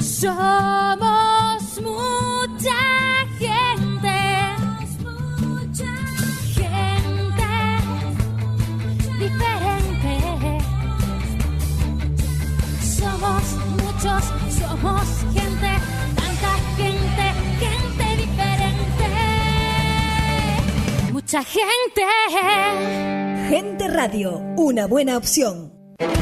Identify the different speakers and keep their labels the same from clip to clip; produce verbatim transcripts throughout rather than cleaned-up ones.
Speaker 1: Somos mucha gente, mucha gente diferente. Somos muchos, somos gente, tanta gente, gente diferente. Mucha gente.
Speaker 2: Gente Radio, una buena opción.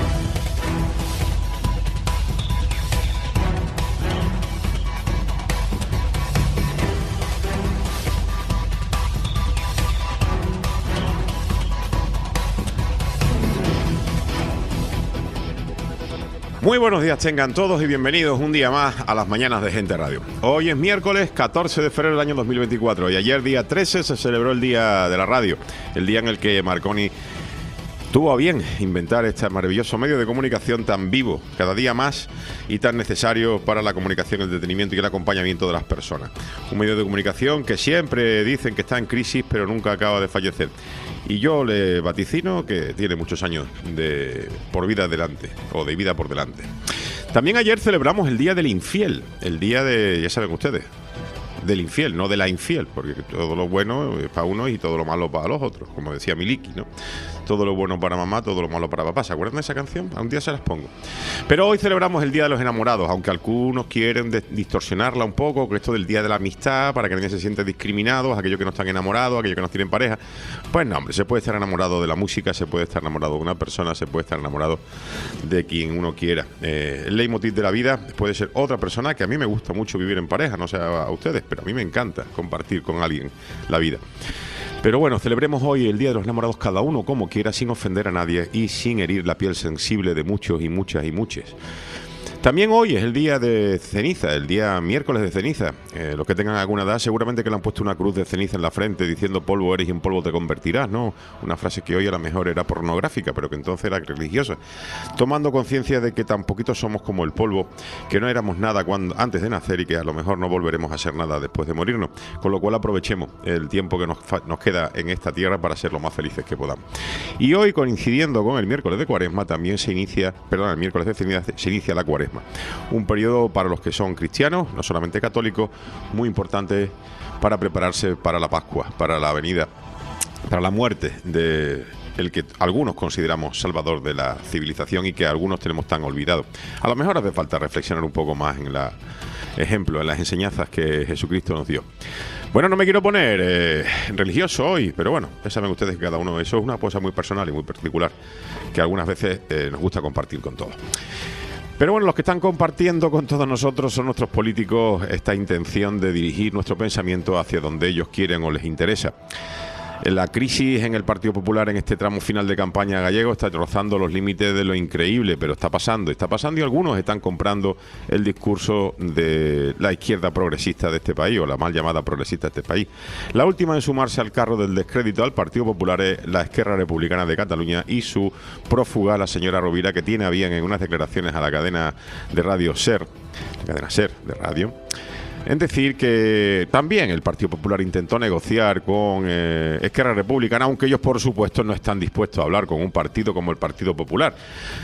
Speaker 3: Muy buenos días tengan todos y bienvenidos un día más a las mañanas de Gente Radio. Hoy es miércoles catorce de febrero del año dos mil veinticuatro y ayer día trece se celebró el Día de la Radio, el día en el que Marconi tuvo a bien inventar este maravilloso medio de comunicación tan vivo, cada día más y tan necesario para la comunicación, el entretenimiento y el acompañamiento de las personas. Un medio de comunicación que siempre dicen que está en crisis pero nunca acaba de fallecer. Y yo le vaticino que tiene muchos años de por vida delante, o de vida por delante. También ayer celebramos el Día del Infiel, el día de, ya saben ustedes, del infiel, no de la infiel, porque todo lo bueno es para uno y todo lo malo para los otros, como decía Miliki, ¿no? Todo lo bueno para mamá, todo lo malo para papá. ¿Se acuerdan de esa canción? A un día se las pongo. Pero hoy celebramos el Día de los Enamorados, aunque algunos quieren de- distorsionarla un poco con esto del Día de la Amistad, para que nadie se siente discriminado, aquellos que no están enamorados, aquellos que no tienen pareja. Pues no, hombre, se puede estar enamorado de la música, se puede estar enamorado de una persona, se puede estar enamorado de quien uno quiera. Eh, el leitmotiv de la vida puede ser otra persona, que a mí me gusta mucho vivir en pareja, no sé a, a ustedes, pero a mí me encanta compartir con alguien la vida. Pero bueno, celebremos hoy el Día de los Enamorados cada uno como quiera, sin ofender a nadie y sin herir la piel sensible de muchos y muchas y muchas. También hoy es el día de ceniza, el día miércoles de ceniza. Eh, los que tengan alguna edad seguramente que le han puesto una cruz de ceniza en la frente diciendo polvo eres y en polvo te convertirás, ¿no? Una frase que hoy a lo mejor era pornográfica, pero que entonces era religiosa. Tomando conciencia de que tan poquitos somos como el polvo, que no éramos nada cuando, antes de nacer y que a lo mejor no volveremos a ser nada después de morirnos. Con lo cual aprovechemos el tiempo que nos, fa- nos queda en esta tierra para ser lo más felices que podamos. Y hoy, coincidiendo con el miércoles de Cuaresma, también se inicia, perdón, el miércoles de ceniza se inicia la Cuaresma. Un periodo para los que son cristianos, no solamente católicos, muy importante para prepararse para la Pascua, para la venida, para la muerte de el que algunos consideramos salvador de la civilización y que algunos tenemos tan olvidado. A lo mejor hace falta reflexionar un poco más en la ejemplo, en las enseñanzas que Jesucristo nos dio. Bueno, no me quiero poner eh, religioso hoy, pero bueno, ya saben ustedes que cada uno, eso es una cosa muy personal y muy particular, que algunas veces eh, nos gusta compartir con todos. Pero bueno, los que están compartiendo con todos nosotros son nuestros políticos esta intención de dirigir nuestro pensamiento hacia donde ellos quieren o les interesa. La crisis en el Partido Popular en este tramo final de campaña gallego está rozando los límites de lo increíble, pero está pasando, está pasando y algunos están comprando el discurso de la izquierda progresista de este país, o la mal llamada progresista de este país. La última en sumarse al carro del descrédito al Partido Popular es la Esquerra Republicana de Cataluña y su prófuga, la señora Rovira, que tiene a bien en unas declaraciones a la cadena de radio SER, la cadena SER de radio, en decir que también el Partido Popular intentó negociar con eh, Esquerra Republicana, aunque ellos por supuesto no están dispuestos a hablar con un partido como el Partido Popular.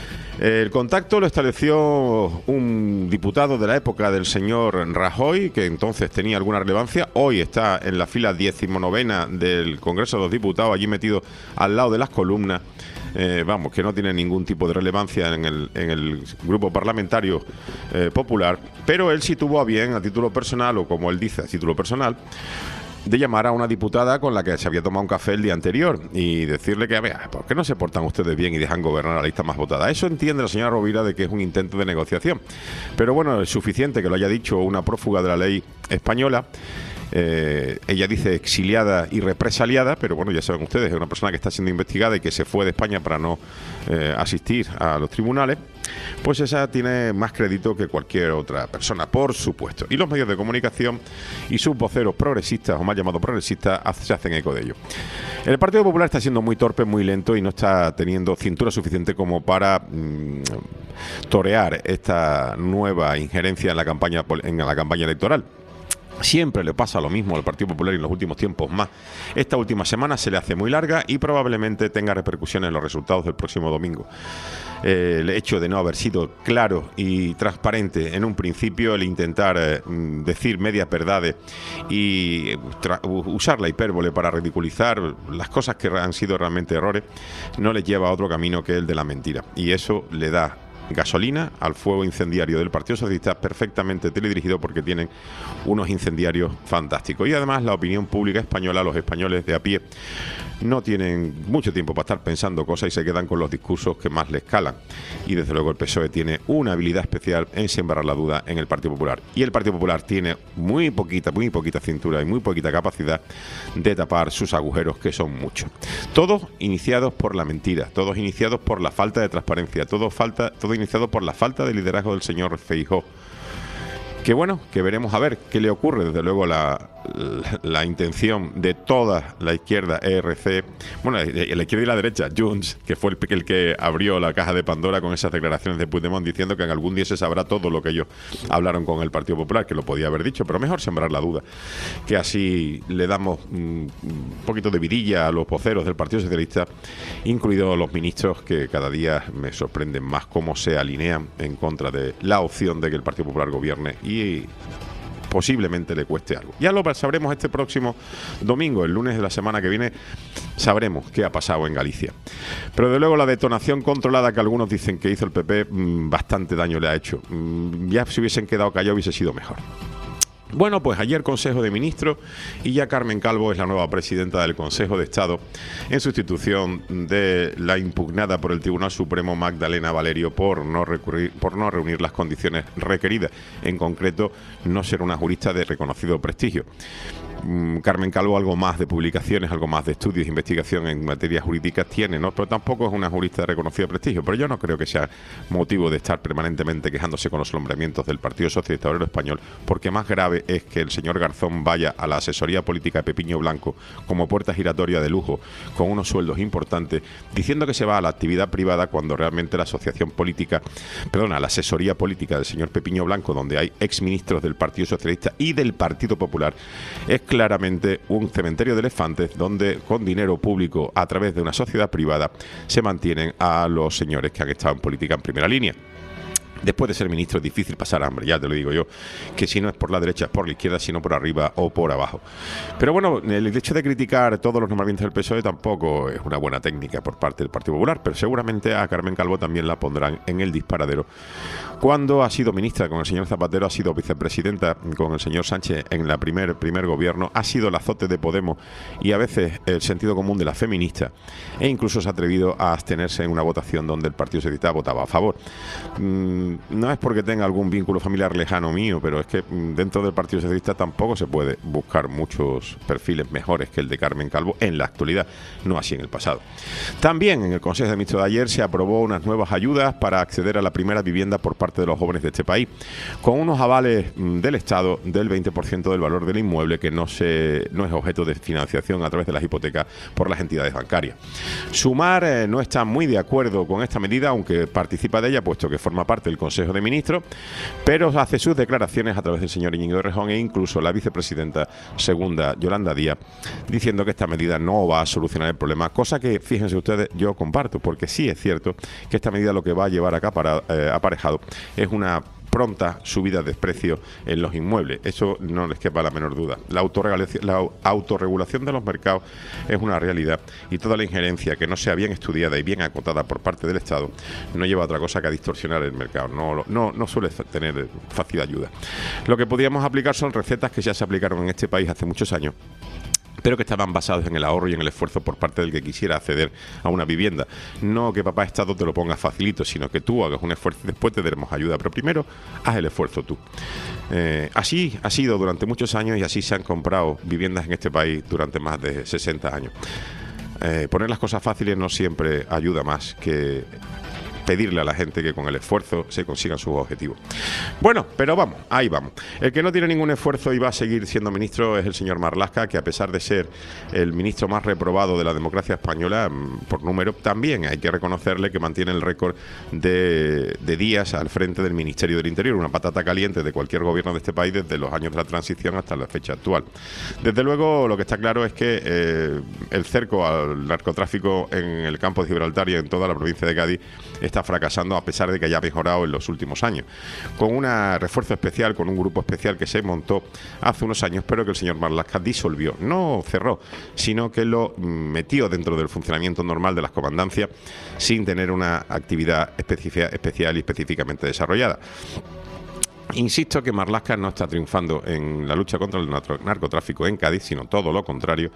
Speaker 3: El contacto lo estableció un diputado de la época del señor Rajoy, que entonces tenía alguna relevancia. Hoy está en la fila decimonovena del Congreso de los Diputados, allí metido al lado de las columnas. Eh, vamos, que no tiene ningún tipo de relevancia en el, en el grupo parlamentario eh, popular, pero él sí tuvo a bien, a título personal, o como él dice, a título personal, de llamar a una diputada con la que se había tomado un café el día anterior y decirle que, a ver, ¿por qué no se portan ustedes bien y dejan gobernar a la lista más votada? Eso entiende la señora Rovira de que es un intento de negociación. Pero bueno, es suficiente que lo haya dicho una prófuga de la ley española. Eh, ella dice exiliada y represaliada, pero bueno, ya saben ustedes, es una persona que está siendo investigada y que se fue de España para no eh, asistir a los tribunales. Pues esa tiene más crédito que cualquier otra persona, por supuesto. Y los medios de comunicación y sus voceros progresistas, o más llamados progresistas, se hacen eco de ello. El Partido Popular está siendo muy torpe, muy lento y no está teniendo cintura suficiente como para mmm, torear esta nueva injerencia en la campaña, en la campaña electoral. Siempre le pasa lo mismo al Partido Popular y en los últimos tiempos más. Esta última semana se le hace muy larga y probablemente tenga repercusiones en los resultados del próximo domingo. Eh, el hecho de no haber sido claro y transparente en un principio, el intentar eh, decir medias verdades y usar la hipérbole para ridiculizar las cosas que han sido realmente errores, no les lleva a otro camino que el de la mentira. Y eso le da gasolina al fuego incendiario del Partido Socialista, perfectamente teledirigido, porque tienen unos incendiarios fantásticos. Y además la opinión pública española, los españoles de a pie, no tienen mucho tiempo para estar pensando cosas y se quedan con los discursos que más les calan. Y desde luego el P S O E tiene una habilidad especial en sembrar la duda en el Partido Popular. Y el Partido Popular tiene muy poquita, muy poquita cintura y muy poquita capacidad de tapar sus agujeros, que son muchos. Todos iniciados por la mentira, todos iniciados por la falta de transparencia, todo falta, todo iniciado por la falta de liderazgo del señor Feijóo. Que bueno, que veremos a ver qué le ocurre. Desde luego la, la, la intención de toda la izquierda, E R C, bueno, la izquierda y la derecha, Junts, que fue el, el que abrió la caja de Pandora con esas declaraciones de Puigdemont diciendo que en algún día se sabrá todo lo que ellos hablaron con el Partido Popular, que lo podía haber dicho, pero mejor sembrar la duda, que así le damos un, un poquito de vidilla a los voceros del Partido Socialista, incluidos los ministros, que cada día me sorprenden más cómo se alinean en contra de la opción de que el Partido Popular gobierne y y posiblemente le cueste algo. Ya lo sabremos este próximo domingo, el lunes de la semana que viene, sabremos qué ha pasado en Galicia. Pero de luego la detonación controlada que algunos dicen que hizo el P P, mmm, bastante daño le ha hecho. Mm, ya si hubiesen quedado callados hubiese sido mejor. Bueno, pues ayer Consejo de Ministros y ya Carmen Calvo es la nueva presidenta del Consejo de Estado en sustitución de la impugnada por el Tribunal Supremo Magdalena Valerio por no recurrir, por no reunir las condiciones requeridas, en concreto no ser una jurista de reconocido prestigio. Carmen Calvo algo más de publicaciones, algo más de estudios e investigación en materias jurídicas tiene, ¿no? Pero tampoco es una jurista de reconocido prestigio. Pero yo no creo que sea motivo de estar permanentemente quejándose con los nombramientos del Partido Socialista Obrero Español, porque más grave es que el señor Garzón vaya a la asesoría política de Pepiño Blanco como puerta giratoria de lujo, con unos sueldos importantes, diciendo que se va a la actividad privada cuando realmente la asociación política, perdona, la asesoría política del señor Pepiño Blanco, donde hay exministros del Partido Socialista y del Partido Popular, es claramente un cementerio de elefantes donde con dinero público a través de una sociedad privada se mantienen a los señores que han estado en política en primera línea. Después de ser ministro es difícil pasar hambre, ya te lo digo yo, que si no es por la derecha es por la izquierda, sino por arriba o por abajo. Pero bueno, el hecho de criticar todos los nombramientos del P S O E tampoco es una buena técnica por parte del Partido Popular, pero seguramente a Carmen Calvo también la pondrán en el disparadero. Cuando ha sido ministra con el señor Zapatero, ha sido vicepresidenta con el señor Sánchez en la primer, primer gobierno, ha sido el azote de Podemos y a veces el sentido común de la feminista, e incluso se ha atrevido a abstenerse en una votación donde el Partido Socialista votaba a favor. Mm, no es porque tenga algún vínculo familiar lejano mío, pero es que dentro del Partido Socialista tampoco se puede buscar muchos perfiles mejores que el de Carmen Calvo en la actualidad, no así en el pasado. También en el Consejo de Ministros de ayer se aprobó unas nuevas ayudas para acceder a la primera vivienda por parte de los jóvenes de este país, con unos avales del Estado del veinte por ciento del valor del inmueble que no, se, no es objeto de financiación a través de las hipotecas por las entidades bancarias. Sumar eh, no está muy de acuerdo con esta medida, aunque participa de ella, puesto que forma parte del Consejo de Ministros, pero hace sus declaraciones a través del señor Íñigo Errejón e incluso la vicepresidenta segunda, Yolanda Díaz, diciendo que esta medida no va a solucionar el problema, cosa que, fíjense ustedes, yo comparto, porque sí es cierto que esta medida lo que va a llevar acá para, eh, aparejado es una pronta subida de precios en los inmuebles. Eso no les quepa la menor duda. La autorregulación, la autorregulación de los mercados es una realidad y toda la injerencia que no sea bien estudiada y bien acotada por parte del Estado no lleva a otra cosa que a distorsionar el mercado. No, no, no suele tener fácil ayuda. Lo que podríamos aplicar son recetas que ya se aplicaron en este país hace muchos años, pero que estaban basados en el ahorro y en el esfuerzo por parte del que quisiera acceder a una vivienda. No que papá Estado te lo ponga facilito, sino que tú hagas un esfuerzo y después te daremos ayuda, pero primero haz el esfuerzo tú. Eh, así ha sido durante muchos años y así se han comprado viviendas en este país durante más de sesenta años. Eh, poner las cosas fáciles no siempre ayuda más que pedirle a la gente que con el esfuerzo se consigan sus objetivos. Bueno, pero vamos, ahí vamos. El que no tiene ningún esfuerzo y va a seguir siendo ministro es el señor Marlaska, que a pesar de ser el ministro más reprobado de la democracia española por número, también hay que reconocerle que mantiene el récord de, de días al frente del Ministerio del Interior, una patata caliente de cualquier gobierno de este país desde los años de la transición hasta la fecha actual. Desde luego, lo que está claro es que eh, el cerco al narcotráfico en el campo de Gibraltar y en toda la provincia de Cádiz está fracasando, a pesar de que haya mejorado en los últimos años, con un refuerzo especial, con un grupo especial que se montó hace unos años, pero que el señor Marlaska disolvió, no cerró, sino que lo metió dentro del funcionamiento normal de las comandancias sin tener una actividad específica, especial y específicamente desarrollada. Insisto que Marlaska no está triunfando en la lucha contra el narcotráfico en Cádiz, sino todo lo contrario,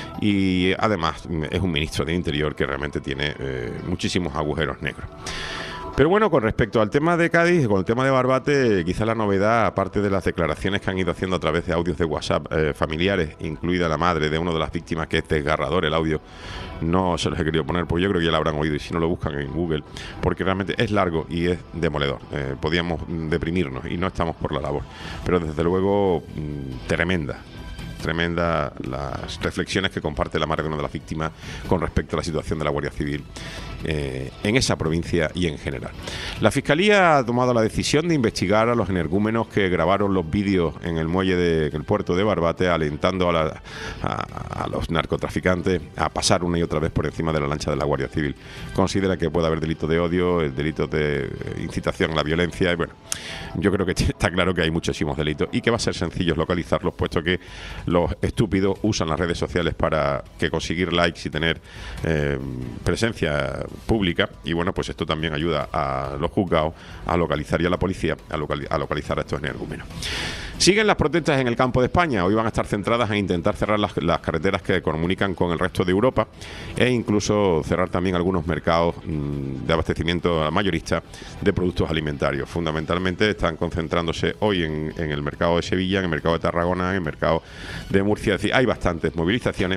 Speaker 3: y además es un ministro de Interior que realmente tiene eh, muchísimos agujeros negros. Pero bueno, con respecto al tema de Cádiz, con el tema de Barbate, quizá la novedad, aparte de las declaraciones que han ido haciendo a través de audios de WhatsApp eh, familiares, incluida la madre de una de las víctimas, que es desgarrador el audio, no se los he querido poner, porque yo creo que ya lo habrán oído, y si no lo buscan en Google, porque realmente es largo y es demoledor. Eh, podíamos deprimirnos y no estamos por la labor, pero desde luego mmm, tremenda. Tremenda las reflexiones que comparte la madre de una de las víctimas con respecto a la situación de la Guardia Civil eh, en esa provincia y en general. La Fiscalía ha tomado la decisión de investigar a los energúmenos que grabaron los vídeos en el muelle del puerto de Barbate, alentando a, la, a, a los narcotraficantes a pasar una y otra vez por encima de la lancha de la Guardia Civil. Considera que puede haber delito de odio, el delito de incitación a la violencia, y bueno, yo creo que está claro que hay muchísimos delitos y que va a ser sencillo localizarlos, puesto que los estúpidos usan las redes sociales para que conseguir likes y tener eh, presencia pública, y bueno, pues esto también ayuda a los juzgados a localizar y a la policía a, locali a localizar a estos energúmenos. Siguen las protestas en el campo de España. Hoy van a estar centradas en intentar cerrar las, las carreteras que comunican con el resto de Europa, e incluso cerrar también algunos mercados mmm, de abastecimiento mayorista de productos alimentarios. Fundamentalmente están concentrándose hoy en, en el mercado de Sevilla, en el mercado de Tarragona, en el mercado de Murcia. Es decir, hay bastantes movilizaciones.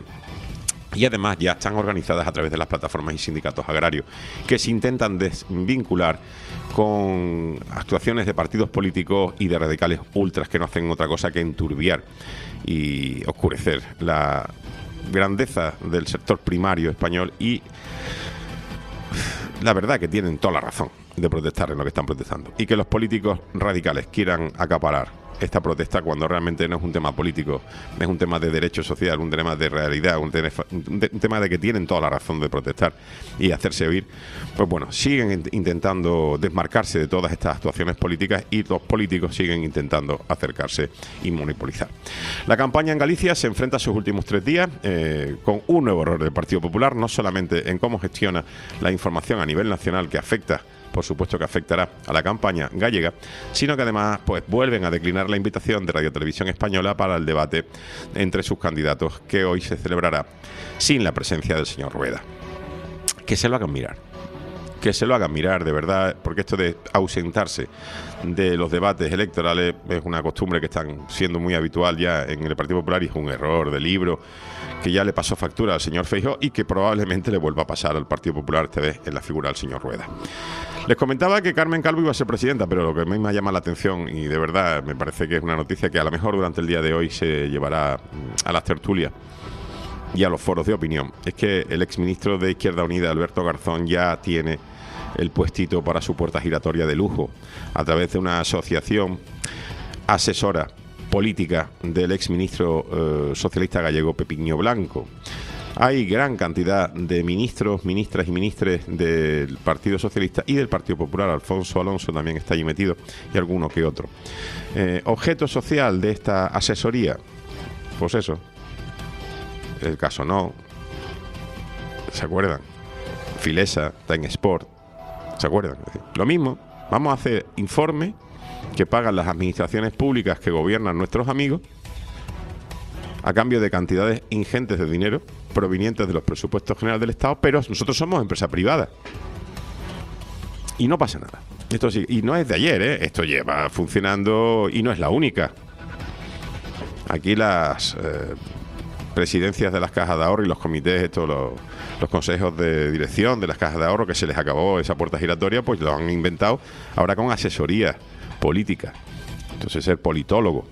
Speaker 3: Y además ya están organizadas a través de las plataformas y sindicatos agrarios, que se intentan desvincular con actuaciones de partidos políticos y de radicales ultras que no hacen otra cosa que enturbiar y oscurecer la grandeza del sector primario español, y la verdad que tienen toda la razón de protestar en lo que están protestando, y que los políticos radicales quieran acaparar esta protesta cuando realmente no es un tema político, es un tema de derecho social, un tema de realidad, un, tema, un tema de que tienen toda la razón de protestar y hacerse oír. Pues bueno, siguen intentando desmarcarse de todas estas actuaciones políticas, y los políticos siguen intentando acercarse y monopolizar. La campaña en Galicia se enfrenta a sus últimos tres días eh, con un nuevo error del Partido Popular, no solamente en cómo gestiona la información a nivel nacional, que afecta, por supuesto que afectará a la campaña gallega, sino que además pues vuelven a declinar la invitación de Radio Televisión Española para el debate entre sus candidatos, que hoy se celebrará sin la presencia del señor Rueda. Que se lo hagan mirar, que se lo hagan mirar de verdad, porque esto de ausentarse de los debates electorales es una costumbre que está siendo muy habitual ya en el Partido Popular, y es un error de libro que ya le pasó factura al señor Feijóo y que probablemente le vuelva a pasar al Partido Popular, esta vez en la figura del señor Rueda. Les comentaba que Carmen Calvo iba a ser presidenta, pero lo que a mí me llama la atención, y de verdad me parece que es una noticia que a lo mejor durante el día de hoy se llevará a las tertulias y a los foros de opinión, es que el exministro de Izquierda Unida, Alberto Garzón, ya tiene el puestito para su puerta giratoria de lujo a través de una asociación asesora política del exministro eh, socialista gallego Pepiño Blanco. Hay gran cantidad de ministros, ministras y ministres del Partido Socialista y del Partido Popular. Alfonso Alonso también está allí metido, y alguno que otro. Eh, objeto social de esta asesoría, pues eso, el caso no, ¿se acuerdan? Filesa, Time Sport, ¿se acuerdan? Lo mismo, vamos a hacer informe que pagan las administraciones públicas que gobiernan nuestros amigos a cambio de cantidades ingentes de dinero provenientes de los presupuestos generales del Estado, pero nosotros somos empresa privada y no pasa nada. Esto sí, y no es de ayer, ¿eh? Esto lleva funcionando y no es la única. Aquí las eh, presidencias de las cajas de ahorro y los comités, estos, los, los consejos de dirección de las cajas de ahorro, que se les acabó esa puerta giratoria, pues lo han inventado ahora con asesoría política. Entonces, ser politólogo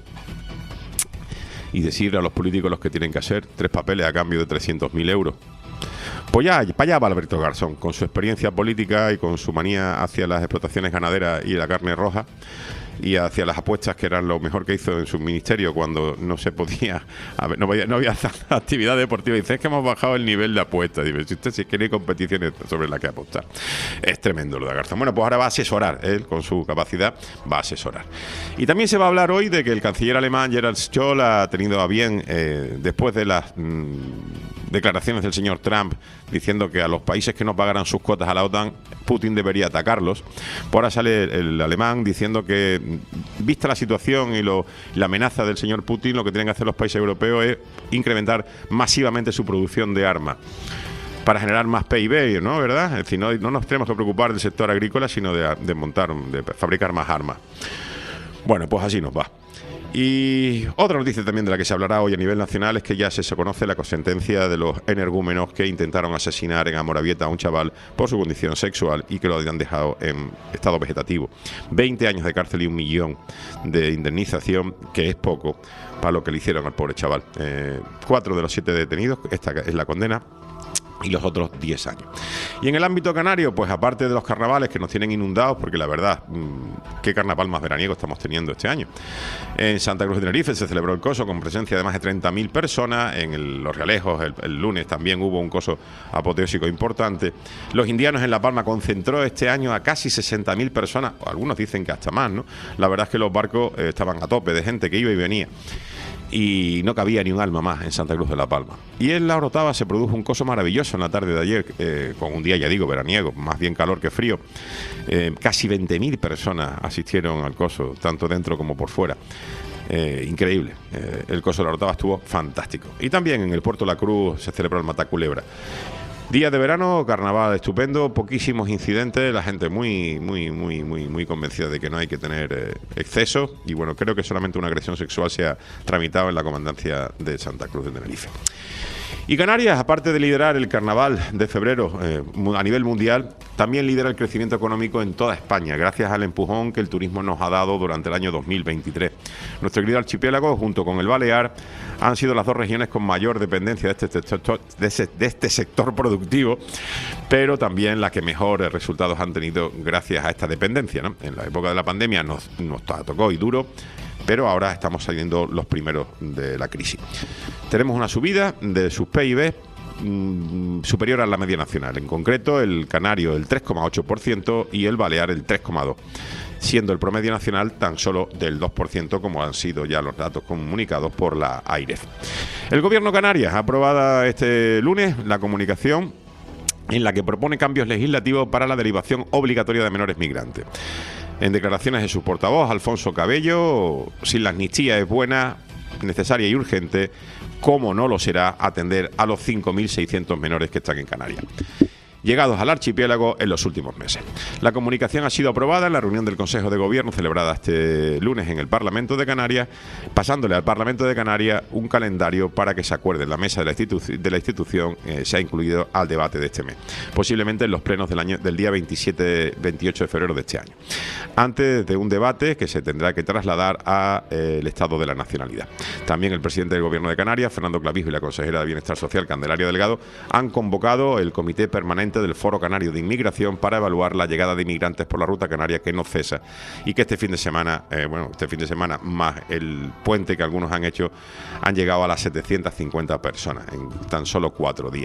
Speaker 3: y decirle a los políticos los que tienen que hacer, tres papeles a cambio de trescientos mil euros. Pues ya, para allá va Alberto Garzón, con su experiencia política y con su manía hacia las explotaciones ganaderas y la carne roja, y hacia las apuestas, que eran lo mejor que hizo en su ministerio cuando no se podía, a ver, no, podía, no había actividad deportiva. Dice, es que hemos bajado el nivel de apuestas. Dice, si usted si quiere competiciones sobre las que apostar. Es tremendo lo de Garzón. Bueno, pues ahora va a asesorar, él con su capacidad va a asesorar. Y también se va a hablar hoy de que el canciller alemán Gerhard Scholz ha tenido a bien, eh, después de las mmm, declaraciones del señor Trump diciendo que a los países que no pagaran sus cuotas a la OTAN, Putin debería atacarlos. Pues ahora sale el, el alemán diciendo que, vista la situación y lo, la amenaza del señor Putin, lo que tienen que hacer los países europeos es incrementar masivamente su producción de armas para generar más P I B, ¿no? ¿Verdad? Es decir, no, no nos tenemos que preocupar del sector agrícola, sino de, de montar, de fabricar más armas. Bueno, pues así nos va. Y otra noticia también de la que se hablará hoy a nivel nacional es que ya se, se conoce la sentencia de los energúmenos que intentaron asesinar en Amorebieta a un chaval por su condición sexual y que lo habían dejado en estado vegetativo. veinte años de cárcel y un millón de indemnización, que es poco para lo que le hicieron al pobre chaval. Eh, cuatro de los siete detenidos, esta es la condena, y los otros diez años. Y en el ámbito canario, pues aparte de los carnavales que nos tienen inundados, porque la verdad, qué carnaval más veraniego estamos teniendo este año. En Santa Cruz de Tenerife se celebró el coso con presencia de más de treinta mil personas. En el, los Realejos el, el lunes también hubo un coso apoteósico importante. Los Indianos en La Palma concentró este año a casi sesenta mil personas, algunos dicen que hasta más, ¿no? La verdad es que los barcos eh, estaban a tope de gente que iba y venía. Y no cabía ni un alma más en Santa Cruz de La Palma. Y en La Orotava se produjo un coso maravilloso en la tarde de ayer, eh, con un día, ya digo, veraniego, más bien calor que frío. Eh, casi veinte mil personas asistieron al coso, tanto dentro como por fuera. Eh, increíble. Eh, el coso de La Orotava estuvo fantástico. Y también en el Puerto La Cruz se celebró el Matá Culebra. Día de verano, carnaval estupendo, poquísimos incidentes, la gente muy, muy, muy, muy, muy convencida de que no hay que tener eh, exceso, y bueno, creo que solamente una agresión sexual se ha tramitado en la comandancia de Santa Cruz de Tenerife. Y Canarias, aparte de liderar el carnaval de febrero eh, a nivel mundial, también lidera el crecimiento económico en toda España, gracias al empujón que el turismo nos ha dado durante el año dos mil veintitrés. Nuestro querido archipiélago, junto con el Balear, han sido las dos regiones con mayor dependencia de este, de este, de este sector productivo, pero también las que mejores resultados han tenido gracias a esta dependencia, ¿no? En la época de la pandemia nos, nos tocó y duro, pero ahora estamos saliendo los primeros de la crisis. Tenemos una subida de sus P I B mmm, superior a la media nacional, en concreto el canario el tres coma ocho por ciento y el balear el tres coma dos por ciento, siendo el promedio nacional tan solo del dos por ciento, como han sido ya los datos comunicados por la AIREF. El Gobierno de Canarias ha aprobado este lunes la comunicación en la que propone cambios legislativos para la derivación obligatoria de menores migrantes. En declaraciones de su portavoz, Alfonso Cabello, si la amnistía es buena, necesaria y urgente, ¿cómo no lo será atender a los cinco mil seiscientos menores que están en Canarias, llegados al archipiélago en los últimos meses? La comunicación ha sido aprobada en la reunión del Consejo de Gobierno celebrada este lunes en el Parlamento de Canarias, pasándole al Parlamento de Canarias un calendario para que se acuerde en la mesa de la, institu- de la institución, eh, se ha incluido al debate de este mes, posiblemente en los plenos del, año, del día veintisiete veintiocho de febrero de este año, antes de un debate que se tendrá que trasladar al eh, Estado de la Nacionalidad. También el presidente del Gobierno de Canarias, Fernando Clavijo, y la consejera de Bienestar Social, Candelaria Delgado, han convocado el Comité Permanente del Foro Canario de Inmigración para evaluar la llegada de inmigrantes por la ruta canaria, que no cesa, y que este fin de semana, eh, bueno, este fin de semana más el puente que algunos han hecho, han llegado a las setecientas cincuenta personas en tan solo cuatro días.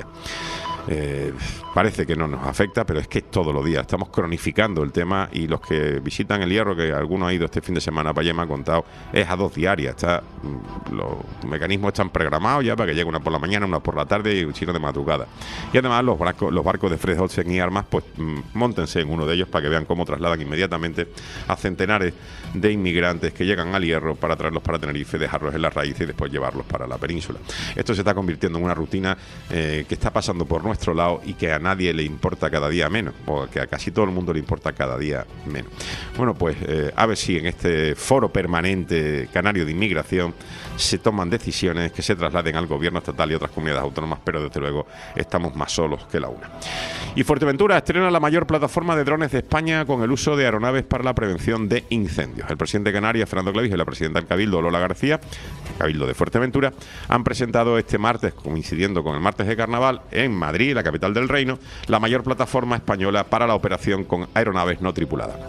Speaker 3: Eh, parece que no nos afecta, pero es que todos los días estamos cronificando el tema, y los que visitan el Hierro, que algunos han ido este fin de semana para allá, me han contado, es a dos diarias. Está, los mecanismos están programados ya para que llegue una por la mañana, una por la tarde y un chino de madrugada. Y además los barcos, los barcos de de Fredholzen y Armas, pues mm, móntense en uno de ellos para que vean cómo trasladan inmediatamente a centenares de inmigrantes que llegan al Hierro para traerlos para Tenerife, dejarlos en las raíces y después llevarlos para la península. Esto se está convirtiendo en una rutina eh, que está pasando por nuestro lado y que a nadie le importa cada día menos, o que a casi todo el mundo le importa cada día menos. Bueno, pues eh, a ver si en este foro permanente canario de inmigración se toman decisiones que se trasladen al gobierno estatal y otras comunidades autónomas, pero desde luego estamos más solos que la una. Y Fuerteventura estrena la mayor plataforma de drones de España con el uso de aeronaves para la prevención de incendios. El presidente de Canarias, Fernando Clavijo, y la presidenta del Cabildo, Lola García, Cabildo de Fuerteventura, han presentado este martes, coincidiendo con el martes de Carnaval, en Madrid, la capital del reino, la mayor plataforma española para la operación con aeronaves no tripuladas.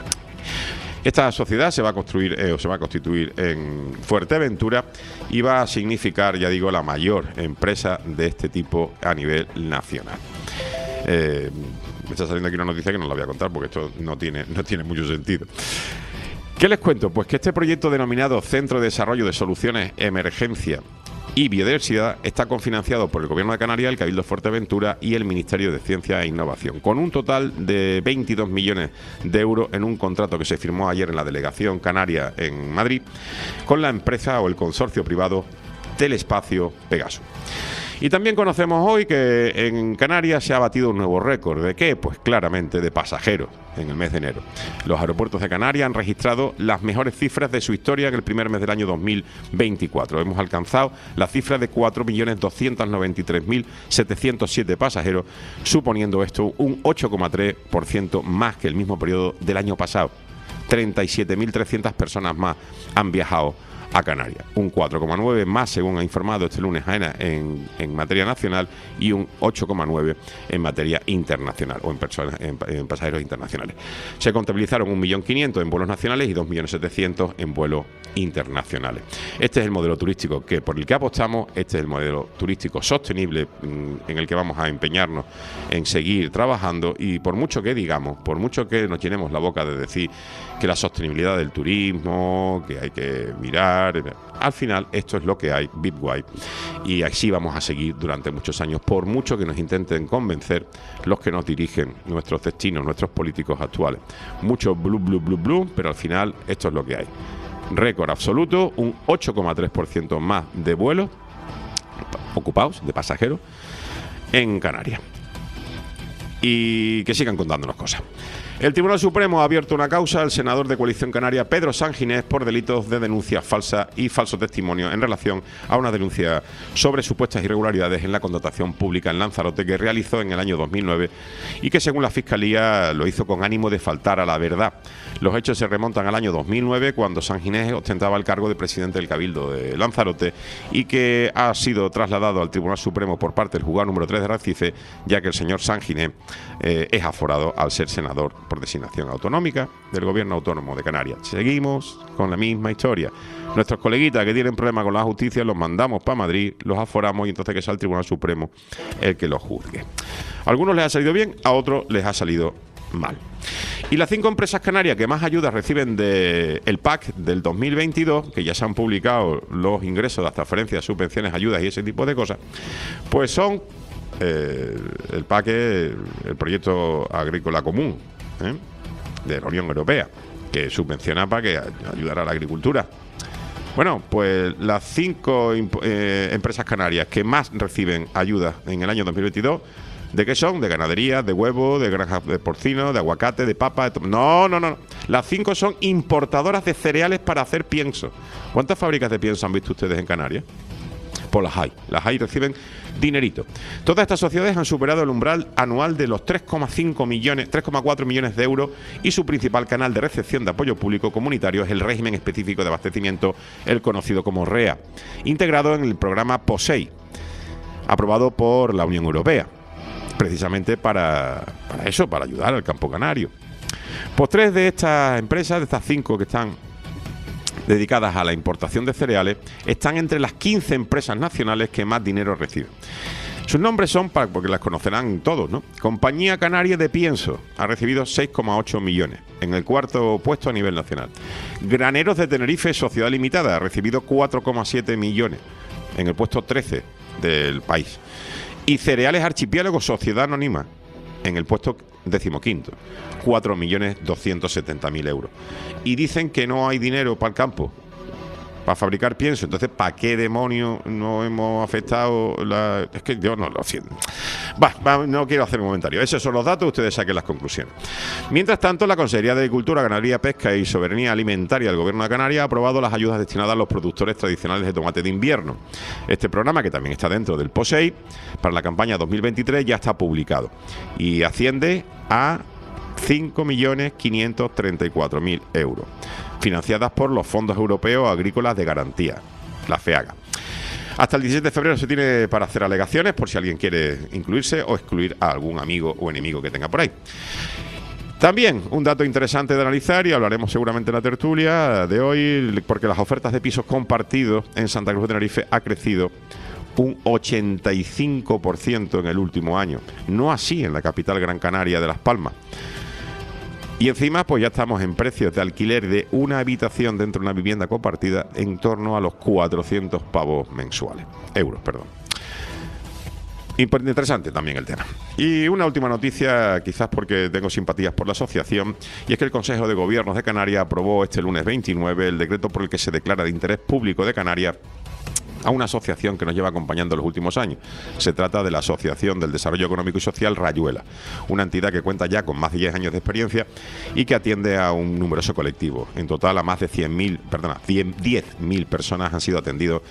Speaker 3: Esta sociedad se va a construir eh, o se va a constituir en Fuerteventura y va a significar, ya digo, la mayor empresa de este tipo a nivel nacional. Eh, me está saliendo aquí una noticia que no la voy a contar porque esto no tiene, no tiene mucho sentido. ¿Qué les cuento? Pues que este proyecto denominado Centro de Desarrollo de Soluciones Emergencia y Biodiversidad está cofinanciado por el Gobierno de Canarias, el Cabildo de Fuerteventura y el Ministerio de Ciencia e Innovación, con un total de veintidós millones de euros en un contrato que se firmó ayer en la Delegación Canaria en Madrid con la empresa o el consorcio privado Telespacio Pegaso. Y también conocemos hoy que en Canarias se ha batido un nuevo récord. ¿De qué? Pues claramente de pasajeros en el mes de enero. Los aeropuertos de Canarias han registrado las mejores cifras de su historia en el primer mes del año dos mil veinticuatro. Hemos alcanzado la cifra de cuatro millones doscientos noventa y tres mil setecientos siete pasajeros, suponiendo esto un ocho coma tres por ciento más que el mismo periodo del año pasado. treinta y siete mil trescientas personas más han viajado a Canarias, un cuatro coma nueve más según ha informado este lunes AENA en, en materia nacional y un ocho coma nueve en materia internacional o en, personas, en, en pasajeros internacionales. Se contabilizaron un millón quinientos en vuelos nacionales y dos millones setecientos en vuelos internacionales. Este es el modelo turístico que por el que apostamos, este es el modelo turístico sostenible en el que vamos a empeñarnos en seguir trabajando y por mucho que digamos, por mucho que nos llenemos la boca de decir que la sostenibilidad del turismo, que hay que mirar, al final esto es lo que hay, Bitwise, y así vamos a seguir durante muchos años, por mucho que nos intenten convencer los que nos dirigen, nuestros destinos, nuestros políticos actuales. Mucho blue, blue, blue, blue, pero al final esto es lo que hay. Récord absoluto, un ocho coma tres por ciento más de vuelos ocupados, de pasajeros, en Canarias. Y que sigan contándonos cosas. El Tribunal Supremo ha abierto una causa al senador de Coalición Canaria, Pedro Sanginés, por delitos de denuncia falsa y falso testimonio en relación a una denuncia sobre supuestas irregularidades en la contratación pública en Lanzarote que realizó en el año dos mil nueve y que, según la Fiscalía, lo hizo con ánimo de faltar a la verdad. Los hechos se remontan al año dos mil nueve, cuando Sanginés ostentaba el cargo de presidente del Cabildo de Lanzarote y que ha sido trasladado al Tribunal Supremo por parte del juzgado número tres de Arrecife, ya que el señor Sanginés eh, es aforado al ser senador por designación autonómica del Gobierno Autónomo de Canarias. Seguimos con la misma historia. Nuestros coleguitas que tienen problemas con la justicia los mandamos para Madrid, los aforamos y entonces que sea el Tribunal Supremo el que los juzgue. A algunos les ha salido bien, a otros les ha salido mal. Y las cinco empresas canarias que más ayudas reciben del P A C del dos mil veintidós, que ya se han publicado los ingresos, las transferencias, subvenciones, ayudas y ese tipo de cosas, pues son eh, el P A C, el Proyecto Agrícola Común, ¿eh? de la Unión Europea, que subvenciona para que ayudara a la agricultura. Bueno, pues las cinco eh, empresas canarias que más reciben ayuda en el año dos mil veintidós, ¿de qué son? De ganadería, de huevo, de granjas de porcino, de aguacate, de papa. De no, no, no. Las cinco son importadoras de cereales para hacer pienso. ¿Cuántas fábricas de pienso han visto ustedes en Canarias? Pues las hay. Las hay, reciben dinerito. Todas estas sociedades han superado el umbral anual de los tres coma cinco millones, tres coma cuatro millones de euros y su principal canal de recepción de apoyo público comunitario es el régimen específico de abastecimiento, el conocido como R E A, integrado en el programa POSEI, aprobado por la Unión Europea, precisamente para, para eso, para ayudar al campo canario. Pues tres de estas empresas, de estas cinco que están dedicadas a la importación de cereales, están entre las quince empresas nacionales que más dinero reciben. Sus nombres son, para, porque las conocerán todos, ¿no? Compañía Canaria de Pienso ha recibido seis coma ocho millones, en el cuarto puesto a nivel nacional. Graneros de Tenerife, Sociedad Limitada, ha recibido cuatro coma siete millones, en el puesto trece del país. Y Cereales Archipiélago, Sociedad Anónima, en el puesto decimoquinto, cuatro millones doscientos setenta mil euros. Y dicen que no hay dinero para el campo, para fabricar pienso. Entonces, ¿para qué demonios no hemos afectado la...? Es que yo no lo siento. Va, va, no quiero hacer un comentario. Esos son los datos, ustedes saquen las conclusiones. Mientras tanto, la Consejería de Agricultura, Ganadería, Pesca y Soberanía Alimentaria del Gobierno de Canarias ha aprobado las ayudas destinadas a los productores tradicionales de tomate de invierno. Este programa, que también está dentro del POSEI, para la campaña dos mil veintitrés ya está publicado y asciende a cinco millones quinientos treinta y cuatro mil euros, financiadas por los Fondos Europeos Agrícolas de Garantía, la FEAGA. Hasta el diecisiete de febrero se tiene para hacer alegaciones por si alguien quiere incluirse o excluir a algún amigo o enemigo que tenga por ahí. También un dato interesante de analizar, y hablaremos seguramente en la tertulia de hoy, porque las ofertas de pisos compartidos en Santa Cruz de Tenerife ha crecido un ochenta y cinco por ciento en el último año. No así en la capital Gran Canaria de Las Palmas. Y encima, pues ya estamos en precios de alquiler de una habitación dentro de una vivienda compartida en torno a los cuatrocientos pavos mensuales. Euros, perdón. Interesante también el tema. Y una última noticia, quizás porque tengo simpatías por la asociación, y es que el Consejo de Gobiernos de Canarias aprobó este lunes veintinueve el decreto por el que se declara de interés público de Canarias a una asociación que nos lleva acompañando los últimos años. Se trata de la Asociación del Desarrollo Económico y Social Rayuela, una entidad que cuenta ya con más de diez años de experiencia y que atiende a un numeroso colectivo. En total, a más de cien mil, perdona, diez mil personas han sido atendidos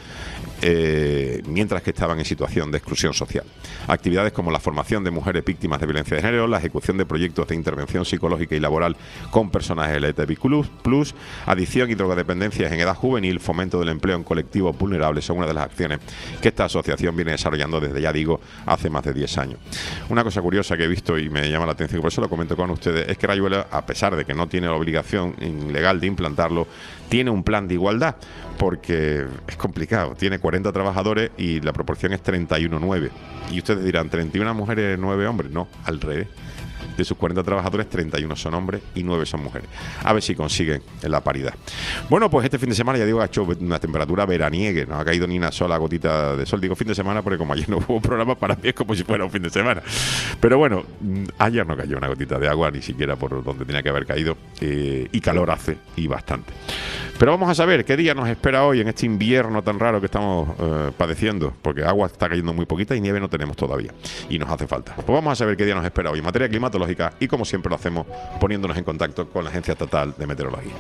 Speaker 3: eh, mientras que estaban en situación de exclusión social. Actividades como la formación de mujeres víctimas de violencia de género, la ejecución de proyectos de intervención psicológica y laboral con personas L G T B I plus, adicción y drogodependencias en edad juvenil, fomento del empleo en colectivos vulnerables son una de las acciones que esta asociación viene desarrollando desde, ya digo, hace más de diez años. Una cosa curiosa que he visto y me llama la atención, y por eso lo comento con ustedes, es que Rayuela, a pesar de que no tiene la obligación legal de implantarlo, tiene un plan de igualdad, porque es complicado. Tiene cuarenta trabajadores y la proporción es treinta y uno nueve. Y ustedes dirán, ¿treinta y una mujeres, nueve hombres? No, al revés. De sus cuarenta trabajadores, treinta y uno son hombres y nueve son mujeres. A ver si consiguen la paridad. Bueno, pues este fin de semana, ya digo, ha hecho una temperatura veraniega, no ha caído ni una sola gotita de sol. Digo fin de semana porque como ayer no hubo programa, para mí es como si fuera un fin de semana. Pero bueno, ayer no cayó una gotita de agua, ni siquiera por donde tenía que haber caído, eh, y calor hace, y bastante. Pero vamos a saber qué día nos espera hoy en este invierno tan raro que estamos eh, padeciendo, porque agua está cayendo muy poquita y nieve no tenemos todavía, y nos hace falta. Pues vamos a saber qué día nos espera hoy en materia climatológica, y como siempre lo hacemos poniéndonos en contacto con la Agencia Estatal de Meteorología.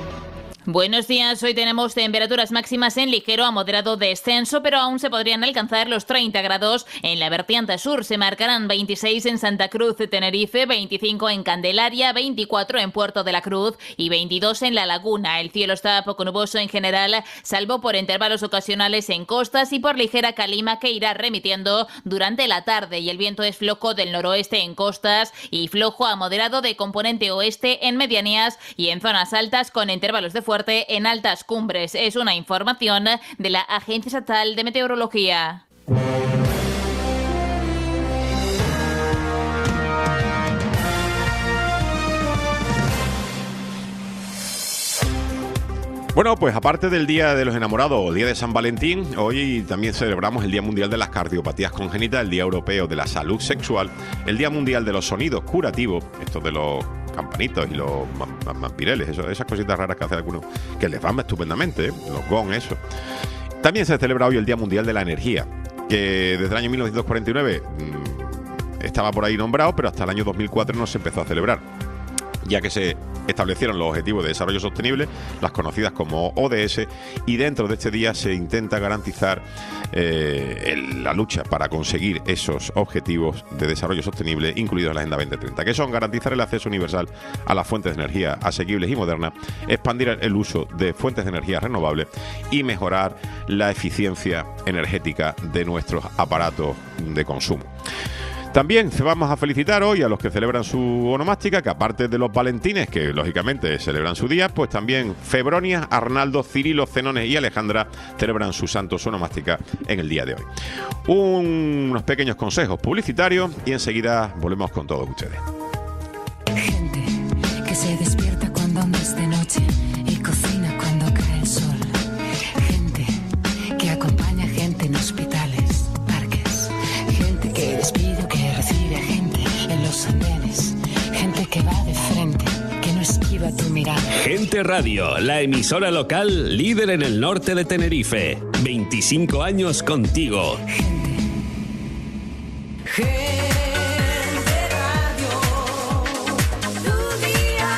Speaker 4: Buenos días, hoy tenemos temperaturas máximas en ligero a moderado descenso, pero aún se podrían alcanzar los treinta grados en la vertiente sur. Se marcarán veintiséis en Santa Cruz de Tenerife, veinticinco en Candelaria, veinticuatro en Puerto de la Cruz y veintidós en La Laguna. El cielo está poco nuboso en general, salvo por intervalos ocasionales en costas y por ligera calima que irá remitiendo durante la tarde, y el viento es flojo del noroeste en costas y flojo a moderado de componente oeste en medianías y en zonas altas con intervalos de fuerte en altas cumbres. Es una información de la Agencia Estatal de Meteorología.
Speaker 3: Bueno, pues aparte del Día de los Enamorados o el Día de San Valentín, hoy también celebramos el Día Mundial de las Cardiopatías Congénitas, el Día Europeo de la Salud Sexual, el Día Mundial de los Sonidos Curativos, estos de los campanitos y los vampireles, eso, esas cositas raras que hacen algunos, que les van estupendamente, ¿eh? Los gong, eso. También se celebra hoy el Día Mundial de la Energía, que desde el año mil novecientos cuarenta y nueve mmm, estaba por ahí nombrado, pero hasta el año dos mil cuatro no se empezó a celebrar, ya que se establecieron los Objetivos de Desarrollo Sostenible, las conocidas como O D S, y dentro de este día se intenta garantizar eh, el, la lucha para conseguir esos Objetivos de Desarrollo Sostenible incluidos en la Agenda veinte treinta, que son garantizar el acceso universal a las fuentes de energía asequibles y modernas, expandir el uso de fuentes de energía renovables y mejorar la eficiencia energética de nuestros aparatos de consumo. También vamos a felicitar hoy a los que celebran su onomástica, que aparte de los valentines, que lógicamente celebran su día, pues también Febronias, Arnaldo, Cirilo, Zenones y Alejandra celebran su santo, su onomástica en el día de hoy. Un, unos pequeños consejos publicitarios y enseguida volvemos con todos ustedes.
Speaker 5: Gente que se despierta cuando aún es de noche y cocina cuando cae el sol. Gente que acompaña gente en hospitales, parques. Gente que despide, que recibe gente en los
Speaker 6: Gente Radio, la emisora local líder en el norte de Tenerife. veinticinco años contigo.
Speaker 5: Gente Radio, tu día.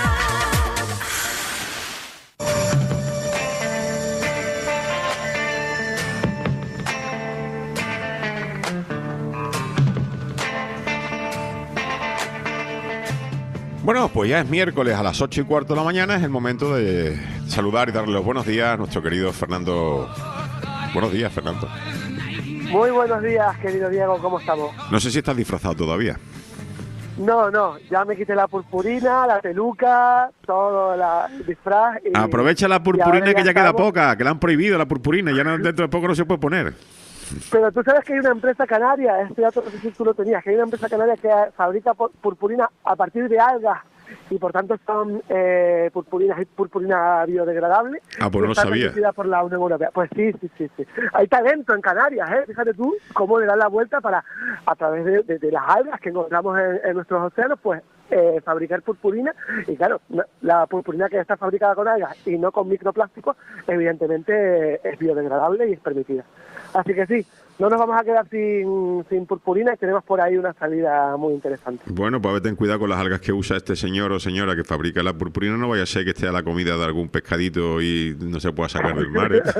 Speaker 3: Bueno, pues ya es miércoles a las ocho y cuarto de la mañana, es el momento de saludar y darle los buenos días a nuestro querido Fernando. Buenos días, Fernando.
Speaker 7: Muy buenos días, querido Diego, ¿cómo estamos?
Speaker 3: No sé si estás disfrazado todavía.
Speaker 7: No, no, ya me quité la purpurina, la peluca, todo la, el disfraz. Y,
Speaker 3: Aprovecha la
Speaker 7: y
Speaker 3: purpurina
Speaker 7: ahora
Speaker 3: que ya queda
Speaker 7: estamos.
Speaker 3: poca, que la han prohibido la purpurina, ya no, dentro de poco no se puede poner.
Speaker 7: Pero tú sabes que hay una empresa canaria, este dato no sé si tú lo tenías, que hay una empresa canaria que fabrica pu- purpurina a partir de algas y por tanto son eh, purpurinas, purpurina biodegradable.
Speaker 3: Ah, pues
Speaker 7: y
Speaker 3: no lo
Speaker 7: está
Speaker 3: sabía.
Speaker 7: reconocida por la Unión Europea. Pues sí, sí, sí, sí. Hay talento en Canarias, ¿eh? Fíjate tú cómo le dan la vuelta para, a través de, de, de las algas que encontramos en, en nuestros océanos, pues eh, fabricar purpurina. Y claro, no- la purpurina que está fabricada con algas y no con microplásticos, evidentemente eh, es biodegradable y es permitida. Así que sí, no nos vamos a quedar sin, sin purpurina y tenemos por ahí una salida muy interesante.
Speaker 3: Bueno, pues ten cuidado con las algas que usa este señor o señora que fabrica la purpurina, no vaya a ser que esté a la comida de algún pescadito y no se pueda sacar del mar, ¿eh?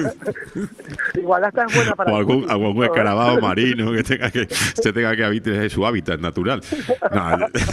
Speaker 7: Igual esta es buena para
Speaker 3: O
Speaker 7: el
Speaker 3: algún,
Speaker 7: público,
Speaker 3: algún
Speaker 7: ¿eh?
Speaker 3: escarabajo marino que tenga que se tenga que habitar su hábitat natural. No,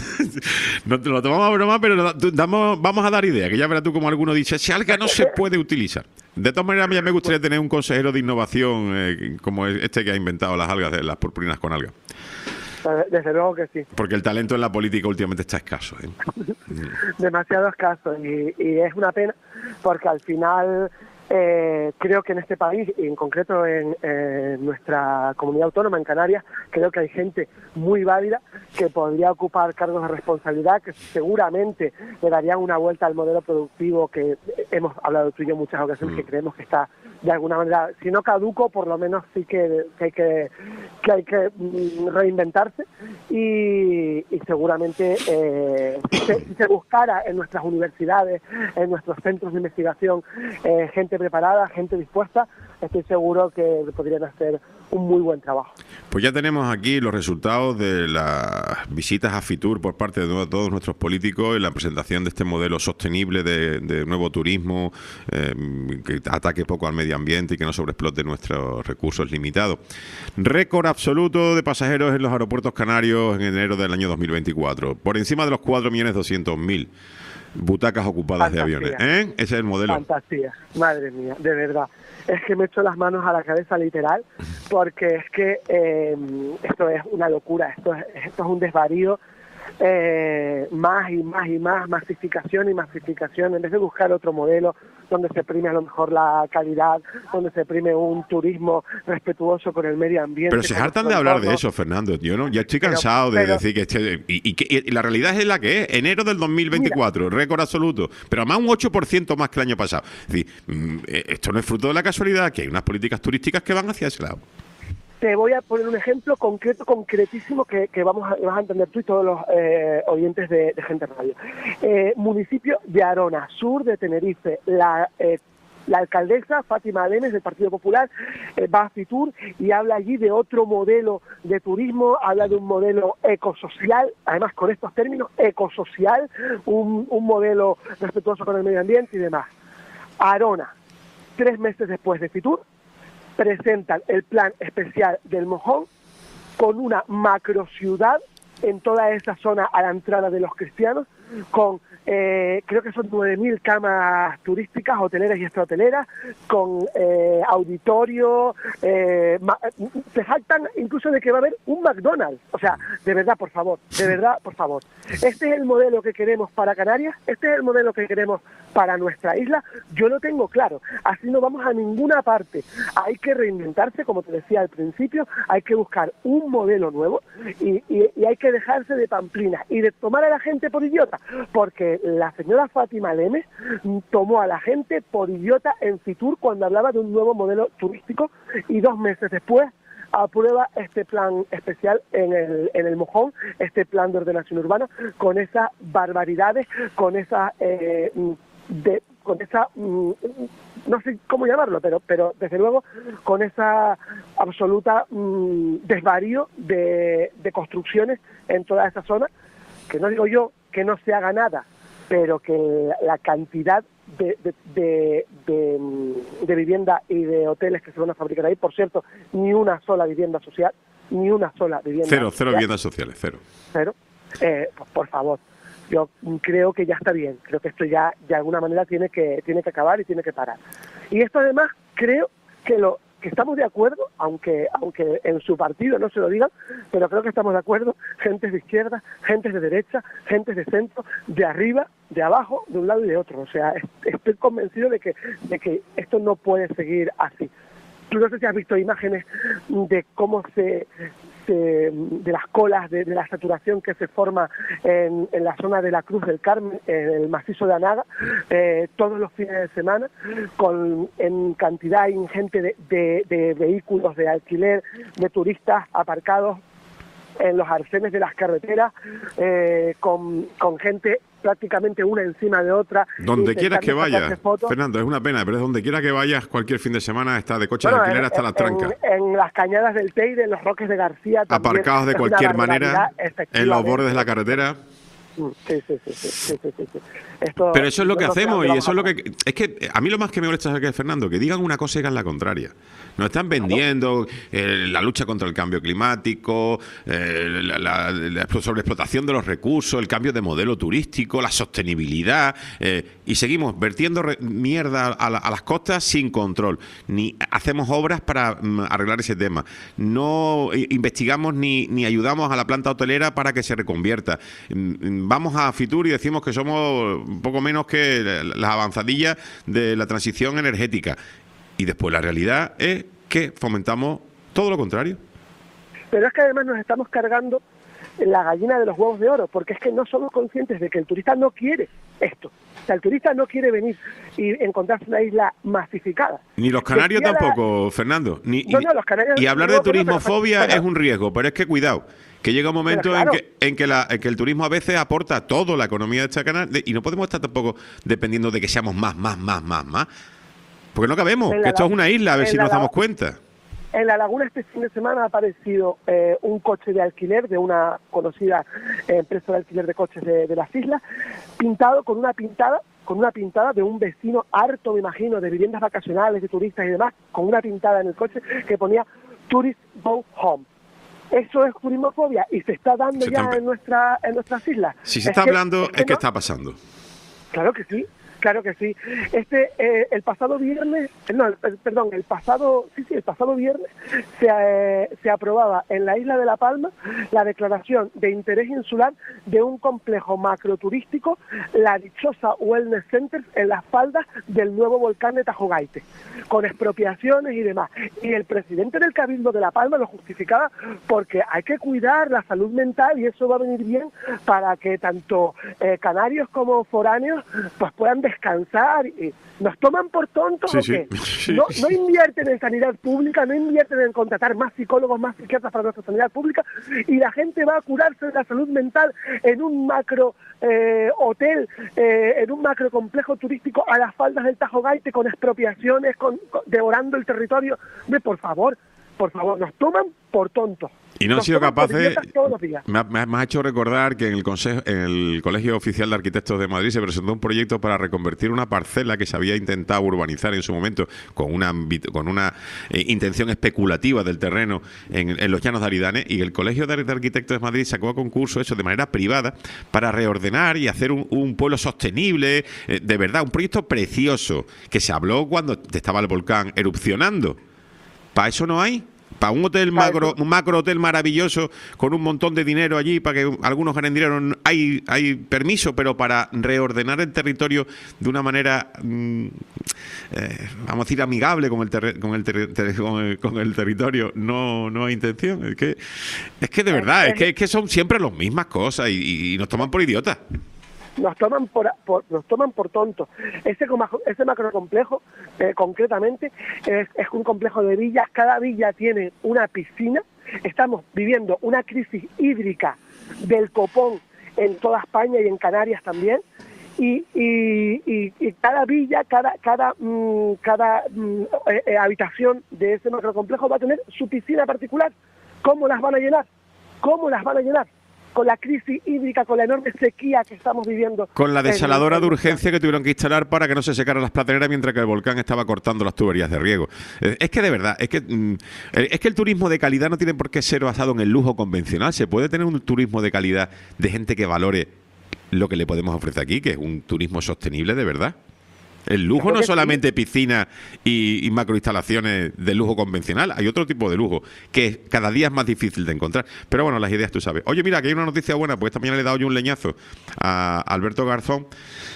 Speaker 3: no te lo tomamos a broma, pero da- tú- damos, vamos a dar idea, que ya verás tú como alguno dice, si alga no se puede utilizar. De todas maneras, ya me gustaría tener un consejero de innovación eh, como este que ha inventado las algas, de las purpurinas con algas.
Speaker 7: Desde luego que sí.
Speaker 3: Porque el talento en la política últimamente está escaso, ¿eh?
Speaker 7: Demasiado escaso y, y es una pena porque al final eh, creo que en este país y en concreto en, en nuestra comunidad autónoma en Canarias creo que hay gente muy válida que podría ocupar cargos de responsabilidad que seguramente le darían una vuelta al modelo productivo que hemos hablado tú y yo en muchas ocasiones
Speaker 3: Mm.
Speaker 7: que creemos que está de alguna manera, si no caduco, por lo menos sí que, que hay que, que hay que mm, reinventarse y, y seguramente eh, si, se, si se buscara en nuestras universidades, en nuestros centros de investigación, eh, gente preparada, gente dispuesta, estoy seguro que podrían hacer un muy buen trabajo.
Speaker 3: Pues ya tenemos aquí los resultados de las visitas a Fitur por parte de todos nuestros políticos en la presentación de este modelo sostenible de, de nuevo turismo eh, que ataque poco al medio ambiente y que no sobreexplote nuestros recursos limitados. Récord absoluto de pasajeros en los aeropuertos canarios en enero del año dos mil veinticuatro, por encima de los cuatro millones doscientos mil butacas ocupadas de
Speaker 7: Fantasía.
Speaker 3: aviones. ¿Eh? Ese es el modelo.
Speaker 7: Fantasía, madre mía, de verdad. Es que me echo las manos a la cabeza literal, porque es que eh, esto es una locura, esto es, esto es un desvarío, eh, más y más y más, masificación y masificación, en vez de buscar otro modelo donde se prime a lo mejor la calidad, donde se prime un turismo respetuoso con el medio ambiente.
Speaker 3: Pero se
Speaker 7: con
Speaker 3: hartan de
Speaker 7: nuestro
Speaker 3: hablar de
Speaker 7: entorno.
Speaker 3: eso, Fernando. Yo no, ya estoy
Speaker 7: Pero-
Speaker 3: cansado de
Speaker 7: pero-
Speaker 3: decir que este, y, y que y la realidad es la que es. Enero del dos mil veinticuatro, récord absoluto. Pero además un ocho por ciento más que el año pasado. Es decir, mm, eh, esto no es fruto de la casualidad, que hay unas políticas turísticas que van hacia ese lado.
Speaker 7: Te voy a poner un ejemplo concreto, concretísimo, que, que vamos a, vas a entender tú y todos los eh, oyentes de, de Gente Radio. Eh, municipio de Arona, sur de Tenerife, la... Eh, La alcaldesa Fátima Alemes del Partido Popular eh, va a Fitur y habla allí de otro modelo de turismo, habla de un modelo ecosocial, además con estos términos, ecosocial, un, un modelo respetuoso con el medio ambiente y demás. Arona, tres meses después de Fitur, presentan el plan especial del Mojón con una macrociudad en toda esa zona a la entrada de los cristianos, con eh, creo que son nueve mil camas turísticas, hoteleras y extrahoteleras, con eh, auditorio, eh, ma- se jactan incluso de que va a haber un McDonald's. O sea, de verdad, por favor, de verdad, por favor. Este es el modelo que queremos para Canarias, este es el modelo que queremos para nuestra isla. Yo lo tengo claro, así no vamos a ninguna parte. Hay que reinventarse, como te decía al principio, hay que buscar un modelo nuevo y, y, y hay que dejarse de pamplinas y de tomar a la gente por idiota, porque la señora Fátima Alemes tomó a la gente por idiota en Fitur cuando hablaba de un nuevo modelo turístico y dos meses después aprueba este plan especial en el, en el Mojón, este plan de ordenación urbana, con esas barbaridades, con esas eh, de, con esa, mm, no sé cómo llamarlo, pero, pero desde luego con esa absoluta mm, desvarío de, de construcciones en toda esa zona, que no digo yo que no se haga nada, pero que la cantidad de, de, de, de, de vivienda y de hoteles que se van a fabricar ahí, por cierto, ni una sola vivienda social, ni una sola vivienda
Speaker 3: Cero,
Speaker 7: social,
Speaker 3: cero viviendas sociales, cero.
Speaker 7: Cero. Eh, pues, por favor, yo creo que ya está bien, creo que esto ya de alguna manera tiene que tiene que acabar y tiene que parar. Y esto además creo que lo que estamos de acuerdo, aunque aunque en su partido no se lo digan, pero creo que estamos de acuerdo, gentes de izquierda, gentes de derecha, gentes de centro, de arriba, de abajo, de un lado y de otro. O sea, estoy convencido de que de que esto no puede seguir así. Tú no sé si has visto imágenes de cómo se, se de las colas, de, de la saturación que se forma en, en la zona de la Cruz del Carmen, en el macizo de Anaga, eh, todos los fines de semana, con en cantidad ingente de, de, de vehículos de alquiler, de turistas aparcados en los arcenes de las carreteras, eh, con, con gente prácticamente una encima de otra.
Speaker 3: Donde quieras que vayas,
Speaker 7: fotos.
Speaker 3: Fernando, es una pena, pero es donde quiera que vayas, cualquier fin de semana está de coches
Speaker 7: Bueno,
Speaker 3: de alquiler
Speaker 7: en,
Speaker 3: hasta las
Speaker 7: en,
Speaker 3: trancas.
Speaker 7: En las cañadas del Teide, en los Roques de García.
Speaker 3: Aparcados de cualquier manera, en los bordes de la
Speaker 7: carretera.
Speaker 3: carretera.
Speaker 7: Sí, sí, sí, sí, sí, sí, sí. Esto,
Speaker 3: Pero eso es lo que
Speaker 7: no
Speaker 3: hacemos
Speaker 7: sé
Speaker 3: y eso es lo que... Es que a mí lo más que me molesta es que, Fernando, que digan una cosa y hagan la contraria. Nos están vendiendo eh, la lucha contra el cambio climático, eh, la, la, la sobreexplotación de los recursos, el cambio de modelo turístico, la sostenibilidad, eh, y seguimos vertiendo re- mierda a, la, a las costas sin control. Ni hacemos obras para mm, arreglar ese tema. No eh, investigamos ni, ni ayudamos a la planta hotelera para que se reconvierta. Mm, Vamos a Fitur y decimos que somos un poco menos que las avanzadillas de la transición energética. Y después la realidad es que fomentamos todo lo contrario.
Speaker 7: Pero es que además nos estamos cargando la gallina de los huevos de oro, porque es que no somos conscientes de que el turista no quiere esto. O sea, el turista no quiere venir y encontrarse una isla masificada.
Speaker 3: Ni los canarios
Speaker 7: Decía
Speaker 3: tampoco,
Speaker 7: la...
Speaker 3: Fernando. Ni,
Speaker 7: no, no, los canarios,
Speaker 3: y hablar
Speaker 7: no,
Speaker 3: de
Speaker 7: no, pero-
Speaker 3: turismofobia
Speaker 7: pero-
Speaker 3: es un riesgo, pero es que cuidado, que llega un momento
Speaker 7: Pero claro.
Speaker 3: en, que, en, que la, en que el turismo a veces aporta todo la economía de este canal de- y no podemos estar tampoco dependiendo de que seamos más, más, más, más, más. Porque no cabemos,
Speaker 7: En la
Speaker 3: que esto
Speaker 7: la-
Speaker 3: es una isla, a ver
Speaker 7: en
Speaker 3: si
Speaker 7: la
Speaker 3: nos
Speaker 7: la-
Speaker 3: damos cuenta.
Speaker 7: En La Laguna este fin de semana ha aparecido eh, un coche de alquiler de una conocida eh, empresa de alquiler de coches de, de las islas, pintado con una pintada, con una pintada de un vecino harto, me imagino, de viviendas vacacionales, de turistas y demás, con una pintada en el coche que ponía Tourist Go Home. Eso es turismofobia y se está dando
Speaker 3: Se
Speaker 7: ya
Speaker 3: está empe-
Speaker 7: en nuestra en nuestras islas.
Speaker 3: Si se
Speaker 7: Es
Speaker 3: está
Speaker 7: que-
Speaker 3: hablando,
Speaker 7: es
Speaker 3: es
Speaker 7: que
Speaker 3: que
Speaker 7: no-
Speaker 3: está pasando.
Speaker 7: Claro que sí, claro que sí. Este, eh, el pasado viernes, no, el- el- perdón, el pasado, sí, sí, el pasado viernes se, eh, se aprobaba en la isla de La Palma la declaración de interés insular de un complejo macroturístico, la dichosa Wellness Center, en las faldas del nuevo volcán de Tajogaite, con expropiaciones y demás. Y el presidente del Cabildo de La Palma lo justificaba porque hay que cuidar la salud mental y eso va a venir bien para que tanto eh, canarios como foráneos pues puedan descansar. Y ¿nos toman por tontos
Speaker 3: Sí,
Speaker 7: o
Speaker 3: sí.
Speaker 7: qué?
Speaker 3: Sí.
Speaker 7: No, no invierten en sanidad pública, no invierten en contratar más psicólogos, más psiquiatras para nuestra sanidad pública y la gente va a curarse de la salud mental en un macro eh, hotel, eh, en un macro complejo turístico a las faldas del Tajogaite con expropiaciones, con, con- devorando el territorio. Hombre, por favor, por favor, nos toman por tontos.
Speaker 3: Y no han
Speaker 7: Nos
Speaker 3: sido
Speaker 7: toman por
Speaker 3: capaces.
Speaker 7: idiotas todos los días.
Speaker 3: Me ha, me ha- me ha hecho recordar que en el, consejo, en el Colegio Oficial de Arquitectos de Madrid se presentó un proyecto para reconvertir una parcela que se había intentado urbanizar en su momento con una, ambit- con una eh, intención especulativa del terreno en, en los Llanos de Aridane, y el Colegio de, de Arquitectos de Madrid sacó a concurso eso de manera privada para reordenar y hacer un, un pueblo sostenible, eh, de verdad, un proyecto precioso que se habló cuando estaba el volcán erupcionando. ¿Para eso no hay? Para un hotel
Speaker 7: Para
Speaker 3: macro,
Speaker 7: eso-
Speaker 3: un macro hotel maravilloso con un montón de dinero allí para que algunos ganen dinero, no- hay hay permiso, pero para reordenar el territorio de una manera mm, eh, vamos a decir amigable con el, terre- con, el terre- ter- con, el, con el territorio no no hay intención. Es que es que de verdad es que, es que son siempre las mismas cosas y, y nos toman por idiotas.
Speaker 7: Nos toman por, por- nos toman por tontos. Ese, coma- ese macrocomplejo, eh, concretamente, es, es un complejo de villas. Cada villa tiene una piscina. Estamos viviendo una crisis hídrica del copón en toda España y en Canarias también. y, y, y, y cada villa, cada cada mm, cada mm, eh, eh, habitación de ese macrocomplejo va a tener su piscina particular. ¿Cómo las van a llenar? ¿Cómo las van a llenar? Con la crisis hídrica, con la enorme sequía que estamos viviendo.
Speaker 3: Con la desaladora
Speaker 7: en,
Speaker 3: de urgencia que tuvieron que instalar para que no se secaran las platereras mientras que el volcán estaba cortando las tuberías de riego. Es que de verdad, es que mm, es que el turismo de calidad no tiene por qué ser basado en el lujo convencional. Se puede tener un turismo de calidad de gente que valore lo que le podemos ofrecer aquí, que es un turismo sostenible de verdad. El lujo no es solamente piscina y, y macroinstalaciones de lujo convencional, hay otro tipo de lujo que cada día es más difícil de encontrar. Pero bueno, las ideas tú sabes. Oye, mira, que hay una noticia buena, pues esta mañana le he dado yo un leñazo a Alberto Garzón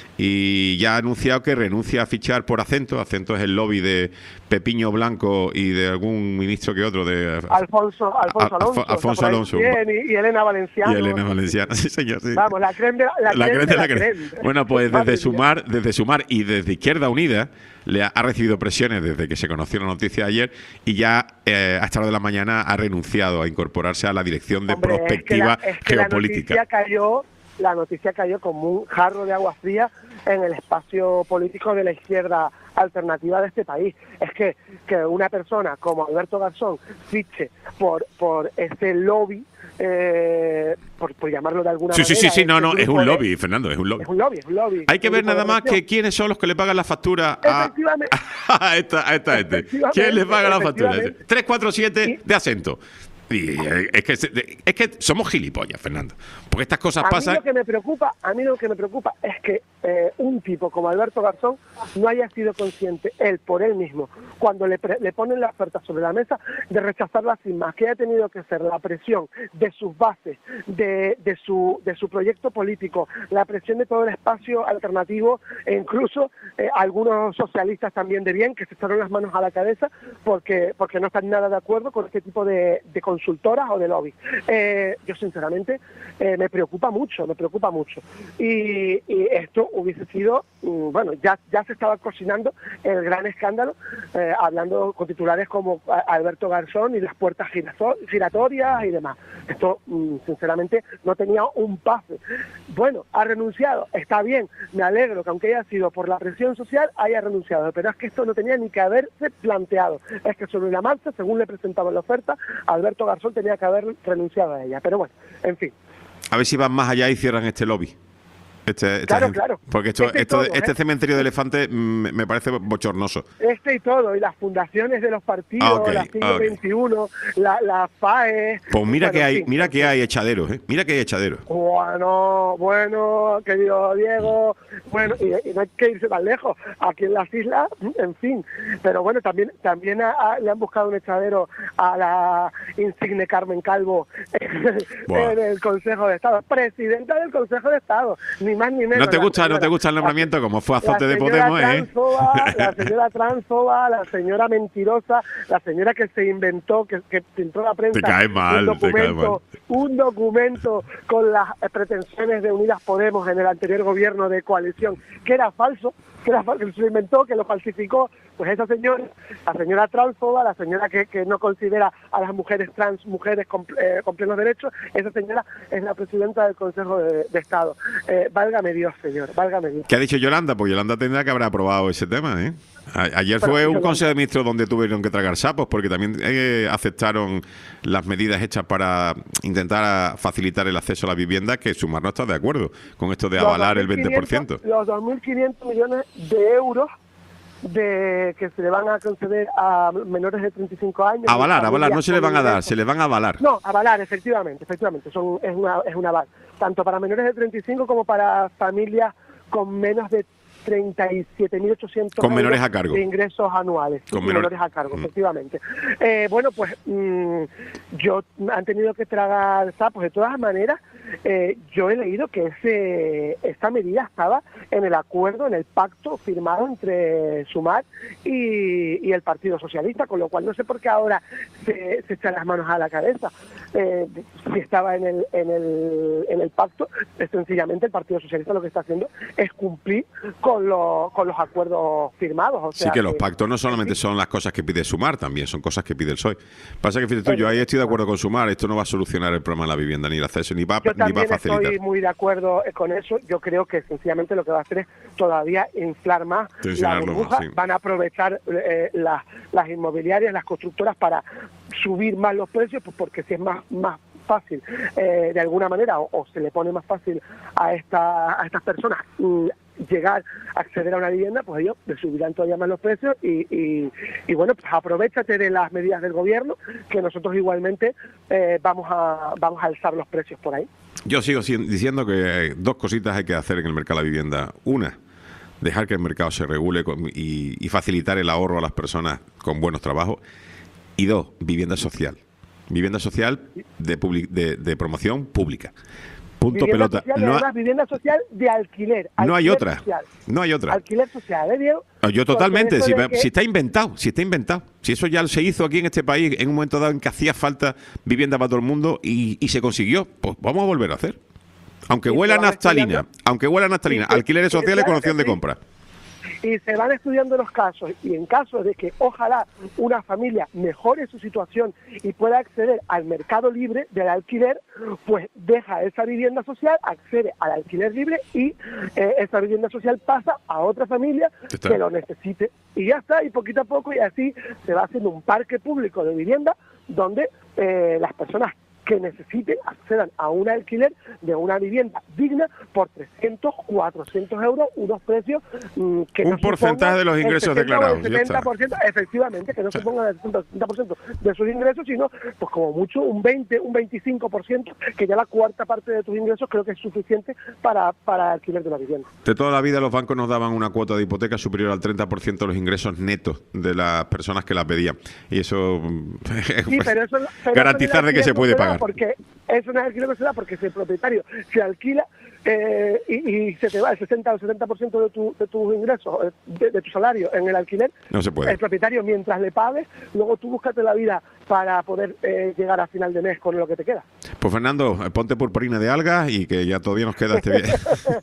Speaker 3: y ya ha anunciado que renuncia a fichar por Acento. Acento es el lobby de Pepiño Blanco y de algún ministro que otro de
Speaker 7: Alfonso, Alfonso Alonso,
Speaker 3: Alfonso, Alfonso Alonso.
Speaker 7: Bien, y, y Elena Valenciano.
Speaker 3: Y Elena Valenciano, sí señor, sí.
Speaker 7: Vamos, la creen de la, la, creen de la, creen.
Speaker 3: Bueno, pues desde Sumar, desde Sumar y desde Izquierda Unida le ha, ha recibido presiones desde que se conoció la noticia ayer y ya eh, a esta hora de la mañana ha renunciado a incorporarse a la dirección de
Speaker 7: Hombre,
Speaker 3: prospectiva
Speaker 7: es que la, es que
Speaker 3: geopolítica.
Speaker 7: La noticia cayó, la noticia cayó como un jarro de agua fría en el espacio político de la izquierda alternativa de este país. Es que, que una persona como Alberto Garzón fiche por, por ese lobby, eh, por, por llamarlo de alguna
Speaker 3: sí,
Speaker 7: manera.
Speaker 3: Sí, sí, sí, no, no, es un
Speaker 7: de,
Speaker 3: lobby, Fernando, es un lobby.
Speaker 7: Es un lobby, es un lobby.
Speaker 3: Hay que ver nada más que quiénes son los que le pagan la factura a, a esta, a esta gente. ¿Quién le paga la factura? tres cuatro siete de Acento. Y es que, es que somos gilipollas, Fernando. Porque estas cosas
Speaker 7: a
Speaker 3: pasan.
Speaker 7: Mí lo que me preocupa, a mí lo que me preocupa es que eh, un tipo como Alberto Garzón no haya sido consciente, él por él mismo, cuando le, pre le ponen la oferta sobre la mesa, de rechazarla sin más, que haya tenido que ser la presión de sus bases, de, de, su, de su proyecto político, la presión de todo el espacio alternativo e incluso eh, algunos socialistas también de bien que se echaron las manos a la cabeza porque, porque no están nada de acuerdo con este tipo de, de consultoras o de lobby. Eh, yo sinceramente eh, me preocupa mucho, me preocupa mucho. Y, y esto hubiese sido, bueno, ya, ya se estaba cocinando el gran escándalo, eh, hablando con titulares como Alberto Garzón y las puertas giratorias y demás. Esto, sinceramente, no tenía un pase. Bueno, ha renunciado, está bien, me alegro que aunque haya sido por la presión social, haya renunciado, pero es que esto no tenía ni que haberse planteado. Es que sobre la marcha, según le presentaban la oferta, Alberto Garzón tenía que haber renunciado a ella. Pero bueno, en fin.
Speaker 3: A ver si van más allá y cierran este lobby. Este,
Speaker 7: claro,
Speaker 3: gente.
Speaker 7: claro.
Speaker 3: Porque esto,
Speaker 7: este,
Speaker 3: esto,
Speaker 7: todo,
Speaker 3: este
Speaker 7: ¿eh?
Speaker 3: cementerio de elefantes me, me parece bochornoso.
Speaker 7: Este y todo, y las fundaciones de los partidos,
Speaker 3: ah, okay,
Speaker 7: la siglo
Speaker 3: okay.
Speaker 7: veintiuno, la, la F A E...
Speaker 3: Pues mira
Speaker 7: bueno,
Speaker 3: que hay,
Speaker 7: sí,
Speaker 3: mira que hay echaderos, ¿eh? Mira que hay echaderos.
Speaker 7: Bueno, bueno, querido Diego, bueno, y, y no hay que irse tan lejos, aquí en las islas, en fin, pero bueno, también también a, a, le han buscado un echadero a la insigne Carmen Calvo en el Consejo de Estado, presidenta del Consejo de Estado, ni más ni menos.
Speaker 3: ¿No te gusta,
Speaker 7: señora,
Speaker 3: no te gusta el nombramiento la, como fue azote de Podemos,
Speaker 7: transfoba,
Speaker 3: eh?
Speaker 7: La señora transfoba, la señora mentirosa, la señora que se inventó, que, que pintó la prensa.
Speaker 3: Te cae mal,
Speaker 7: un
Speaker 3: te cae mal.
Speaker 7: Un documento con las pretensiones de Unidas Podemos en el anterior gobierno de coalición, que era falso, que, era, que se inventó, que lo falsificó. Pues esa señora, la señora transfoba, la señora que, que no considera a las mujeres trans mujeres con, eh, con plenos derechos, esa señora es la presidenta del Consejo de, de Estado. Eh, válgame Dios, señor, válgame Dios.
Speaker 3: ¿Qué ha dicho Yolanda? Pues Yolanda tendrá que haber aprobado ese tema, ¿eh? A ayer fue un Consejo de Ministros donde tuvieron que tragar sapos porque también eh, aceptaron las medidas hechas para intentar facilitar el acceso a la vivienda, que Sumar no está de acuerdo con esto de avalar el veinte por ciento.
Speaker 7: Los dos mil quinientos millones de euros de que se le van a conceder a menores de treinta y cinco años.
Speaker 3: Avalar, avalar, no se le van a dar, se le van a avalar.
Speaker 7: No, avalar, efectivamente, efectivamente, son, es una es un aval, tanto para menores de treinta y cinco como para familias con menos de treinta y siete mil ochocientos
Speaker 3: con menores a cargo
Speaker 7: de ingresos anuales,
Speaker 3: con
Speaker 7: menores, menores a cargo, mm. efectivamente. Eh, bueno, pues mmm, yo han tenido que tragar sapos. De todas maneras, eh, yo he leído que ese esta medida estaba en el acuerdo, en el pacto firmado entre Sumar y, y el Partido Socialista, con lo cual no sé por qué ahora se, se echan las manos a la cabeza. Eh, si estaba en el, en el en el pacto, es sencillamente el Partido Socialista lo que está haciendo es cumplir con los con los acuerdos firmados. O sea,
Speaker 3: sí, que, que los
Speaker 7: que,
Speaker 3: pactos no solamente sí. son las cosas que pide Sumar, también son cosas que pide el P S O E. Pasa que, fíjate tú, yo ahí estoy de acuerdo con Sumar, esto no va a solucionar el problema de la vivienda ni el acceso, ni va a
Speaker 7: Yo
Speaker 3: ni va a
Speaker 7: también
Speaker 3: facilitar.
Speaker 7: estoy muy de acuerdo eh, con eso. Yo creo que sencillamente lo que va a hacer es todavía inflar más la
Speaker 3: Tensionarlo
Speaker 7: burbuja.
Speaker 3: más, sí.
Speaker 7: Van a aprovechar eh, las, las inmobiliarias, las constructoras para subir más los precios, pues porque si es más más fácil eh, de alguna manera o, o se le pone más fácil a esta a estas personas mm, llegar a acceder a una vivienda, pues ellos le subirán todavía más los precios y, y, y bueno, pues aprovéchate de las medidas del gobierno, que nosotros igualmente eh, vamos a vamos a alzar los precios por ahí.
Speaker 3: Yo sigo si- diciendo que dos cositas hay que hacer en el mercado de la vivienda. Una, dejar que el mercado se regule con- y, y facilitar el ahorro a las personas con buenos trabajos. Y dos, vivienda social. Vivienda social de, publi- de, de promoción pública. Punto
Speaker 7: Vivienda
Speaker 3: pelota.
Speaker 7: social y
Speaker 3: No, ha-
Speaker 7: además vivienda social de alquiler.
Speaker 3: no hay
Speaker 7: alquiler
Speaker 3: otra.
Speaker 7: social.
Speaker 3: No hay otra.
Speaker 7: Alquiler social, ¿eh, Diego?
Speaker 3: Yo
Speaker 7: Porque
Speaker 3: totalmente,
Speaker 7: eso
Speaker 3: si,
Speaker 7: de que-
Speaker 3: si está inventado, si está inventado. Si eso ya se hizo aquí en este país en un momento dado en que hacía falta vivienda para todo el mundo y, y se consiguió, pues vamos a volver a hacer. Aunque
Speaker 7: Y
Speaker 3: huela a
Speaker 7: se van
Speaker 3: naftalina,
Speaker 7: estudiando-
Speaker 3: aunque huela a naftalina,
Speaker 7: y se-
Speaker 3: alquileres
Speaker 7: y se
Speaker 3: sociales con
Speaker 7: van-
Speaker 3: opción de
Speaker 7: sí.
Speaker 3: compra.
Speaker 7: Y se van estudiando los casos, y en caso de que ojalá una familia mejore su situación y pueda acceder al mercado libre del alquiler, pues deja esa vivienda social, accede al alquiler libre y eh, esa vivienda social pasa a otra familia
Speaker 3: Ya está.
Speaker 7: que lo necesite. Y ya está, y poquito a poco, y así se va haciendo un parque público de vivienda donde eh, las personas que necesiten accedan a un alquiler de una vivienda digna por trescientos, cuatrocientos euros, unos precios mm, que
Speaker 3: Un
Speaker 7: no
Speaker 3: porcentaje
Speaker 7: supongan
Speaker 3: de los
Speaker 7: el
Speaker 3: ingresos
Speaker 7: setenta
Speaker 3: declarados,
Speaker 7: o el
Speaker 3: ya está.
Speaker 7: setenta por ciento, efectivamente, que no se pongan el setenta o setenta por ciento de sus ingresos, sino pues como mucho un veinte, un veinticinco por ciento, que ya la cuarta parte de tus ingresos creo que es suficiente para, para alquiler de una vivienda.
Speaker 3: De toda la vida los bancos nos daban una cuota de hipoteca superior al treinta por ciento de los ingresos netos de las personas que la pedían. Y eso
Speaker 7: Sí, pero eso, pero
Speaker 3: garantizar
Speaker 7: eso
Speaker 3: de que se
Speaker 7: no
Speaker 3: puede
Speaker 7: da
Speaker 3: pagar.
Speaker 7: Porque eso no es alquiler que se da porque si el propietario se alquila eh, y, y se te va el sesenta o el setenta por ciento de, tu, de tus ingresos, eh, de, de tu salario en el alquiler,
Speaker 3: No se puede.
Speaker 7: el propietario mientras le pagues, luego tú búscate la vida para poder eh, llegar a final de mes con lo que te queda.
Speaker 3: Pues Fernando, ponte purpurina de algas y que ya todavía nos queda este bien.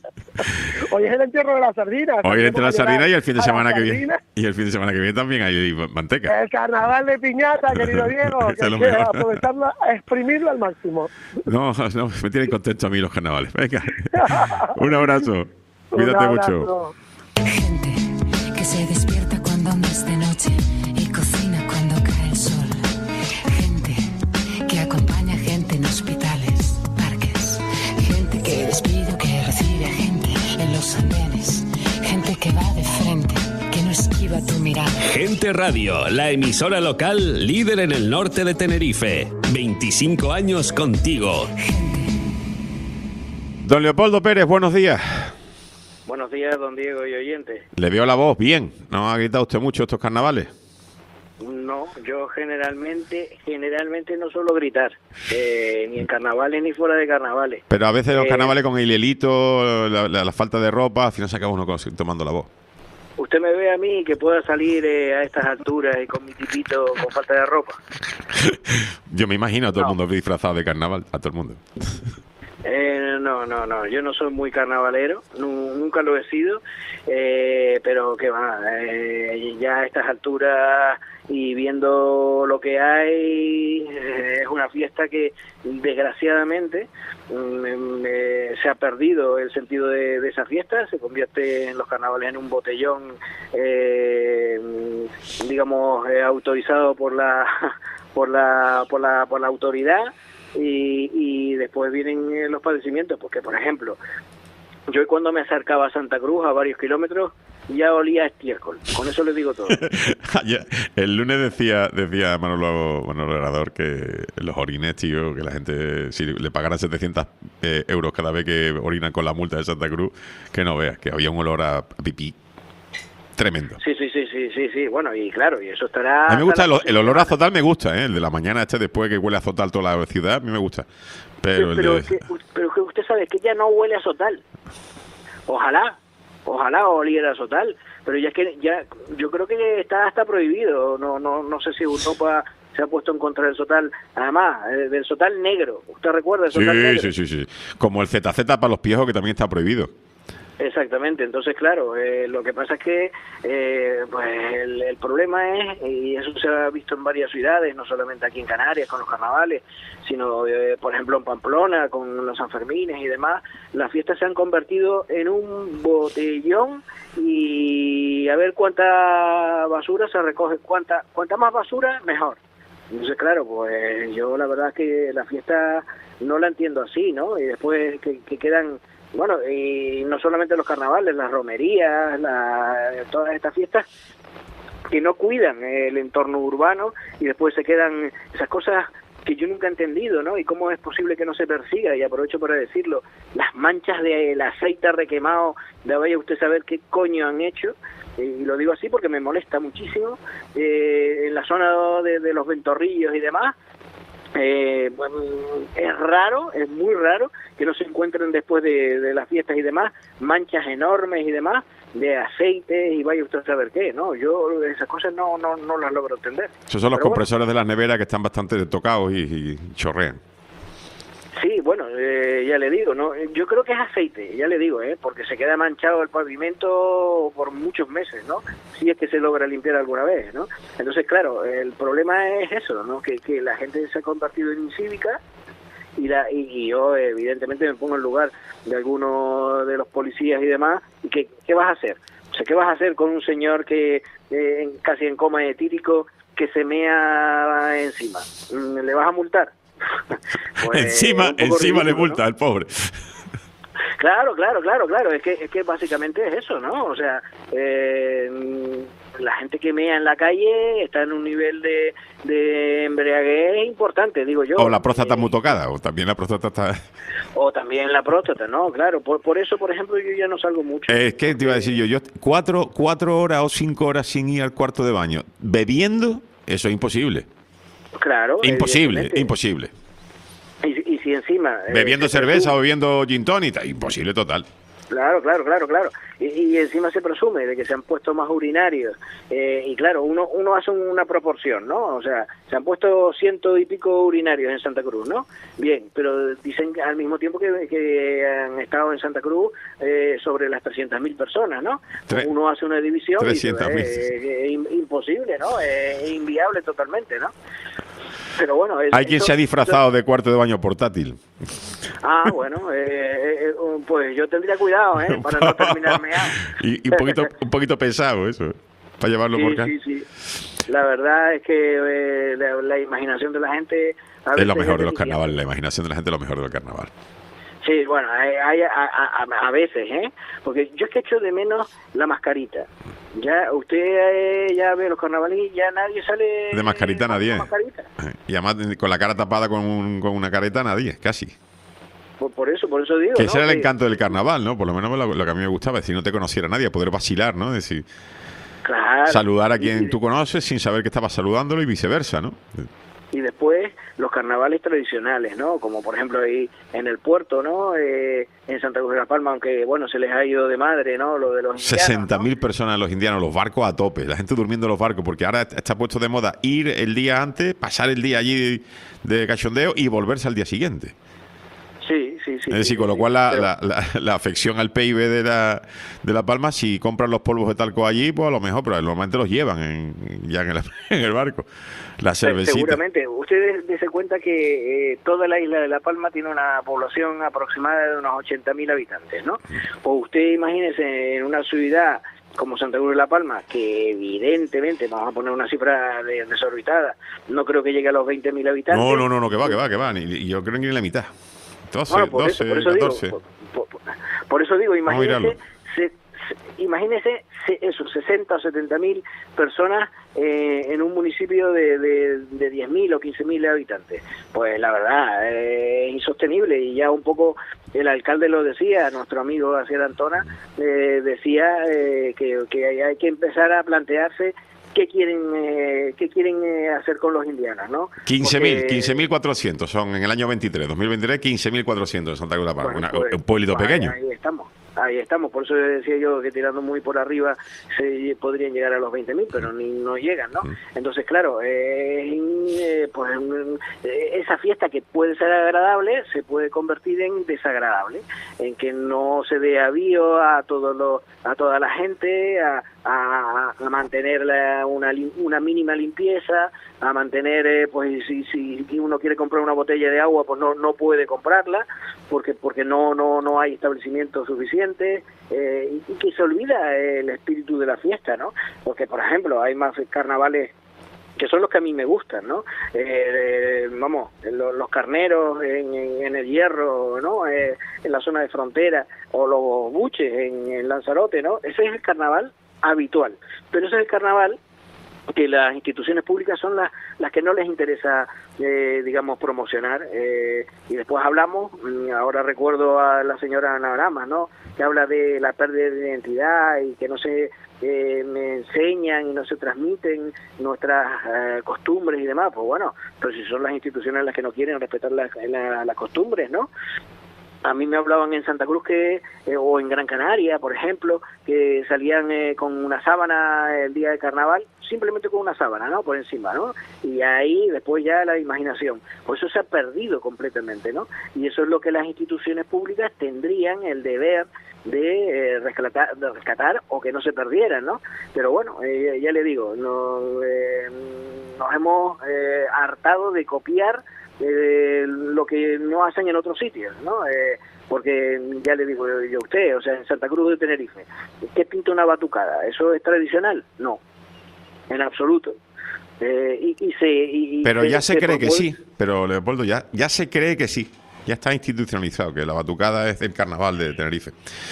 Speaker 7: Hoy es el entierro de la sardina.
Speaker 3: Hoy entre la sardina y el fin de
Speaker 7: A la
Speaker 3: semana que viene.
Speaker 7: sardina.
Speaker 3: Y el fin de semana que viene también hay manteca.
Speaker 7: El carnaval de piñata, querido Diego,
Speaker 3: Eso
Speaker 7: que
Speaker 3: es
Speaker 7: hay
Speaker 3: lo
Speaker 7: que
Speaker 3: mejor.
Speaker 7: aprovecharlo, exprimirlo al máximo.
Speaker 3: No, no, me tienen contento a mí los carnavales. Venga, un abrazo.
Speaker 7: Un
Speaker 3: Cuídate mucho.
Speaker 7: abrazo.
Speaker 5: Gente que se despierta cuando aún es de noche y cocina cuando cae el sol. Gente que acompaña a gente en hospitales, parques. Gente que despide o que recibe a gente en los andenes. Gente que va de frente, que no esquiva tu mirada.
Speaker 6: Gente Radio, la emisora local líder en el norte de Tenerife. veinticinco años contigo.
Speaker 3: Don Leopoldo Pérez, buenos días.
Speaker 8: Buenos días, don Diego y oyentes.
Speaker 3: Le veo la voz bien. ¿No ha gritado usted mucho estos carnavales?
Speaker 8: No, yo generalmente generalmente no suelo gritar, eh, ni en carnavales ni fuera de carnavales.
Speaker 3: Pero a veces los
Speaker 8: Eh,
Speaker 3: carnavales con el hielito, la, la- la falta de ropa, al final se acaba uno con- tomando la voz.
Speaker 8: Usted me ve a mí que pueda salir eh, a estas alturas y con mi tipito con falta de ropa.
Speaker 3: Yo me imagino a todo
Speaker 8: No.
Speaker 3: el mundo disfrazado de carnaval, a todo el mundo.
Speaker 8: Eh, no, no, no, yo no soy muy carnavalero, nu- nunca lo he sido, eh, pero que va, eh, ya a estas alturas y viendo lo que hay, eh, es una fiesta que desgraciadamente mm, eh, se ha perdido el sentido de, de esa fiesta, se convierte en los carnavales en un botellón, eh, digamos, eh, autorizado por la, por la, por la, por la autoridad. Y, y después vienen eh, los padecimientos, porque por ejemplo, yo cuando me acercaba a Santa Cruz a varios kilómetros ya olía a estiércol, con eso les digo todo.
Speaker 3: Ayer- el lunes decía decía Manolo, Manolo Herrador que los orines, tío, que la gente, si le pagaran setecientos eh, euros cada vez que orinan con la multa de Santa Cruz, que no veas, que había un olor a pipí tremendo.
Speaker 8: Sí, sí, sí, sí, sí, sí, bueno, y claro, y eso estará...
Speaker 3: A mí me gusta, el,
Speaker 8: hasta la
Speaker 3: el olor a
Speaker 8: próxima
Speaker 3: azotal me gusta, ¿eh? El de la mañana este después que huele a azotal toda la ciudad, a mí me gusta. Pero
Speaker 8: semana.
Speaker 3: el
Speaker 8: Pero,
Speaker 3: de...
Speaker 8: es que, pero que usted sabe que ya no huele a sotal. Ojalá, ojalá oliera a sotal, pero ya es que ya yo creo que está hasta prohibido, no no no sé si Europa se ha puesto en contra del sotal, además eh, del sotal negro. ¿Usted recuerda el sotal
Speaker 3: Sí,
Speaker 8: negro?
Speaker 3: sí, sí, sí. Como el Z Z para los piejos, que también está prohibido.
Speaker 8: Exactamente, entonces claro, eh, lo que pasa es que eh, pues el, el problema es, y eso se ha visto en varias ciudades, no solamente aquí en Canarias con los carnavales, sino eh, por ejemplo en Pamplona con los Sanfermines y demás, las fiestas se han convertido en un botellón y a ver cuánta basura se recoge, cuánta, cuánta más basura mejor. Entonces claro, pues yo la verdad es que la fiesta no la entiendo así, ¿no? Y después que, que quedan... Bueno, y no solamente los carnavales, las romerías, la, todas estas fiestas que no cuidan el entorno urbano y después se quedan esas cosas que yo nunca he entendido, ¿no? Y cómo es posible que no se persiga, y aprovecho para decirlo, las manchas del aceite requemado, de vaya usted a saber qué coño han hecho, y lo digo así porque me molesta muchísimo, eh, en la zona de, de los Ventorrillos y demás. Eh, bueno, es raro, es muy raro que no se encuentren después de, de las fiestas y demás manchas enormes y demás de aceite y vaya usted a saber qué, ¿no? Yo esas cosas no no, no las logro entender.
Speaker 3: Esos son los
Speaker 8: Pero
Speaker 3: compresores
Speaker 8: bueno,
Speaker 3: de las neveras que están bastante tocados y, y chorrean.
Speaker 8: Sí, bueno, eh, ya le digo, no, yo creo que es aceite, ya le digo, eh, porque se queda manchado el pavimento por muchos meses, ¿no? Si es que se logra limpiar alguna vez, ¿no? Entonces, claro, el problema es eso, ¿no? Que, que la gente se ha convertido en incívica y, la, y, y yo, evidentemente, me pongo en lugar de algunos de los policías y demás. ¿Y qué, qué vas a hacer? O sea, ¿qué vas a hacer con un señor que eh, casi en coma etílico que se mea encima? ¿Le vas a multar?
Speaker 3: Pues encima encima ridículo, le multa, ¿no? Al pobre.
Speaker 8: Claro, claro, claro, claro. Es que es que básicamente es eso, ¿no? O sea, eh, la gente que mea en la calle está en un nivel de, de embriaguez importante, digo yo.
Speaker 3: O la próstata
Speaker 8: eh,
Speaker 3: muy tocada, o también la próstata está...
Speaker 8: O también la próstata, ¿no? Claro, por, por eso, por ejemplo, yo ya no salgo mucho.
Speaker 3: Es que te iba a decir yo, yo cuatro, cuatro horas o cinco horas sin ir al cuarto de baño, bebiendo, eso es imposible.
Speaker 8: Claro.
Speaker 3: Imposible, imposible.
Speaker 8: Y, y si encima...
Speaker 3: Bebiendo
Speaker 8: eh,
Speaker 3: cerveza
Speaker 8: presume,
Speaker 3: o bebiendo gin tonic, imposible total.
Speaker 8: Claro, claro, claro, claro. Y, y encima se presume de que se han puesto más urinarios. Eh, y claro, uno uno hace una proporción, ¿no? O sea, se han puesto ciento y pico urinarios en Santa Cruz, ¿no? Bien, pero dicen al mismo tiempo que, que han estado en Santa Cruz eh, sobre las trescientas mil personas, ¿no?
Speaker 3: Tre-
Speaker 8: uno hace una división y
Speaker 3: trescientas mil.
Speaker 8: es, es, es imposible, ¿no? Es, es inviable totalmente, ¿no? Pero bueno,
Speaker 3: hay quien se ha disfrazado de cuarto de baño portátil.
Speaker 8: Ah, bueno, eh, eh, pues yo tendría cuidado, ¿eh? Para no terminar meado.
Speaker 3: y, y un poquito un poquito pesado eso, para llevarlo
Speaker 8: sí,
Speaker 3: por acá.
Speaker 8: Sí, sí. La verdad es que eh, la, la imaginación de la gente... A
Speaker 3: es lo mejor
Speaker 8: es
Speaker 3: de los carnavales, la imaginación de la gente es lo mejor del carnaval.
Speaker 8: Sí, bueno, hay, hay a, a, a, a veces, ¿eh? Porque yo es que echo de menos la mascarita. Ya usted eh, ya ve los carnavales y ya nadie sale...
Speaker 3: De mascarita nadie.
Speaker 8: Mascarita.
Speaker 3: Y además con la cara tapada con, un, con una careta nadie, casi.
Speaker 8: Por, por eso, por eso digo,
Speaker 3: que
Speaker 8: ¿no?
Speaker 3: ese era el
Speaker 8: que...
Speaker 3: encanto del carnaval, ¿no? Por lo menos lo, lo que a mí me gustaba, si no te conociera nadie, poder vacilar, ¿no? Es decir,
Speaker 8: claro.
Speaker 3: Saludar a quien
Speaker 8: y...
Speaker 3: tú conoces sin saber que estabas saludándolo y viceversa, ¿no?
Speaker 8: Y después los carnavales tradicionales, ¿no? Como por ejemplo ahí en el puerto, ¿no? Eh, en Santa Cruz de la Palma, aunque bueno, se les ha ido de madre, ¿no? Lo de los
Speaker 3: sesenta mil
Speaker 8: ¿no?
Speaker 3: personas los indianos, los barcos a tope, la gente durmiendo en los barcos, porque ahora está puesto de moda ir el día antes, pasar el día allí de, de cachondeo y volverse al día siguiente.
Speaker 8: Sí, sí, sí.
Speaker 3: Es decir,
Speaker 8: sí,
Speaker 3: con lo
Speaker 8: sí,
Speaker 3: cual la,
Speaker 8: pero...
Speaker 3: la, la, la afección al P I B de la, de la Palma, si compran los polvos de talco allí, pues a lo mejor, pero normalmente los llevan en, ya en el, en el barco. La cervecita.
Speaker 8: Seguramente. Ustedes dense cuenta que eh, toda la isla de La Palma tiene una población aproximada de unos ochenta mil habitantes, ¿no? Pues usted imagínese en una ciudad como Santa Cruz de la Palma, que evidentemente, vamos a poner una cifra de, desorbitada, no creo que llegue a los veinte mil habitantes.
Speaker 3: No, no, no, no, que va, que va, que va. Ni, yo creo que ni la mitad. doce,
Speaker 8: bueno, por
Speaker 3: doce,
Speaker 8: eso, por eso
Speaker 3: catorce.
Speaker 8: Digo, por, por, por eso digo, imagínese, se, se, imagínese se, eso, sesenta o setenta mil personas eh, en un municipio de, de, de diez mil o quince mil habitantes. Pues la verdad, eh, es insostenible, y ya un poco el alcalde lo decía, nuestro amigo Asier Antona, eh, decía eh, que, que hay que empezar a plantearse qué quieren eh, qué quieren eh, hacer con los indianos, ¿no?
Speaker 3: quince mil, quince mil cuatrocientos son en el año veintitrés, dos mil veintitrés, quince mil cuatrocientos en Santa Cruz de la Palma,
Speaker 8: bueno,
Speaker 3: pues,
Speaker 8: pues,
Speaker 3: un pueblito
Speaker 8: pues
Speaker 3: pequeño.
Speaker 8: Ahí estamos, ahí estamos. Por eso decía yo que tirando muy por arriba se podrían llegar a los veinte mil, pero ni no llegan, ¿no? Entonces, claro, eh, eh, pues eh, esa fiesta que puede ser agradable se puede convertir en desagradable, en que no se dé avío a todos los, a toda la gente, a, a, a mantener la, una, una mínima limpieza, a mantener, eh, pues si, si uno quiere comprar una botella de agua, pues no no puede comprarla, porque porque no no no hay establecimiento suficiente, eh, y, y que se olvida el espíritu de la fiesta, ¿no? Porque, por ejemplo, hay más carnavales que son los que a mí me gustan, ¿no? Eh, eh, vamos, los, los carneros en, en, en el Hierro, ¿no? Eh, en la zona de frontera, o los buches en, en Lanzarote, ¿no? Ese es el carnaval habitual, pero ese es el carnaval que las instituciones públicas son las las que no les interesa, eh, digamos, promocionar, eh, y después hablamos, ahora recuerdo a la señora Ana Bramas, ¿no?, que habla de la pérdida de identidad y que no se eh, me enseñan y no se transmiten nuestras eh, costumbres y demás. Pues bueno, pero si son las instituciones las que no quieren respetar las, las, las costumbres, ¿no? A mí me hablaban en Santa Cruz que eh, o en Gran Canaria, por ejemplo, que salían eh, con una sábana el día de carnaval, simplemente con una sábana, ¿no?, por encima, ¿no? Y ahí después ya la imaginación. Pues eso se ha perdido completamente, ¿no? Y eso es lo que las instituciones públicas tendrían el deber de, eh, rescatar, de rescatar o que no se perdieran, ¿no? Pero bueno, eh, ya le digo, no, eh, nos hemos eh, hartado de copiar Eh, lo que no hacen en otros sitios, ¿no? Eh, porque ya le digo yo a usted, o sea, en Santa Cruz de Tenerife, ¿qué pinta una batucada? ¿Eso es tradicional? No, en absoluto. Eh, y, y se, y,
Speaker 3: pero
Speaker 8: se,
Speaker 3: ya se,
Speaker 8: se
Speaker 3: cree
Speaker 8: propone...
Speaker 3: que sí, pero Leopoldo, ya, ya se cree que sí, ya está institucionalizado, que la batucada es el carnaval de Tenerife.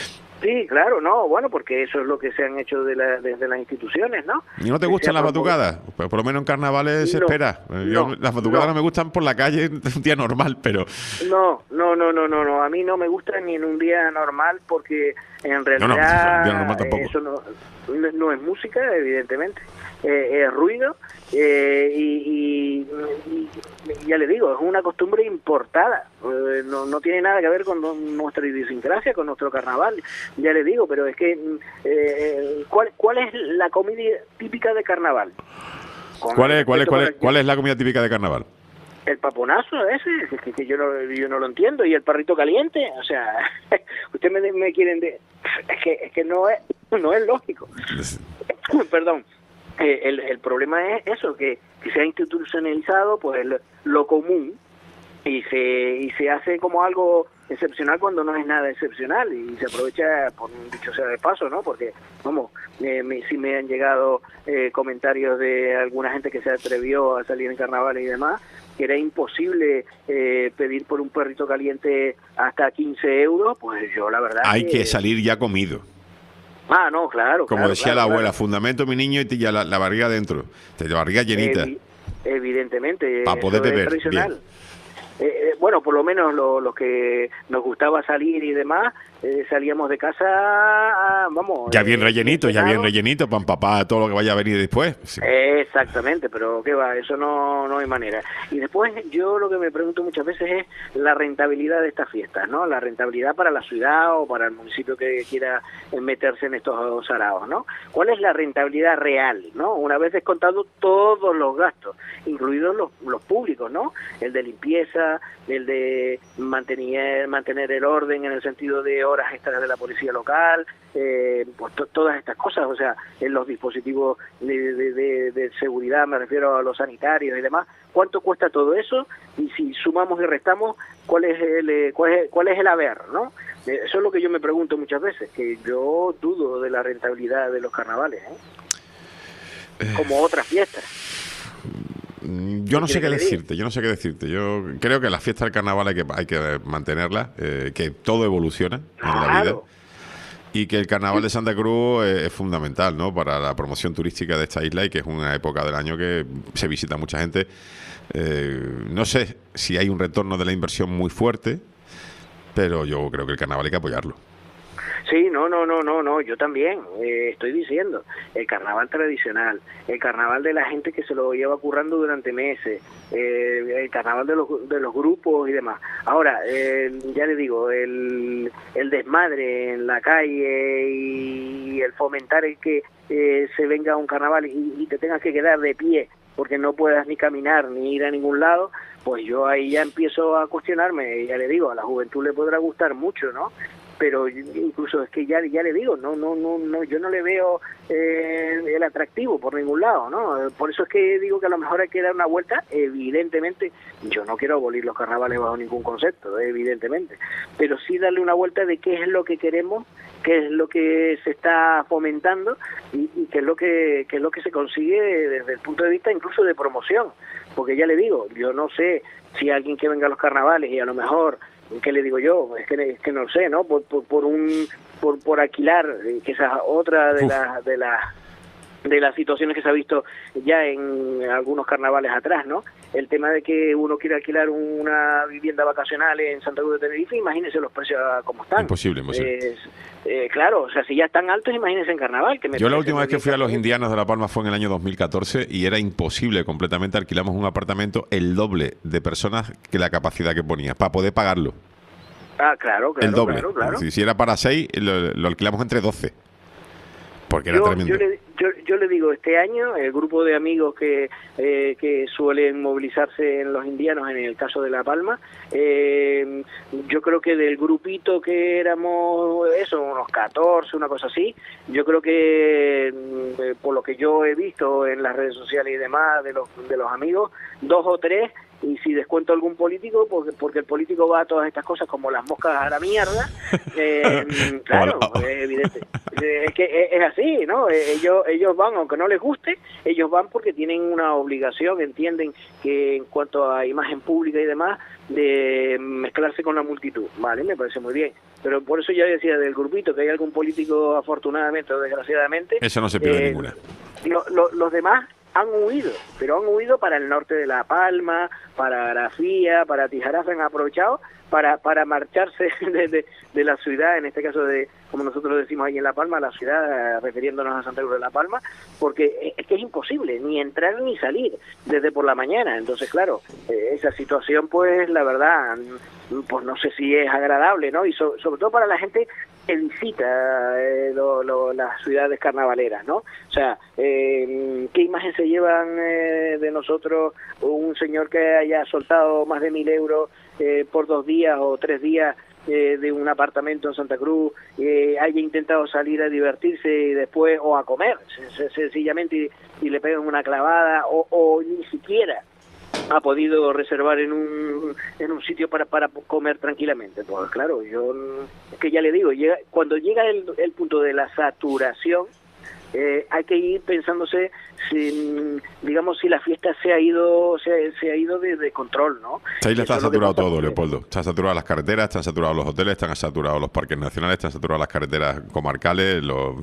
Speaker 8: Sí, claro, no, bueno, porque eso es lo que se han hecho de la, desde las instituciones, ¿no?
Speaker 3: ¿Y no te gustan las batucadas? Pues por lo menos en carnavales se
Speaker 8: no,
Speaker 3: espera. Yo,
Speaker 8: no,
Speaker 3: las batucadas no.
Speaker 8: no
Speaker 3: me gustan por la calle un día normal, pero...
Speaker 8: No, no, no, no, no, no, a mí no me gusta ni en un día normal porque en realidad
Speaker 3: no, no, día normal tampoco.
Speaker 8: Eso no, no es música, evidentemente, eh, es ruido, eh, y, y, y ya le digo, es una costumbre importada, eh, no, no tiene nada que ver con nuestra idiosincrasia, con nuestro carnaval, ya le digo, pero es que, eh, ¿cuál, cuál es la comida típica de carnaval?
Speaker 3: ¿Cuál es, cuál, es, cuál, es, ¿Cuál es la comida típica de carnaval?
Speaker 8: El paponazo ese, que, que yo no yo no lo entiendo, y el perrito caliente, o sea, ustedes me, me quieren de... Es que, es que no es no es lógico. Perdón. Eh, el, el problema es eso, que, que se ha institucionalizado pues el, lo común, y se y se hace como algo excepcional cuando no es nada excepcional, y se aprovecha, por dicho sea de paso, ¿no? Porque, vamos, eh, me, sí me han llegado eh, comentarios de alguna gente que se atrevió a salir en carnaval y demás, que era imposible eh, pedir por un perrito caliente hasta quince euros, pues yo la verdad...
Speaker 3: Hay que,
Speaker 8: que
Speaker 3: salir ya comido.
Speaker 8: Ah, no, claro.
Speaker 3: Como
Speaker 8: claro,
Speaker 3: decía
Speaker 8: claro,
Speaker 3: la abuela,
Speaker 8: claro.
Speaker 3: Fundamento mi niño y ya la, la barriga dentro, la barriga llenita.
Speaker 8: Evi evidentemente.
Speaker 3: Para poder beber.
Speaker 8: Tradicional. Eh, eh, bueno, por lo menos los lo que nos gustaba salir y demás, eh, salíamos de casa, a, vamos...
Speaker 3: Ya bien
Speaker 8: eh,
Speaker 3: rellenito, ya bien
Speaker 8: cenado.
Speaker 3: rellenito, para empapar todo lo que vaya a venir después. Sí.
Speaker 8: Exactamente, pero qué va, eso no, no hay manera. Y después yo lo que me pregunto muchas veces es la rentabilidad de estas fiestas, ¿no? La rentabilidad para la ciudad o para el municipio que quiera meterse en estos saraos, ¿no? ¿Cuál es la rentabilidad real, ¿no? Una vez descontado todos los gastos, incluidos los, los públicos, ¿no? El de limpieza, el de mantener, mantener el orden en el sentido de horas extras de la policía local, eh, pues to todas estas cosas, o sea, en los dispositivos de, de, de, de seguridad, me refiero a los sanitarios y demás, ¿cuánto cuesta todo eso? Y si sumamos y restamos, ¿cuál es el, cuál es, cuál es el haber, ¿no? Eso es lo que yo me pregunto muchas veces, que yo dudo de la rentabilidad de los carnavales, ¿eh? Como otras fiestas.
Speaker 3: Yo no sé qué decirte, yo no sé qué decirte. Yo creo que las fiestas del carnaval hay que, hay que mantenerlas, eh, que todo evoluciona en la vida. Y que el carnaval de Santa Cruz es, es fundamental, ¿no?, para la promoción turística de esta isla, y que es una época del año que se visita mucha gente. Eh, no sé si hay un retorno de la inversión muy fuerte, pero yo creo que el carnaval hay que apoyarlo.
Speaker 8: Sí, no, no, no, no, no, yo también eh, estoy diciendo, el carnaval tradicional, el carnaval de la gente que se lo lleva currando durante meses, eh, el carnaval de los, de los grupos y demás. Ahora, eh, ya le digo, el, el desmadre en la calle y el fomentar el que eh, se venga a un carnaval y, y te tengas que quedar de pie porque no puedas ni caminar ni ir a ningún lado, pues yo ahí ya empiezo a cuestionarme. Ya le digo, a la juventud le podrá gustar mucho, ¿no? Pero incluso es que ya ya le digo, no no no no yo no le veo eh, el atractivo por ningún lado, ¿no? Por eso es que digo que a lo mejor hay que dar una vuelta. Evidentemente yo no quiero abolir los carnavales bajo ningún concepto, evidentemente, pero sí darle una vuelta de qué es lo que queremos, qué es lo que se está fomentando y, y qué es lo que qué es lo que se consigue desde el punto de vista incluso de promoción, porque ya le digo, yo no sé si alguien que venga a los carnavales y a lo mejor, ¿qué le digo yo? Es que, es que no sé, ¿no? Por, por, por un por, por alquilar, que esa es otra de las de las de las situaciones que se ha visto ya en algunos carnavales atrás, ¿no? El tema de que uno quiere alquilar una vivienda vacacional en Santa Cruz de Tenerife, imagínense los precios como están.
Speaker 3: Imposible, imposible.
Speaker 8: Eh, eh, claro, o sea, si ya están altos, imagínense en carnaval. Que me
Speaker 3: Yo la última vez que fui a los Indianos de La Palma fue en el año dos mil catorce y era imposible completamente. Alquilamos un apartamento el doble de personas que la capacidad que ponía, para poder pagarlo.
Speaker 8: Ah, claro, claro.
Speaker 3: El doble.
Speaker 8: Claro, claro.
Speaker 3: Si, si era para seis, lo, lo alquilamos entre doce. Porque era
Speaker 8: yo,
Speaker 3: tremendo.
Speaker 8: Yo le, yo, yo le digo, este año, el grupo de amigos que, eh, que suelen movilizarse en los Indianos, en el caso de La Palma, eh, yo creo que del grupito que éramos, eso, unos catorce, una cosa así, yo creo que, eh, por lo que yo he visto en las redes sociales y demás de los, de los amigos, dos o tres, y si descuento algún político, porque porque el político va a todas estas cosas como las moscas a la mierda, eh, claro, es evidente. Es que es, es así, ¿no? Ellos ellos van, aunque no les guste, ellos van porque tienen una obligación, entienden que en cuanto a imagen pública y demás, de mezclarse con la multitud, ¿vale? Me parece muy bien. Pero por eso yo decía del grupito, que hay algún político, afortunadamente o desgraciadamente...
Speaker 3: Eso no se pierde
Speaker 8: eh,
Speaker 3: ninguna.
Speaker 8: Lo, lo, los demás han huido, pero han huido para el norte de La Palma, para Grafía, para Tijarafe, han aprovechado para para marcharse de, de, de la ciudad, en este caso de, como nosotros decimos ahí en La Palma, la ciudad, refiriéndonos a Santa Cruz de La Palma, porque es que es imposible ni entrar ni salir desde por la mañana. Entonces, claro, eh, esa situación, pues, la verdad, pues no sé si es agradable, ¿no? Y so, sobre todo para la gente que visita eh, lo, lo, las ciudades carnavaleras, ¿no? O sea, eh, ¿qué imagen se llevan eh, de nosotros un señor que haya soltado más de mil euros eh, por dos días o tres días eh, de un apartamento en Santa Cruz, eh, haya intentado salir a divertirse y después, o a comer, sencillamente, y, y le pegan una clavada, o, o ni siquiera ha podido reservar en un en un sitio para para comer tranquilamente? Pues claro, yo es que ya le digo, llega, cuando llega el, el punto de la saturación, eh, hay que ir pensándose si, digamos, si la fiesta se ha ido se, se ha ido de, de control, ¿no?
Speaker 3: Ahí le está saturado todo, Leopoldo. Están saturadas las carreteras, están saturados los hoteles, están saturados los parques nacionales, están saturadas las carreteras comarcales, los,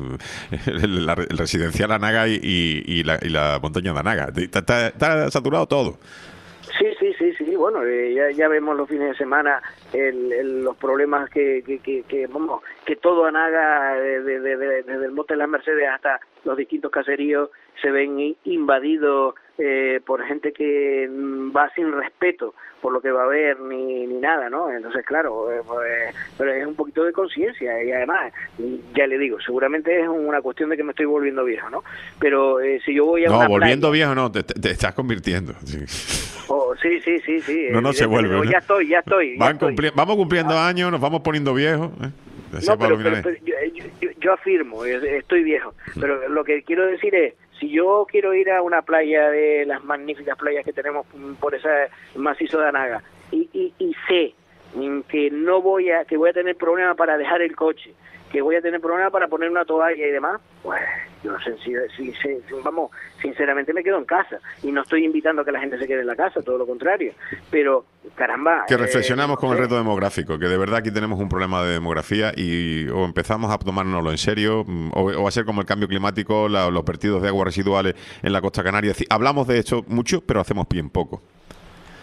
Speaker 3: el, la, el residencial Anaga y, y, y, la, y la montaña de Anaga. Está, está, está saturado todo.
Speaker 8: Sí, sí, sí, sí, bueno, eh, ya, ya vemos los fines de semana el, el, los problemas que, que, que, que, vamos, que todo Anaga, desde de, de, de, el Monte de las Mercedes hasta los distintos caseríos, se ven invadidos eh, por gente que va sin respeto por lo que va a haber ni, ni nada, ¿no? Entonces, claro, eh, pues, pero es un poquito de conciencia y además, ya le digo, seguramente es una cuestión de que me estoy volviendo viejo, ¿no? Pero eh, si yo voy a
Speaker 3: no,
Speaker 8: una
Speaker 3: volviendo
Speaker 8: playa,
Speaker 3: viejo no, te, te estás convirtiendo. Sí.
Speaker 8: Oh, sí, sí, sí, sí.
Speaker 3: No, no se vuelve. ¿no?
Speaker 8: Ya estoy, ya estoy. Ya
Speaker 3: Van
Speaker 8: estoy.
Speaker 3: cumpli- vamos cumpliendo ah. años, nos vamos poniendo viejos. ¿eh?
Speaker 8: No, pero, pero, pero yo, yo, yo afirmo, estoy viejo. Pero lo que quiero decir es, si yo quiero ir a una playa de las magníficas playas que tenemos por ese macizo de Anaga y, y, y sé que no voy a, que voy a tener problemas para dejar el coche, que voy a tener problemas para poner una toalla y demás, pues yo no sé si, si, si, vamos, sinceramente me quedo en casa y no estoy invitando a que la gente se quede en la casa, todo lo contrario, pero caramba,
Speaker 3: que reflexionamos
Speaker 8: eh,
Speaker 3: con
Speaker 8: no
Speaker 3: el
Speaker 8: sé.
Speaker 3: reto demográfico, que de verdad aquí tenemos un problema de demografía y o empezamos a tomárnoslo en serio o, o va a ser como el cambio climático, la, los vertidos de aguas residuales en la costa canaria. Es decir, hablamos de esto mucho, pero hacemos bien poco.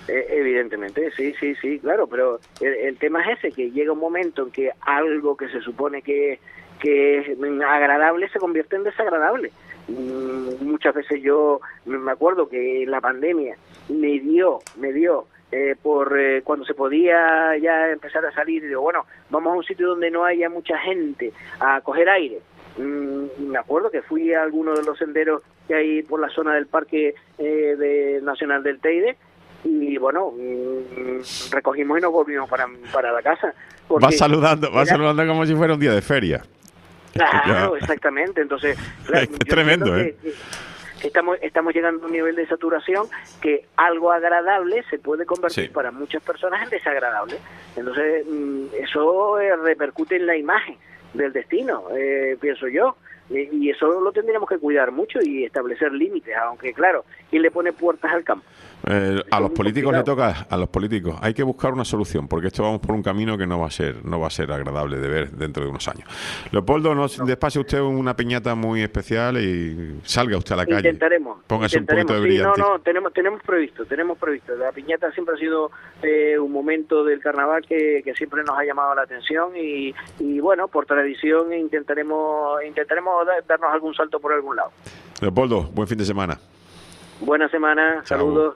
Speaker 8: Eh, evidentemente, sí, sí, sí, claro, pero el, el tema es ese, que llega un momento en que algo que se supone que, que es agradable se convierte en desagradable. Mm, muchas veces yo me acuerdo que la pandemia me dio, me dio, eh, por eh, cuando se podía ya empezar a salir, y digo, bueno, vamos a un sitio donde no haya mucha gente a coger aire. Mm, me acuerdo que fui a alguno de los senderos que hay por la zona del Parque eh, de Nacional del Teide, y bueno, mmm, recogimos y nos volvimos para, para la casa.
Speaker 3: Vas saludando, vas era... saludando como si fuera un día de feria.
Speaker 8: Claro, exactamente. Entonces, claro,
Speaker 3: es tremendo, ¿eh?
Speaker 8: Que, que estamos, estamos llegando a un nivel de saturación que algo agradable se puede convertir sí. para muchas personas en desagradable. Entonces, mmm, eso eh, repercute en la imagen del destino, eh, pienso yo. Y eso lo tendríamos que cuidar mucho y establecer límites, aunque claro, ¿quién le pone puertas al campo?
Speaker 3: Eh, a los políticos le toca, a los políticos hay que buscar una solución, porque esto vamos por un camino que no va a ser, no va a ser agradable de ver dentro de unos años. Leopoldo, nos no. despase usted una piñata muy especial y salga usted a la calle.
Speaker 8: Intentaremos.
Speaker 3: Póngase
Speaker 8: intentaremos.
Speaker 3: un poquito de
Speaker 8: sí,
Speaker 3: brillante.
Speaker 8: No, no, tenemos, tenemos previsto, tenemos previsto. La piñata siempre ha sido eh, un momento del carnaval que, que siempre nos ha llamado la atención y, y bueno, por tradición intentaremos, intentaremos darnos algún salto por algún lado.
Speaker 3: Leopoldo, buen fin de semana.
Speaker 8: Buena semana, Chao. Saludos.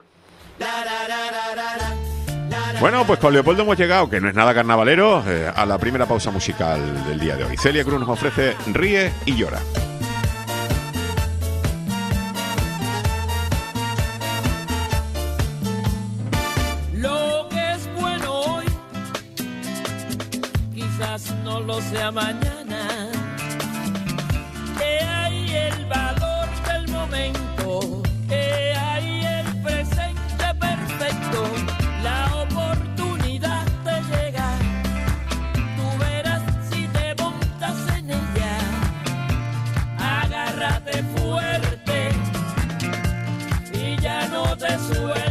Speaker 3: Bueno, pues con Leopoldo hemos llegado, que no es nada carnavalero, eh, a la primera pausa musical del día de hoy. Celia Cruz nos ofrece Ríe y Llora.
Speaker 9: Lo que es bueno hoy quizás no lo sea mañana. Que hay el valor del momento, que hay el presente perfecto, la oportunidad de llegar. Tú verás si te montas en ella, agárrate fuerte y ya no te sueltes.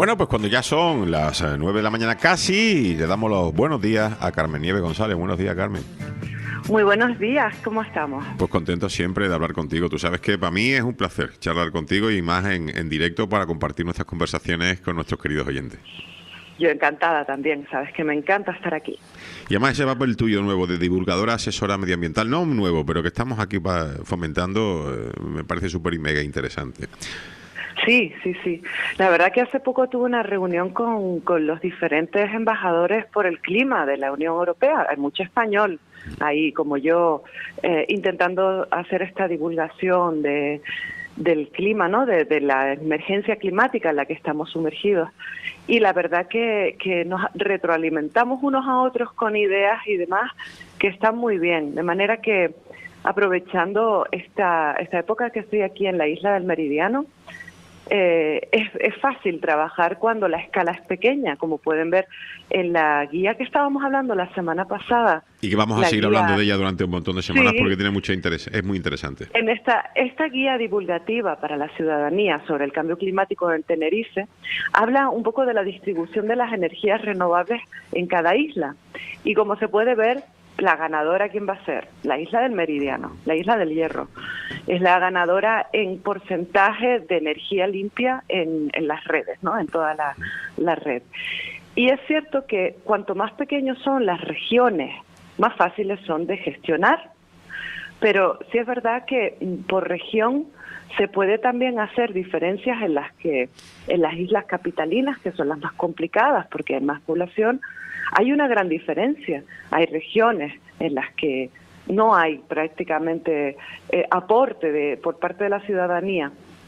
Speaker 3: Bueno, pues cuando ya son las nueve de la mañana casi, le damos los buenos días a Carmen Nieves González. Buenos días, Carmen.
Speaker 10: Muy buenos días, ¿cómo estamos?
Speaker 3: Pues contento siempre de hablar contigo. Tú sabes que para mí es un placer charlar contigo y más en, en directo para compartir nuestras conversaciones con nuestros queridos oyentes.
Speaker 10: Yo encantada también, sabes que me encanta estar aquí.
Speaker 3: Y además ese papel tuyo nuevo de divulgadora, asesora medioambiental, no nuevo, pero que estamos aquí pa, fomentando, eh, me parece súper y mega interesante.
Speaker 10: Sí, sí, sí. La verdad que hace poco tuve una reunión con, con los diferentes embajadores por el clima de la Unión Europea. Hay mucho español ahí, como yo, eh, intentando hacer esta divulgación de, del clima, ¿no? De, de la emergencia climática en la que estamos sumergidos. Y la verdad que, que nos retroalimentamos unos a otros con ideas y demás que están muy bien. De manera que, aprovechando esta, esta época que estoy aquí en la isla del Meridiano, Eh, es, es fácil trabajar cuando la escala es pequeña, como pueden ver en la guía que estábamos hablando la semana pasada.
Speaker 3: Y que vamos a seguir guía... hablando de ella durante un montón de semanas, sí, porque tiene mucho interés, es muy interesante.
Speaker 10: En esta, esta guía divulgativa para la ciudadanía sobre el cambio climático en Tenerife, habla un poco de la distribución de las energías renovables en cada isla. Y como se puede ver, la ganadora, ¿quién va a ser? La isla del Meridiano, la isla del Hierro. Es la ganadora en porcentaje de energía limpia en, en las redes, ¿no? En toda la, la red. Y es cierto que cuanto más pequeños son las regiones, más fáciles son de gestionar. Pero sí es verdad que por región se puede también hacer diferencias en las que en las islas capitalinas, que son las más complicadas porque hay más población. Hay una gran diferencia. Hay regiones en las que no hay prácticamente eh, aporte de, por parte de la ciudadanía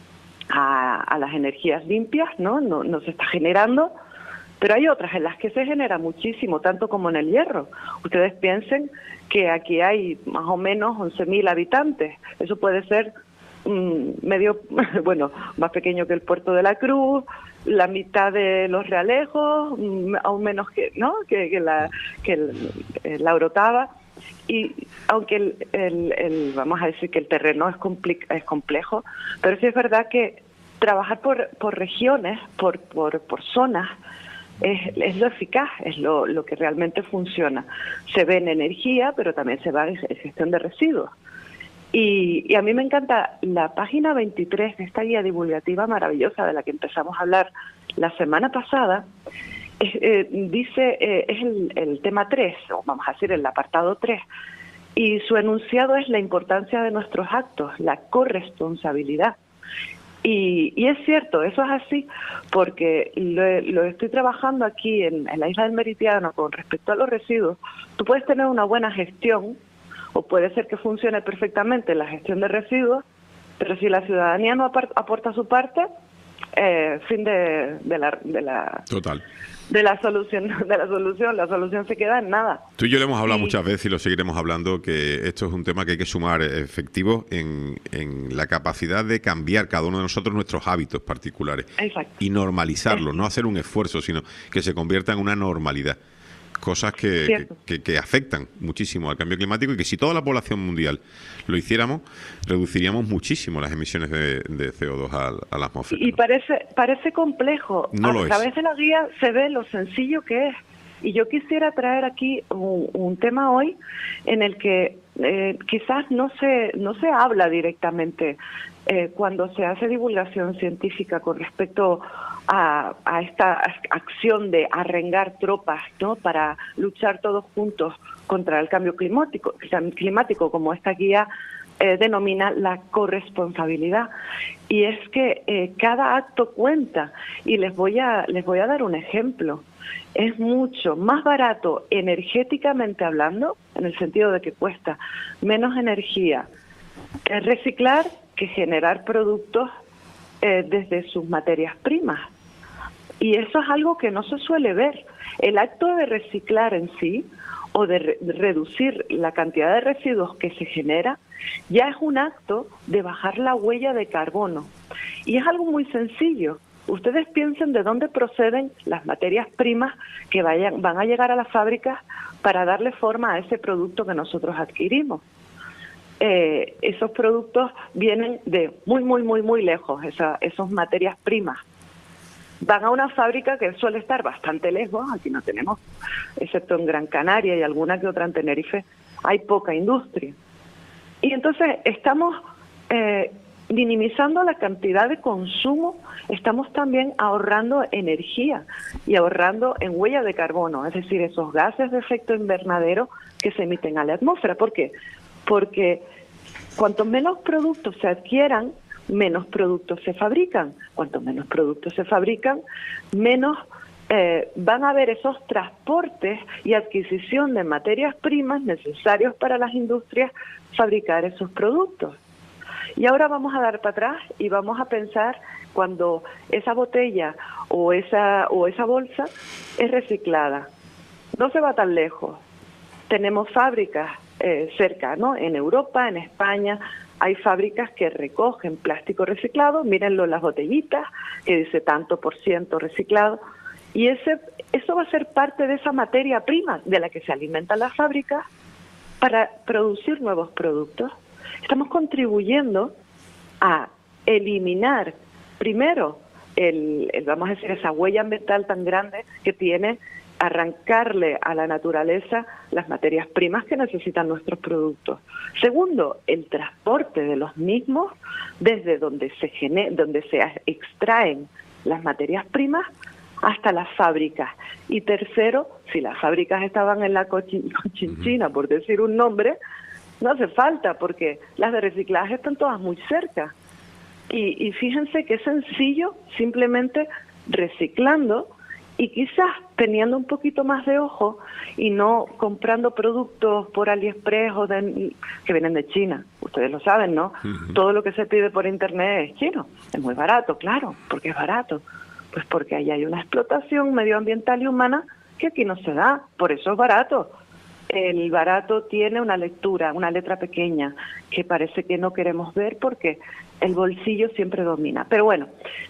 Speaker 10: a, a las energías limpias, ¿no? No, no se está generando, pero hay otras en las que se genera muchísimo, tanto como en el Hierro. Ustedes piensen que aquí hay más o menos once mil habitantes. Eso puede ser mmm, medio, bueno, más pequeño que el Puerto de la Cruz, la mitad de los Realejos, aún menos que no que, que la que el, el, la Orotava. Y aunque el, el, el vamos a decir que el terreno es, es complejo, pero sí es verdad que trabajar por, por regiones, por, por, por zonas, es, es lo eficaz, es lo, lo que realmente funciona. Se ve en energía, pero también se va en gestión de residuos. Y, y a mí me encanta la página veintitrés de esta guía divulgativa maravillosa de la que empezamos a hablar la semana pasada. Eh, eh, dice, eh, es el, el tema tres, o vamos a decir el apartado tres, y su enunciado es la importancia de nuestros actos, la corresponsabilidad. Y, y es cierto, eso es así, porque lo, lo estoy trabajando aquí en, en la isla del Meridiano con respecto a los residuos. Tú puedes tener una buena gestión, o puede ser que funcione perfectamente la gestión de residuos, pero si la ciudadanía no aporta su parte, eh, fin de, de la... De la
Speaker 3: Total.
Speaker 10: De la solución, de la solución, la solución se queda en nada.
Speaker 3: Tú y yo lo hemos hablado
Speaker 10: y...
Speaker 3: muchas veces y lo seguiremos hablando, que esto es un tema que hay que sumar efectivo en, en la capacidad de cambiar cada uno de nosotros nuestros hábitos particulares.
Speaker 10: Exacto.
Speaker 3: Y normalizarlo,
Speaker 10: es...
Speaker 3: no hacer un esfuerzo, sino que se convierta en una normalidad. Cosas que, que, que, que afectan muchísimo al cambio climático y que si toda la población mundial lo hiciéramos, reduciríamos muchísimo las emisiones de, de C O dos a, a la atmósfera.
Speaker 10: Y parece parece complejo.
Speaker 3: No
Speaker 10: a
Speaker 3: lo es.
Speaker 10: través de la guía se ve lo sencillo que es. Y yo quisiera traer aquí un, un tema hoy en el que eh, quizás no se, no se habla directamente eh, cuando se hace divulgación científica con respecto a, a esta acción de arrengar tropas, ¿no? Para luchar todos juntos contra el cambio climático, climático como esta guía eh, denomina la corresponsabilidad. Y es que eh, cada acto cuenta, y les voy a les voy a dar un ejemplo. Es mucho más barato energéticamente hablando, en el sentido de que cuesta menos energía eh, reciclar que generar productos eh, desde sus materias primas. Y eso es algo que no se suele ver. El acto de reciclar en sí, o de, re de reducir la cantidad de residuos que se genera, ya es un acto de bajar la huella de carbono. Y es algo muy sencillo. Ustedes piensen de dónde proceden las materias primas que vayan, van a llegar a las fábricas para darle forma a ese producto que nosotros adquirimos. Eh, esos productos vienen de muy, muy, muy, muy lejos, esa, esas materias primas. van a una fábrica que suele estar bastante lejos, aquí no tenemos, excepto en Gran Canaria y alguna que otra en Tenerife, hay poca industria. Y entonces estamos eh, minimizando la cantidad de consumo, estamos también ahorrando energía y ahorrando en huella de carbono, es decir, esos gases de efecto invernadero que se emiten a la atmósfera. ¿Por qué? Porque cuanto menos productos se adquieran, menos productos se fabrican. Cuanto menos productos se fabrican, menos eh, van a haber esos transportes y adquisición de materias primas necesarios para las industrias fabricar esos productos. Y ahora vamos a dar para atrás y vamos a pensar cuando esa botella o esa, o esa bolsa es reciclada. No se va tan lejos. Tenemos fábricas eh, cerca, ¿no? En Europa, en España, hay fábricas que recogen plástico reciclado, mírenlo en las botellitas, que dice tanto por ciento reciclado, y ese eso va a ser parte de esa materia prima de la que se alimentan las fábricas para producir nuevos productos. Estamos contribuyendo a eliminar, primero, el, el vamos a decir, esa huella ambiental tan grande que tiene arrancarle a la naturaleza las materias primas que necesitan nuestros productos. Segundo, el transporte de los mismos desde donde se gene- donde se extraen las materias primas hasta las fábricas. Y tercero, si las fábricas estaban en la Cochin- Cochinchina, por decir un nombre, no hace falta, porque las de reciclaje están todas muy cerca. Y, y fíjense que es sencillo, simplemente reciclando y quizás teniendo un poquito más de ojo y no comprando productos por AliExpress o de, que vienen de China. Ustedes lo saben, ¿no? Uh-huh. Todo lo que se pide por internet es chino. Es muy barato, claro. ¿Por qué es barato? Pues porque ahí hay una explotación medioambiental y humana que aquí no se da. Por eso es barato. El barato tiene una lectura, una letra pequeña, que parece que no queremos ver porque el bolsillo siempre domina. Pero bueno,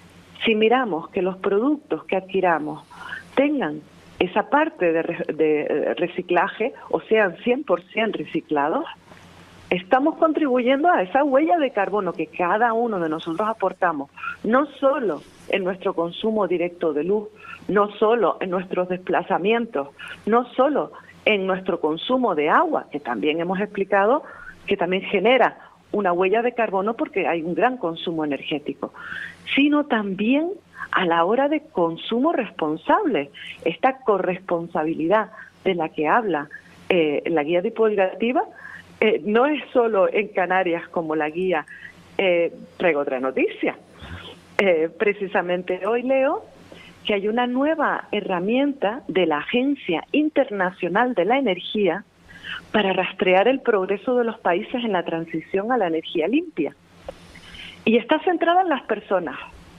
Speaker 10: si miramos que los productos que adquiramos tengan esa parte de, re, de reciclaje o sean cien por ciento reciclados, estamos contribuyendo a esa huella de carbono que cada uno de nosotros aportamos, no solo en nuestro consumo directo de luz, no solo en nuestros desplazamientos, no solo en nuestro consumo de agua, que también hemos explicado que también genera una huella de carbono porque hay un gran consumo energético, sino también a la hora de consumo responsable, esta corresponsabilidad de la que habla eh, la guía divulgativa, eh, no es solo en Canarias como la guía. Eh, traigo otra noticia. Eh, precisamente hoy leo que hay una nueva herramienta de la Agencia Internacional de la Energía para rastrear el progreso de los países en la transición a la energía limpia. Y está centrada en las personas.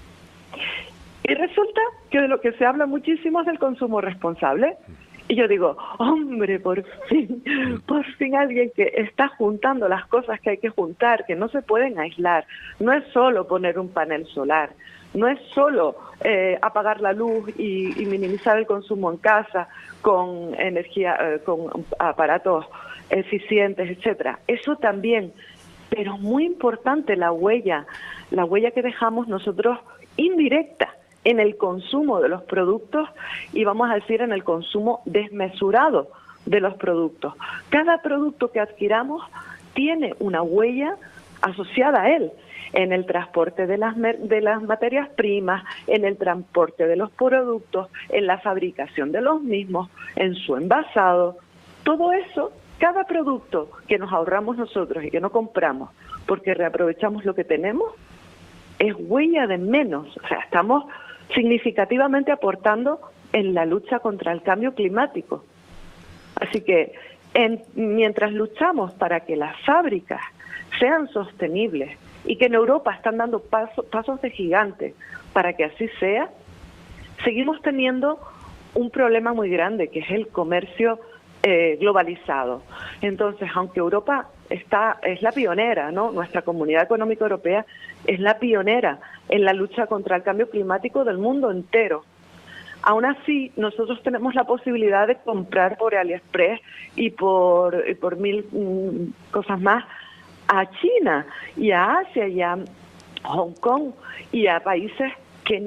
Speaker 10: Y resulta que de lo que se habla muchísimo es del consumo responsable. Y yo digo, hombre, por fin, por fin alguien que está juntando las cosas que hay que juntar, que no se pueden aislar. No es solo poner un panel solar, no es solo eh, apagar la luz y, y minimizar el consumo en casa con energía, eh, con aparatos eficientes, etcétera. Eso también, pero muy importante la huella, la huella que dejamos nosotros indirecta en el consumo de los productos y vamos a decir en el consumo desmesurado de los productos. Cada producto que adquiramos tiene una huella asociada a él, en el transporte de las, de las materias primas, en el transporte de los productos, en la fabricación de los mismos, en su envasado. Todo eso, cada producto que nos ahorramos nosotros y que no compramos porque reaprovechamos lo que tenemos, es huella de menos. O sea, estamos significativamente aportando en la lucha contra el cambio climático. Así que en, mientras luchamos para que las fábricas sean sostenibles y que en Europa están dando paso, pasos de gigante para que así sea, seguimos teniendo un problema muy grande que es el comercio eh, globalizado. Entonces, aunque Europa está es la pionera, ¿no? Nuestra Comunidad Económica Europea es la pionera en la lucha contra el cambio climático del mundo entero. Aún así, nosotros tenemos la posibilidad de comprar por AliExpress y por, y por mil mm, cosas más a China y a Asia y a Hong Kong y a países que no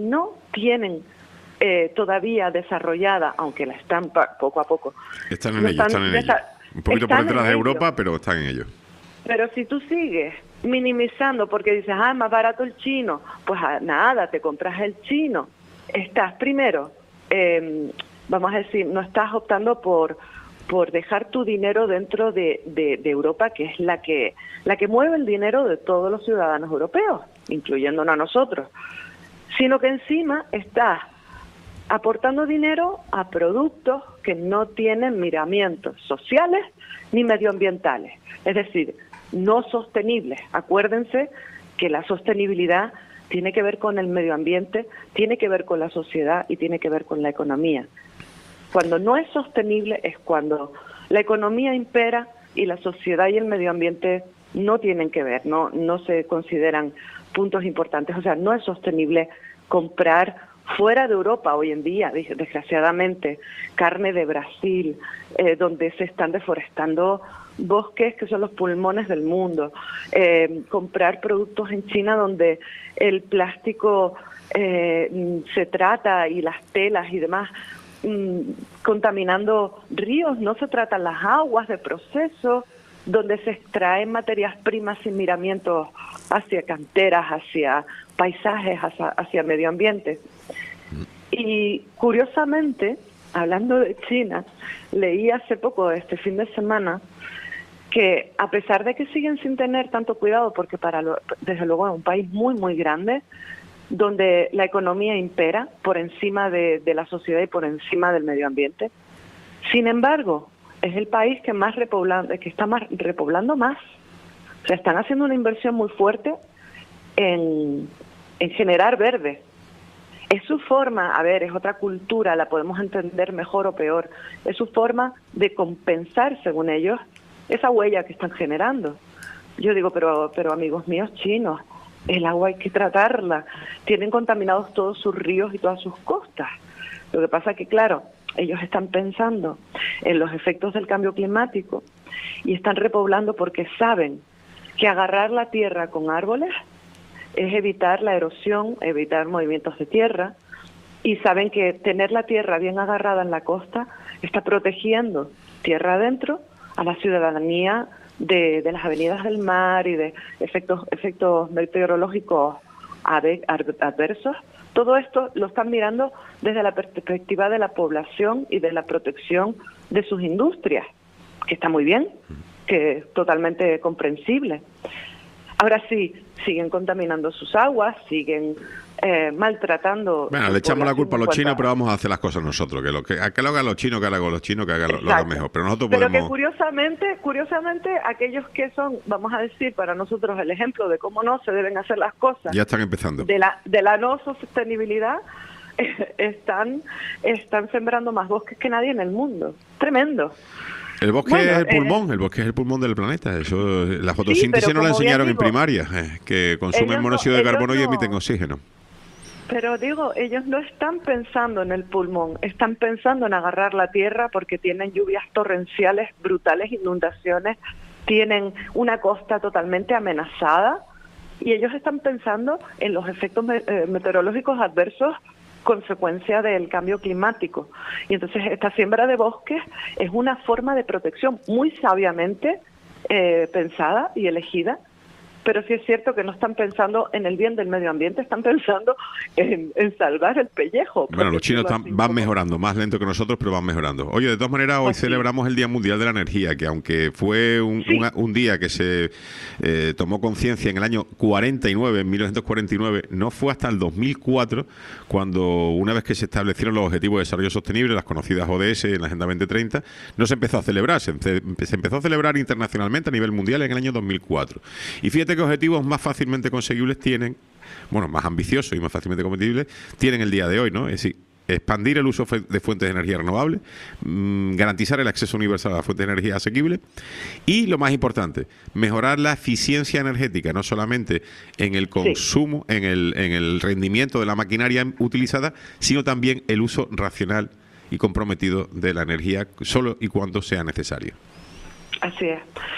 Speaker 10: tienen eh, todavía desarrollada, aunque la están poco a poco.
Speaker 3: Están en no ello, están, están en ello. Un poquito por detrás de Europa, ello. pero están en ello.
Speaker 10: Pero si tú sigues minimizando porque dices, ah, es más barato el chino, pues ah, nada, te compras el chino. Estás primero, eh, vamos a decir, no estás optando por por dejar tu dinero dentro de, de, de Europa, que es la que la que mueve el dinero de todos los ciudadanos europeos, incluyéndonos a nosotros, sino que encima estás aportando dinero a productos que no tienen miramientos sociales ni medioambientales, es decir, no sostenibles. Acuérdense que la sostenibilidad tiene que ver con el medio ambiente, tiene que ver con la sociedad y tiene que ver con la economía. Cuando no es sostenible es cuando la economía impera y la sociedad y el medio ambiente no tienen que ver, no, no se consideran puntos importantes. O sea, no es sostenible comprar fuera de Europa hoy en día, desgraciadamente, carne de Brasil, eh, donde se están deforestando bosques que son los pulmones del mundo, eh, comprar productos en China donde el plástico eh, se trata y las telas y demás contaminando ríos, no se tratan las aguas de proceso, donde se extraen materias primas sin miramientos hacia canteras, hacia paisajes, hacia, hacia medio ambiente. Y curiosamente, hablando de China, leí hace poco, este fin de semana, que a pesar de que siguen sin tener tanto cuidado, porque para lo, desde luego es un país muy, muy grande, donde la economía impera por encima de, de la sociedad y por encima del medio ambiente. Sin embargo, es el país que más repoblando, que está más repoblando más. O sea, están haciendo una inversión muy fuerte en, en generar verde. Es su forma, a ver, es otra cultura, la podemos entender mejor o peor, es su forma de compensar, según ellos, esa huella que están generando. Yo digo, pero, pero amigos míos chinos, el agua hay que tratarla. Tienen contaminados todos sus ríos y todas sus costas. Lo que pasa es que, claro, ellos están pensando en los efectos del cambio climático y están repoblando porque saben que agarrar la tierra con árboles es evitar la erosión, evitar movimientos de tierra, y saben que tener la tierra bien agarrada en la costa está protegiendo tierra adentro a la ciudadanía De, de las avenidas del mar y de efectos efectos meteorológicos adversos. Todo esto lo están mirando desde la perspectiva de la población y de la protección de sus industrias, que está muy bien, que es totalmente comprensible. Ahora sí, siguen contaminando sus aguas, siguen eh, maltratando...
Speaker 3: Bueno, le echamos la culpa a los chinos, pero vamos a hacer las cosas nosotros. Que lo que, que lo hagan los chinos, que lo hagan los chinos, que hagan, lo hagan mejor. Pero nosotros
Speaker 10: pero
Speaker 3: podemos...
Speaker 10: que curiosamente, curiosamente, aquellos que son, vamos a decir, para nosotros el ejemplo de cómo no se deben hacer las cosas...
Speaker 3: Ya están empezando.
Speaker 10: De la, de la no sostenibilidad, eh, están, están sembrando más bosques que nadie en el mundo. Tremendo.
Speaker 3: El bosque bueno, es el pulmón, eh, el bosque es el pulmón del planeta. Eso, la fotosíntesis sí, no la enseñaron digo, en primaria, eh, que consumen monóxido de carbono no, y emiten oxígeno.
Speaker 10: Pero digo, ellos no están pensando en el pulmón, están pensando en agarrar la tierra porque tienen lluvias torrenciales, brutales inundaciones, tienen una costa totalmente amenazada y ellos están pensando en los efectos me- eh, meteorológicos adversos consecuencia del cambio climático. Y entonces esta siembra de bosques es una forma de protección muy sabiamente eh, pensada y elegida, pero sí es cierto que no están pensando en el bien del medio ambiente, están pensando en, en salvar el pellejo.
Speaker 3: Bueno, los chinos están, van mejorando, más lento que nosotros, pero van mejorando. Oye, de todas maneras, hoy pues celebramos sí. el Día Mundial de la Energía, que aunque fue un, sí. una, un día que se eh, tomó conciencia en el año cuarenta y nueve, en mil novecientos cuarenta y nueve, no fue hasta el dos mil cuatro, cuando una vez que se establecieron los Objetivos de Desarrollo Sostenible, las conocidas O D S en la Agenda veinte treinta, no se empezó a celebrar, se, se empezó a celebrar internacionalmente a nivel mundial en el año dos mil cuatro. Y fíjate que objetivos más fácilmente conseguibles tienen, bueno, más ambiciosos y más fácilmente compatibles, tienen el día de hoy, ¿no? Es decir, expandir el uso de fuentes de energía renovables, mmm, garantizar el acceso universal a las fuentes de energía asequibles y, lo más importante, mejorar la eficiencia energética, no solamente en el consumo, sí. en, el, en el rendimiento de la maquinaria utilizada, sino también el uso racional y comprometido de la energía solo y cuando sea necesario.
Speaker 10: Así es.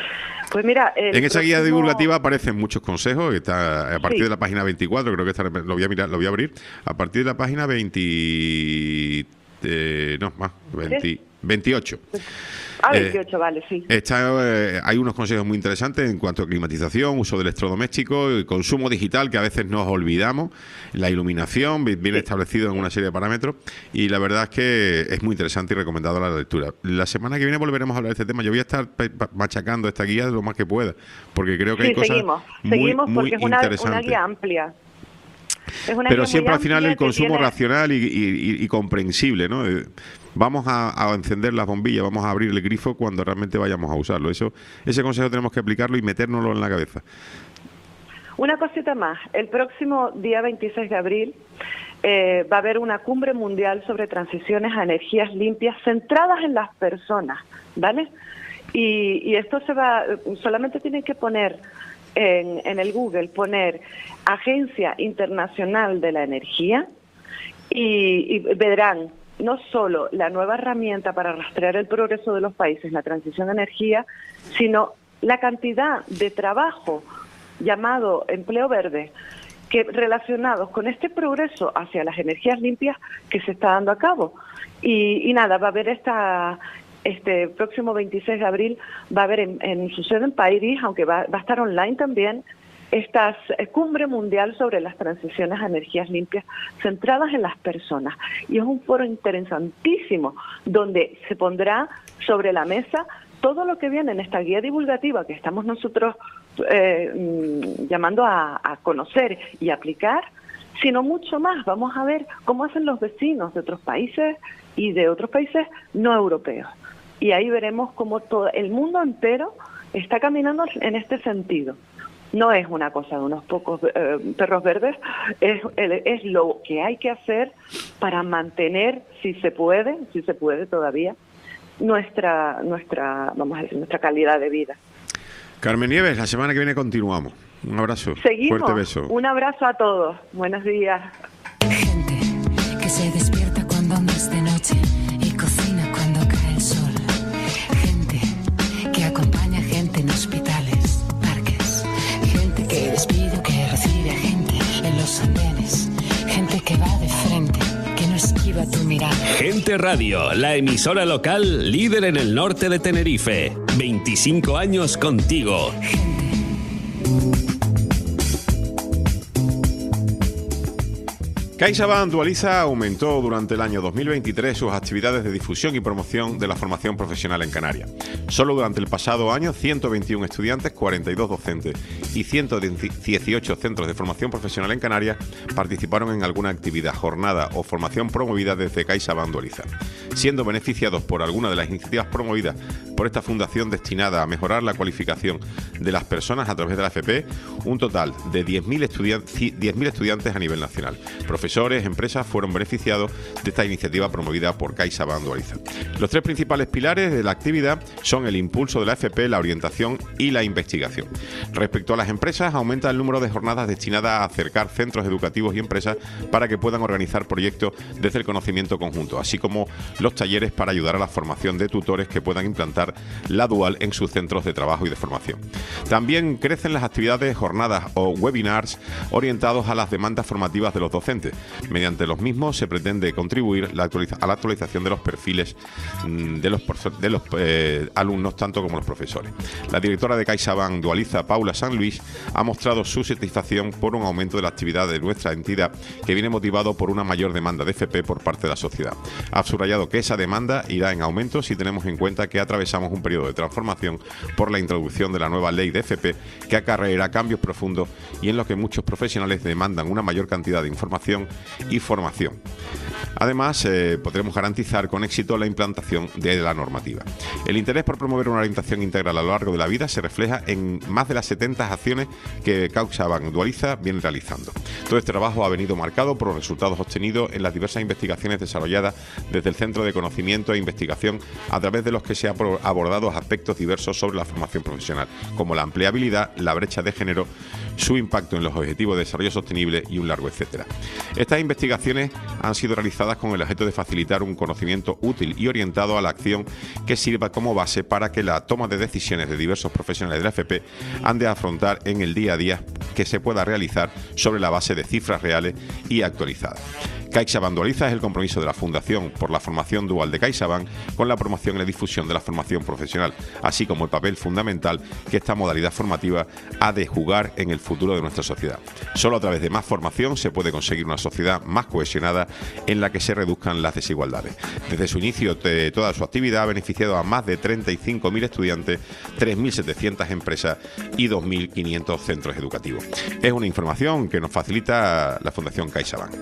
Speaker 10: Pues mira, el
Speaker 3: en esa guía
Speaker 10: próximo-
Speaker 3: divulgativa aparecen muchos consejos, está a partir
Speaker 10: Sí.
Speaker 3: de la página veinticuatro, creo que está, lo voy a mirar, lo voy a abrir, a partir de la página veinte, eh, no, más, veinte, veintiocho.
Speaker 10: Ah,
Speaker 3: Eh,
Speaker 10: veintiocho, vale, sí.
Speaker 3: Está, eh, hay unos consejos muy interesantes en cuanto a climatización, uso de electrodomésticos, consumo digital, que a veces nos olvidamos, la iluminación, vi- viene establecido en una serie de parámetros, y la verdad es que es muy interesante y recomendado la lectura. La semana que viene volveremos a hablar de este tema. Yo voy a estar pe- pa- machacando esta guía lo más que pueda, porque creo que
Speaker 10: Sí,
Speaker 3: hay cosas
Speaker 10: seguimos,
Speaker 3: muy,
Speaker 10: seguimos
Speaker 3: muy
Speaker 10: porque es una, una
Speaker 3: interesantes.
Speaker 10: guía amplia. Es una
Speaker 3: Pero
Speaker 10: guía muy
Speaker 3: siempre al final
Speaker 10: amplia
Speaker 3: el
Speaker 10: que
Speaker 3: consumo
Speaker 10: tiene-
Speaker 3: racional y, y- y- y comprensible, ¿no? Eh, Vamos a, a encender las bombillas, vamos a abrir el grifo cuando realmente vayamos a usarlo. Eso, ese consejo tenemos que aplicarlo y metérnoslo en la cabeza.
Speaker 10: Una cosita más, el próximo día veintiséis de abril eh, va a haber una cumbre mundial sobre transiciones a energías limpias centradas en las personas, ¿vale? Y, y esto se va, solamente tienen que poner en, en el Google, poner Agencia Internacional de la Energía y, y verán no solo la nueva herramienta para rastrear el progreso de los países, la transición a energía, sino la cantidad de trabajo llamado empleo verde que relacionados con este progreso hacia las energías limpias que se está dando a cabo. Y, y nada, va a haber esta este próximo veintiséis de abril, va a haber en, en su sede en París, aunque va, va a estar online también, esta cumbre mundial sobre las transiciones a energías limpias centradas en las personas. Y es un foro interesantísimo donde se pondrá sobre la mesa todo lo que viene en esta guía divulgativa que estamos nosotros eh, llamando a, a conocer y aplicar, sino mucho más. Vamos a ver cómo hacen los vecinos de otros países y de otros países no europeos. Y ahí veremos cómo todo el mundo entero está caminando en este sentido. No es una cosa de unos pocos eh, perros verdes, es, es lo que hay que hacer para mantener, si se puede, si se puede todavía, nuestra, nuestra, vamos a decir, nuestra calidad de vida.
Speaker 3: Carmen Nieves, la semana que viene continuamos. Un abrazo.
Speaker 10: Seguimos.
Speaker 3: Fuerte beso.
Speaker 10: Un abrazo a todos. Buenos días.
Speaker 5: Gente que se despierta cuando aún es de noche y cocina cuando cae el sol. Gente que acompaña a gente en hospitales, parques. Gente que despide o que recibe a gente en los andenes. Gente que va de frente, que no esquiva tu mirada.
Speaker 6: Gente Radio, la emisora local líder en el norte de Tenerife. veinticinco años contigo.
Speaker 3: CaixaBank Dualiza aumentó durante el año dos mil veintitrés sus actividades de difusión y promoción de la formación profesional en Canarias. Solo durante el pasado año, ciento veintiuno estudiantes, cuarenta y dos docentes y ciento dieciocho centros de formación profesional en Canarias participaron en alguna actividad, jornada o formación promovida desde CaixaBank Dualiza, siendo beneficiados por alguna de las iniciativas promovidas por esta fundación destinada a mejorar la cualificación de las personas a través de la F P, un total de diez mil estudiantes, diez mil estudiantes a nivel nacional. Profesores, empresas fueron beneficiados de esta iniciativa promovida por CaixaBank Dualiza. Los tres principales pilares de la actividad son el impulso de la F P, la orientación y la investigación. Respecto a las empresas, aumenta el número de jornadas destinadas a acercar centros educativos y empresas para que puedan organizar proyectos desde el conocimiento conjunto, así como los talleres para ayudar a la formación de tutores que puedan implantar la dual en sus centros de trabajo y de formación. También crecen las actividades, jornadas o webinars orientados a las demandas formativas de los docentes. Mediante los mismos se pretende contribuir la actualiza- a la actualización de los perfiles mm, de los, de los eh, alumnos, tanto como los profesores. La directora de CaixaBank Dualiza, Paula San Luis, ha mostrado su satisfacción por un aumento de la actividad de nuestra entidad que viene motivado por una mayor demanda de F P por parte de la sociedad. Ha subrayado que esa demanda irá en aumento si tenemos en cuenta que atravesamos un periodo de transformación por la introducción de la nueva ley de F P que acarreará cambios profundos y en los que muchos profesionales demandan una mayor cantidad de información y formación. Además, eh, podremos garantizar con éxito la implantación de la normativa. El interés por promover una orientación integral a lo largo de la vida se refleja en más de las setenta acciones que CaixaBank Dualiza viene realizando. Todo este trabajo ha venido marcado por los resultados obtenidos en las diversas investigaciones desarrolladas desde el Centro de Conocimiento e Investigación, a través de los que se han abordado aspectos diversos sobre la formación profesional, como la empleabilidad, la brecha de género, su impacto en los objetivos de desarrollo sostenible y un largo etcétera. Estas investigaciones han sido realizadas realizadas con el objeto de facilitar un conocimiento útil y orientado a la acción que sirva como base para que la toma de decisiones de diversos profesionales de la F P han de afrontar en el día a día que se pueda realizar sobre la base de cifras reales y actualizadas. CaixaBank Dualiza es el compromiso de la Fundación por la Formación Dual de CaixaBank con la promoción y la difusión de la formación profesional, así como el papel fundamental que esta modalidad formativa ha de jugar en el futuro de nuestra sociedad. Solo a través de más formación se puede conseguir una sociedad más cohesionada en la que se reduzcan las desigualdades. Desde su inicio, de toda su actividad ha beneficiado a más de treinta y cinco mil estudiantes, tres mil setecientas empresas y dos mil quinientos centros educativos. Es una información que nos facilita la Fundación CaixaBank.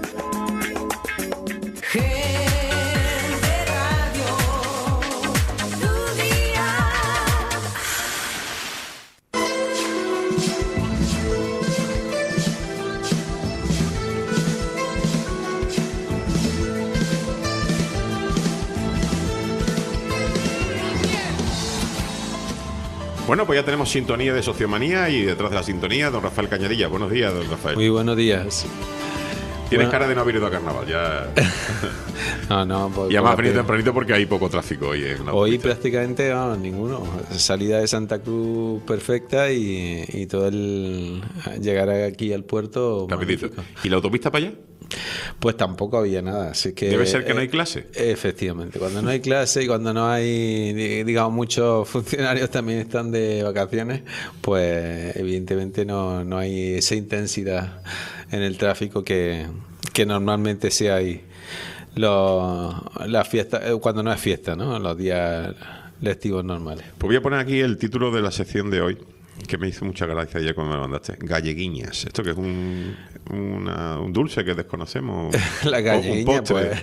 Speaker 3: Bueno, pues ya tenemos sintonía de Sociomanía y detrás de la sintonía, don Rafael Cañadilla. Buenos días, don Rafael.
Speaker 11: Muy buenos días.
Speaker 3: Tienes
Speaker 11: bueno.
Speaker 3: cara de no haber ido a carnaval, ya.
Speaker 11: no, no. Por,
Speaker 3: y además venir tempranito porque hay poco tráfico hoy. En
Speaker 11: hoy autopista. Prácticamente no, ninguno. Salida de Santa Cruz perfecta y, y todo el llegar aquí al puerto.
Speaker 3: Rapidito. ¿Y la autopista para allá?
Speaker 11: Pues tampoco había nada, así que...
Speaker 3: ¿Debe ser que no hay clase?
Speaker 11: Eh, efectivamente, cuando no hay clase y cuando no hay, digamos, muchos funcionarios también están de vacaciones, pues evidentemente no, no hay esa intensidad en el tráfico que, que normalmente sí hay los, las fiestas, cuando no es fiesta, ¿no? Los días lectivos normales.
Speaker 3: Pues voy a poner aquí el título de la sección de hoy, que me hizo mucha gracia ayer cuando me lo mandaste. Galleguiñas. Esto que es un, una, un dulce que desconocemos.
Speaker 11: La galleguiña, pues.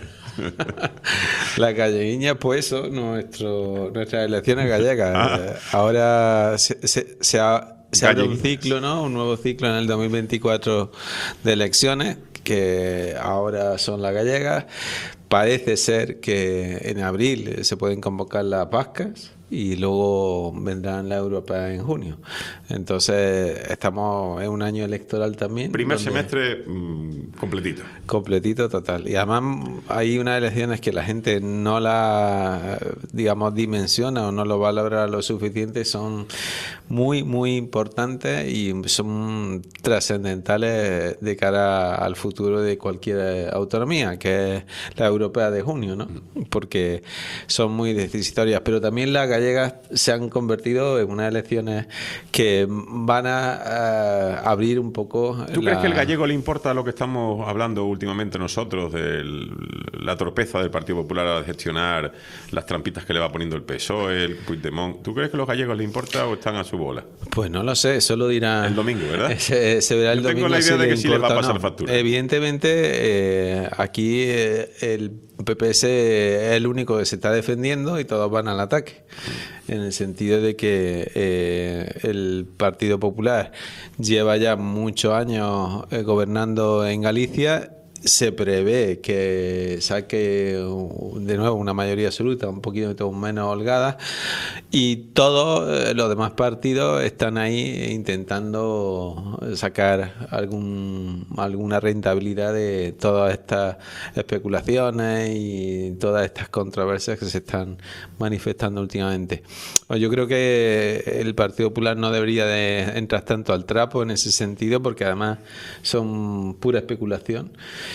Speaker 11: La galleguiña, pues eso, nuestro, nuestras elecciones gallegas. Ah. Ahora se, se, se, ha, se abre un ciclo, ¿no? Un nuevo ciclo en el dos mil veinticuatro de elecciones, que ahora son las gallegas. Parece ser que en abril se pueden convocar las vascas y luego vendrán las europeas en junio. Entonces estamos en un año electoral también.
Speaker 3: Primer semestre mmm, completito.
Speaker 11: Completito, total. Y además hay unas elecciones que la gente no la, digamos, dimensiona o no lo valora lo suficiente. Son muy, muy importantes y son trascendentales de cara al futuro de cualquier autonomía, que es la europea de junio, ¿no? Porque son muy decisorias. Pero también las gallegas se han convertido en unas elecciones que van a, a abrir un poco...
Speaker 3: ¿Tú
Speaker 11: la...
Speaker 3: crees que el gallego le importa lo que estamos hablando últimamente nosotros de la torpeza del Partido Popular a gestionar las trampitas que le va poniendo el P S O E, el Puigdemont? ¿Tú crees que a los gallegos les importa o están a su bola?
Speaker 11: Pues no lo sé, eso lo dirá...
Speaker 3: El domingo, ¿verdad?
Speaker 11: Se, se verá el
Speaker 3: Yo
Speaker 11: domingo.
Speaker 3: Tengo la idea
Speaker 11: si
Speaker 3: de que
Speaker 11: le
Speaker 3: sí les va a pasar
Speaker 11: no.
Speaker 3: la factura.
Speaker 11: Evidentemente, eh, aquí eh, el P P S es el único que se está defendiendo y todos van al ataque, en el sentido de que eh, el Partido Popular lleva ya muchos años eh, gobernando en Galicia. Se prevé que saque de nuevo una mayoría absoluta, un poquito menos holgada, y todos los demás partidos están ahí intentando sacar algún alguna rentabilidad de todas estas especulaciones y todas estas controversias que se están manifestando últimamente. Yo creo que el Partido Popular no debería de entrar tanto al trapo en ese sentido, porque además son pura especulación.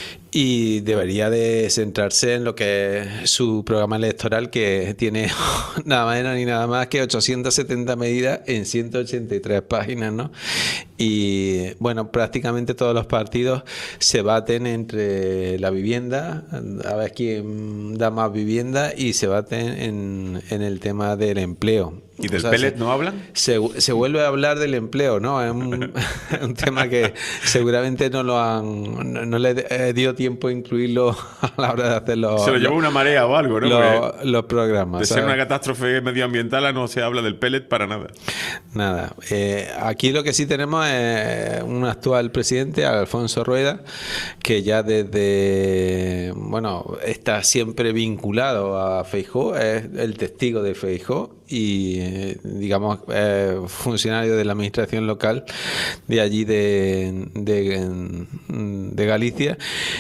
Speaker 11: Y debería de centrarse en lo que es su programa electoral, que tiene nada menos ni nada más que ochocientas setenta medidas en ciento ochenta y tres páginas, ¿no? Y bueno, prácticamente todos los partidos se baten entre la vivienda, a ver quién da más vivienda, y se baten en, en el tema del empleo.
Speaker 3: ¿Y del o sea, pellet no hablan?
Speaker 11: Se, se vuelve a hablar del empleo, ¿no? Es un, un tema que seguramente no lo han, no, no le dio tiempo a incluirlo a la hora de hacerlo.
Speaker 3: Se lo llevó una marea o algo, ¿no?
Speaker 11: Los, los programas.
Speaker 3: De ser ¿sabes? Una catástrofe medioambiental no se habla del pellet para nada.
Speaker 11: Nada. Eh, aquí lo que sí tenemos es un actual presidente, Alfonso Rueda, que ya desde, bueno, está siempre vinculado a Feijóo, es el testigo de Feijóo. y, eh, digamos, eh, funcionario de la administración local de allí de, de, de Galicia,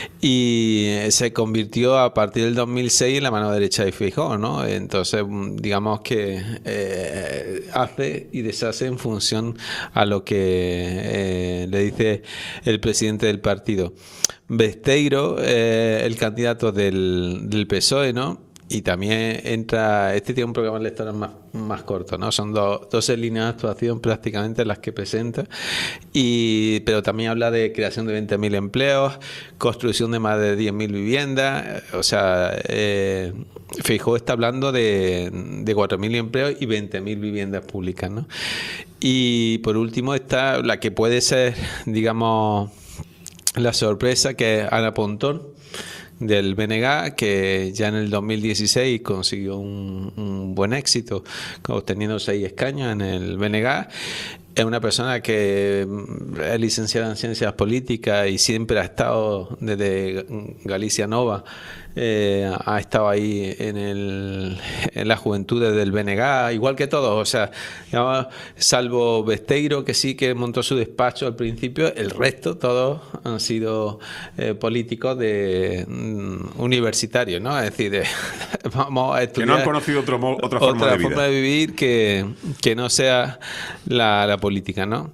Speaker 11: y se convirtió a partir del dos mil seis en la mano derecha de Feijóo, ¿no? Entonces, digamos que eh, hace y deshace en función a lo que eh, le dice el presidente del partido. Besteiro, eh, el candidato del, del P S O E, ¿no? Y también entra, este tiene un programa electoral más, más corto, ¿no? Son do, doce líneas de actuación prácticamente las que presenta, y, pero también habla de creación de veinte mil empleos, construcción de más de diez mil viviendas, o sea, eh, Feijóo está hablando de, de cuatro mil empleos y veinte mil viviendas públicas, ¿no? Y por último está la que puede ser, digamos, la sorpresa, que es Ana Pontón, del B N G, que ya en el dos mil dieciséis consiguió un, un buen éxito, obteniendo seis escaños en el B N G. Es una persona que es licenciada en Ciencias Políticas y siempre ha estado desde Galicia Nova, eh, ha estado ahí en, el, en las juventudes del B N G, igual que todos, o sea, digamos, salvo Besteiro, que sí que montó su despacho al principio, el resto todos han sido eh, políticos de um, universitarios, ¿no? Es decir, de, vamos a estudiar,
Speaker 3: que no han conocido otro, otra forma
Speaker 11: otra
Speaker 3: de vida,
Speaker 11: forma de vivir que, que no sea la, la política, ¿no?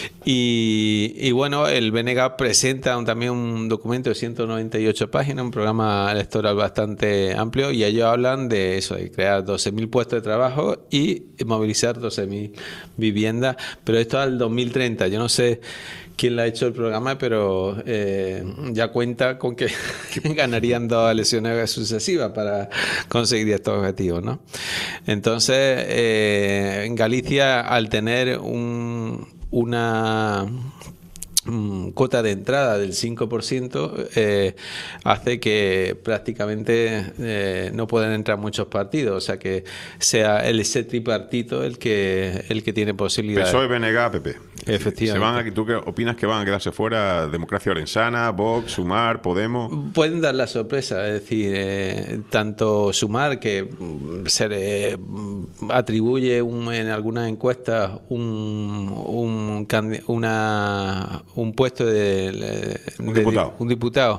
Speaker 11: Y, y bueno, el B N G presenta un, también un documento de ciento noventa y ocho páginas, un programa electoral bastante amplio, y ellos hablan de eso, de crear doce mil puestos de trabajo y movilizar doce mil viviendas, pero esto al dos mil treinta. Yo no sé quién le ha hecho el programa, pero eh, ya cuenta con que ganarían dos elecciones sucesivas para conseguir estos objetivos, ¿no? Entonces, eh, en Galicia, al tener un, una um, cuota de entrada del cinco por ciento, eh, hace que prácticamente eh, no puedan entrar muchos partidos, o sea que sea el ese tripartito el que el que tiene posibilidades.
Speaker 3: P S O E, B N G, P P.
Speaker 11: Efectivamente.
Speaker 3: ¿Se van a, ¿Tú qué opinas que van a quedarse fuera Democracia Orensana, Vox, Sumar, Podemos?
Speaker 11: Pueden dar la sorpresa, es decir, eh, tanto Sumar, que se le atribuye un, en algunas encuestas un, un, una, un puesto de, de,
Speaker 3: un, diputado.
Speaker 11: de un diputado,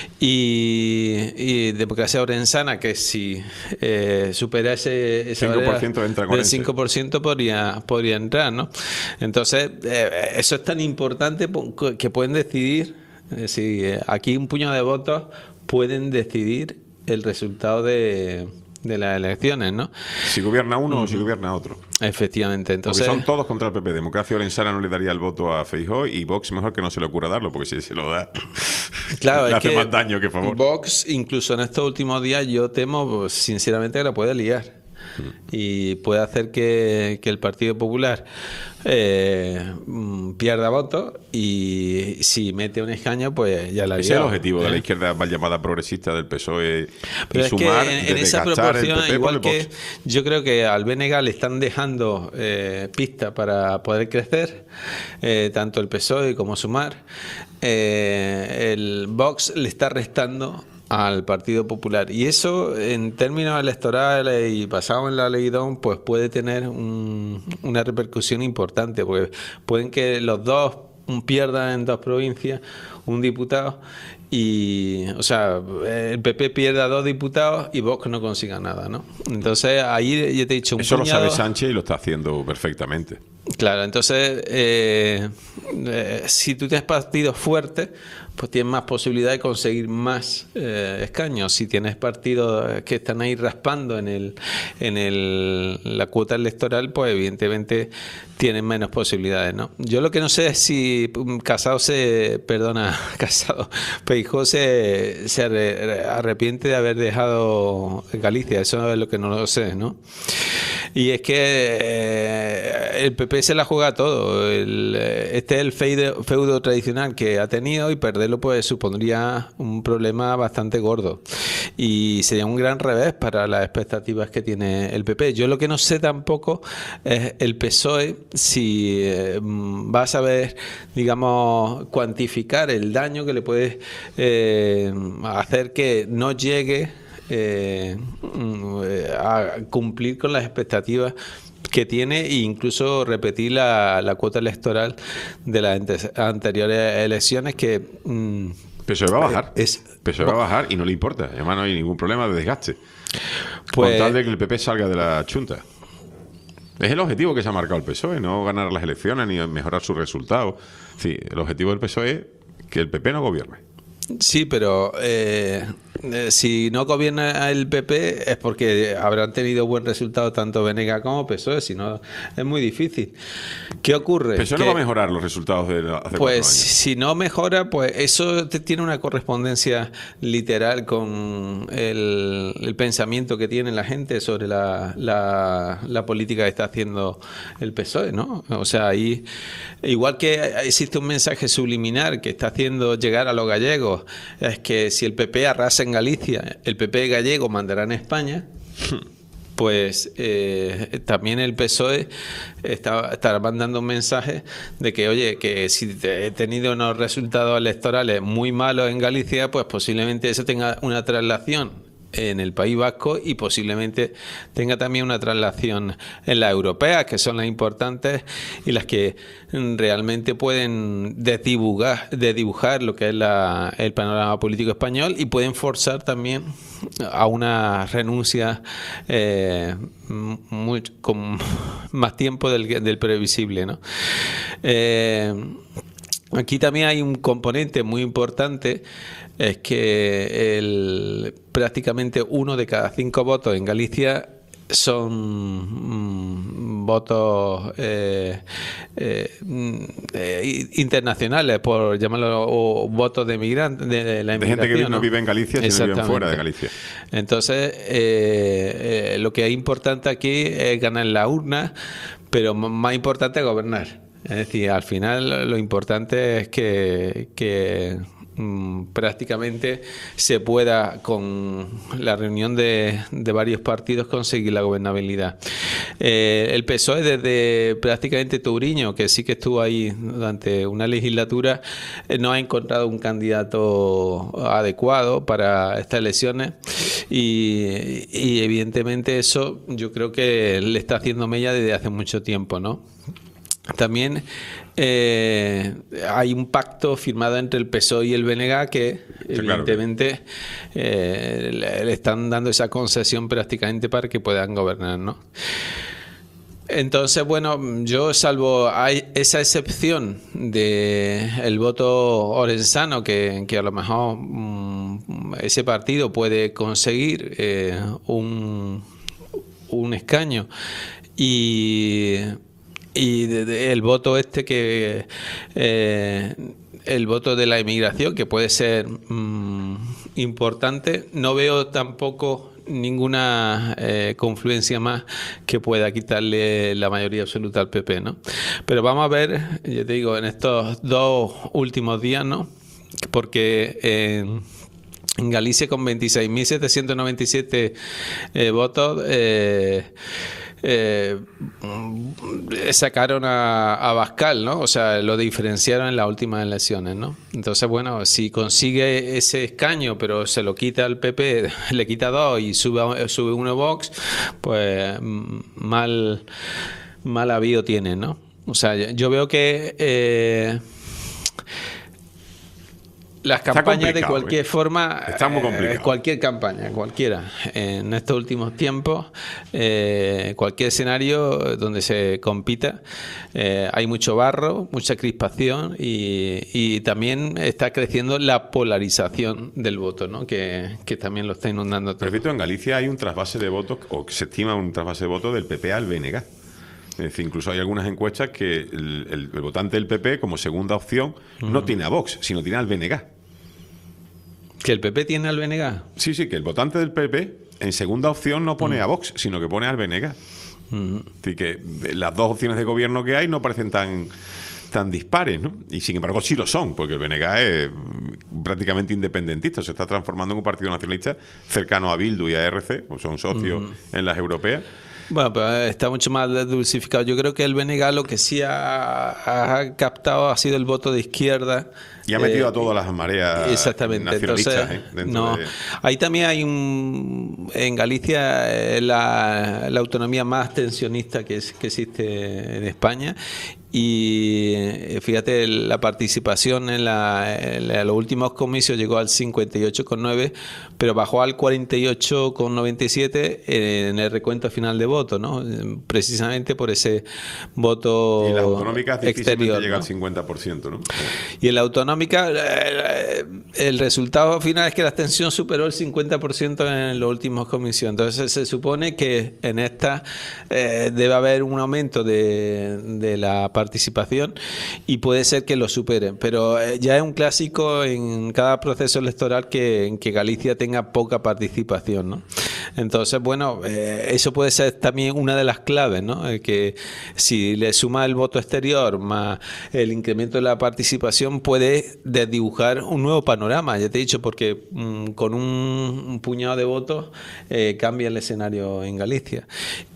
Speaker 11: y, y Democracia Orensana, que si eh, supera ese, esa
Speaker 3: cinco por ciento entra con
Speaker 11: del cinco por ciento podría, podría entrar, ¿no? Entonces, eh, eso es tan importante que pueden decidir, es decir, aquí un puñado de votos pueden decidir el resultado de, de las elecciones, ¿no?
Speaker 3: Si gobierna uno uh-huh. o si gobierna otro.
Speaker 11: Efectivamente. Entonces,
Speaker 3: porque son todos contra el P P. Democracia Orensana no le daría el voto a Feijóo, y Vox mejor que no se le ocurra darlo, porque si se lo da,
Speaker 11: claro,
Speaker 3: le
Speaker 11: es
Speaker 3: hace
Speaker 11: que
Speaker 3: más daño que favor.
Speaker 11: Vox, incluso en estos últimos días, yo temo sinceramente que la puede liar. Y puede hacer que, que el Partido Popular eh, pierda votos, y si mete un escaño, pues ya la ha liado.
Speaker 3: Ese es el objetivo
Speaker 11: ¿eh?
Speaker 3: de la izquierda mal llamada progresista del P S O E.
Speaker 11: Pero
Speaker 3: y
Speaker 11: es
Speaker 3: Sumar,
Speaker 11: que en, en esa proporción,
Speaker 3: P P
Speaker 11: igual que yo creo que al B N G le están dejando eh, pistas para poder crecer, eh, tanto el P S O E como Sumar, eh, el Vox le está restando al Partido Popular, y eso en términos electorales y basado en la ley D O M, pues puede tener un, una repercusión importante, porque pueden que los dos pierdan en dos provincias un diputado, y o sea, el P P pierda dos diputados y Vox no consiga nada, ¿no? Entonces ahí yo te he dicho un
Speaker 3: eso
Speaker 11: puñado...
Speaker 3: lo sabe Sánchez y lo está haciendo perfectamente.
Speaker 11: Claro, entonces eh, eh, si tú tienes partidos fuertes, pues tienes más posibilidad de conseguir más eh, escaños. Si tienes partidos que están ahí raspando en el en el la cuota electoral, pues evidentemente tienen menos posibilidades, ¿no? Yo lo que no sé es si Casado se perdona Casado Feijóo se, se arrepiente de haber dejado Galicia. Eso es lo que no lo sé, ¿no? Y es que eh, el P P se la juega todo. El, este es el feudo, feudo tradicional que ha tenido, y perderlo pues supondría un problema bastante gordo. Y sería un gran revés para las expectativas que tiene el P P. Yo lo que no sé tampoco es el P S O E si eh, va a saber, digamos, cuantificar el daño que le puede eh, hacer que no llegue eh, a cumplir con las expectativas que tiene e incluso repetir la, la cuota electoral de las anteriores elecciones que... Mm,
Speaker 3: P S O E va a bajar.
Speaker 11: Es,
Speaker 3: P S O E va a bajar y no le importa. Además, no hay ningún problema de desgaste.
Speaker 11: Pues,
Speaker 3: con tal de que el P P salga de la chunta. Es el objetivo que se ha marcado el P S O E, no ganar las elecciones ni mejorar sus resultados. Sí, el objetivo del P S O E es que el P P no gobierne.
Speaker 11: Sí, pero eh, eh, si no gobierna el P P es porque habrán tenido buen resultado tanto Venegas como P S O E, si no es muy difícil. ¿Qué ocurre?
Speaker 3: P S O E
Speaker 11: que,
Speaker 3: no va a mejorar los resultados de hace
Speaker 11: pues
Speaker 3: cuatro años.
Speaker 11: Si no mejora, pues eso te, tiene una correspondencia literal con el, el pensamiento que tiene la gente sobre la, la, la política que está haciendo el P S O E, ¿no? O sea, ahí, igual que existe un mensaje subliminar que está haciendo llegar a los gallegos, es que si el P P arrasa en Galicia, el P P gallego mandará en España, pues eh, también el P S O E está, estará mandando un mensaje de que, oye, que si he tenido unos resultados electorales muy malos en Galicia, pues posiblemente eso tenga una traslación en el País Vasco y posiblemente tenga también una traslación en las europeas, que son las importantes y las que realmente pueden desdibujar, desdibujar lo que es la, el panorama político español y pueden forzar también a una renuncia eh, muy, con más tiempo del, del previsible, ¿no? Eh, aquí también hay un componente muy importante, es que el, prácticamente uno de cada cinco votos en Galicia son mm, votos eh, eh, eh, internacionales, por llamarlo, o votos de migrantes, de, de la
Speaker 3: de gente que no vive en Galicia, sino vive fuera de Galicia.
Speaker 11: Entonces, eh, eh, lo que es importante aquí es ganar la urna, pero más importante es gobernar. Es decir, al final lo importante es que, que prácticamente se pueda, con la reunión de, de varios partidos, conseguir la gobernabilidad. Eh, el P S O E, desde prácticamente Touriño, que sí que estuvo ahí durante una legislatura, eh, no ha encontrado un candidato adecuado para estas elecciones y, y evidentemente eso yo creo que le está haciendo mella desde hace mucho tiempo, ¿no? También eh, hay un pacto firmado entre el P S O E y el B N G que sí, evidentemente claro. eh, le, le están dando esa concesión prácticamente para que puedan gobernar, ¿no? Entonces, bueno, yo salvo hay esa excepción de el voto orensano que, que a lo mejor um, ese partido puede conseguir eh, un, un escaño y Y de, de, el voto este que eh, el voto de la inmigración, que puede ser mmm, importante, no veo tampoco ninguna eh, confluencia más que pueda quitarle la mayoría absoluta al P P, ¿no? Pero vamos a ver, yo te digo, en estos dos últimos días, ¿no? Porque eh, en Galicia, con veintiséis mil setecientos noventa y siete eh, votos, eh, Eh, sacaron a, a Abascal, ¿no? O sea, lo diferenciaron en las últimas elecciones, ¿no? Entonces, bueno, si consigue ese escaño, pero se lo quita al P P, le quita dos y sube, sube uno Vox, pues mal, mal habido tiene, ¿no? O sea, yo veo que eh, las campañas de cualquier
Speaker 3: ¿eh?
Speaker 11: forma,
Speaker 3: está muy complicado.
Speaker 11: Eh, cualquier campaña, cualquiera, en estos últimos tiempos, eh, cualquier escenario donde se compita, eh, hay mucho barro, mucha crispación y, y también está creciendo la polarización del voto, ¿no? Que, que también lo está inundando todo.
Speaker 3: Repito, en Galicia hay un trasvase de votos, o se estima un trasvase de votos del P P al B N G. Es decir, incluso hay algunas encuestas que el, el, el votante del P P, como segunda opción, uh-huh. no tiene a Vox, sino tiene al B N G.
Speaker 11: ¿Que el P P tiene al B N G?
Speaker 3: Sí, sí, que el votante del P P en segunda opción no pone uh-huh. a Vox, sino que pone al B N G. Uh-huh. Así que las dos opciones de gobierno que hay no parecen tan, tan dispares, ¿no? Y sin embargo sí lo son, porque el B N G es prácticamente independentista, se está transformando en un partido nacionalista cercano a Bildu y a R C, pues son socios uh-huh. en las europeas.
Speaker 11: Bueno, pues está mucho más dulcificado. Yo creo que el B N G lo que sí ha, ha captado ha sido el voto de izquierda.
Speaker 3: Y ha metido
Speaker 11: eh,
Speaker 3: a todas las mareas
Speaker 11: exactamente.
Speaker 3: nacionalistas.
Speaker 11: Entonces,
Speaker 3: ¿eh?
Speaker 11: no.
Speaker 3: de...
Speaker 11: Ahí también hay un... En Galicia eh, la, la autonomía más tensionista que, es, que existe en España. Y fíjate, la participación en, la, en la, los últimos comicios llegó al cincuenta y ocho coma nueve, pero bajó al cuarenta y ocho coma noventa y siete en el recuento final de votos, ¿no? Precisamente por ese voto
Speaker 3: y las autonómicas
Speaker 11: exterior,
Speaker 3: llega
Speaker 11: ¿no?
Speaker 3: al cincuenta por ciento, ¿no?
Speaker 11: Y en la autonómica el resultado final es que la abstención superó el cincuenta por ciento en los últimos comicios. Entonces se supone que en esta eh, debe haber un aumento de, de la participación participación y puede ser que lo superen, pero ya es un clásico en cada proceso electoral que, en que Galicia tenga poca participación, ¿no? Entonces, bueno, eh, eso puede ser también una de las claves, ¿no? Eh, que si le suma el voto exterior más el incremento de la participación puede desdibujar un nuevo panorama, ya te he dicho, porque mmm, con un, un puñado de votos eh, cambia el escenario en Galicia.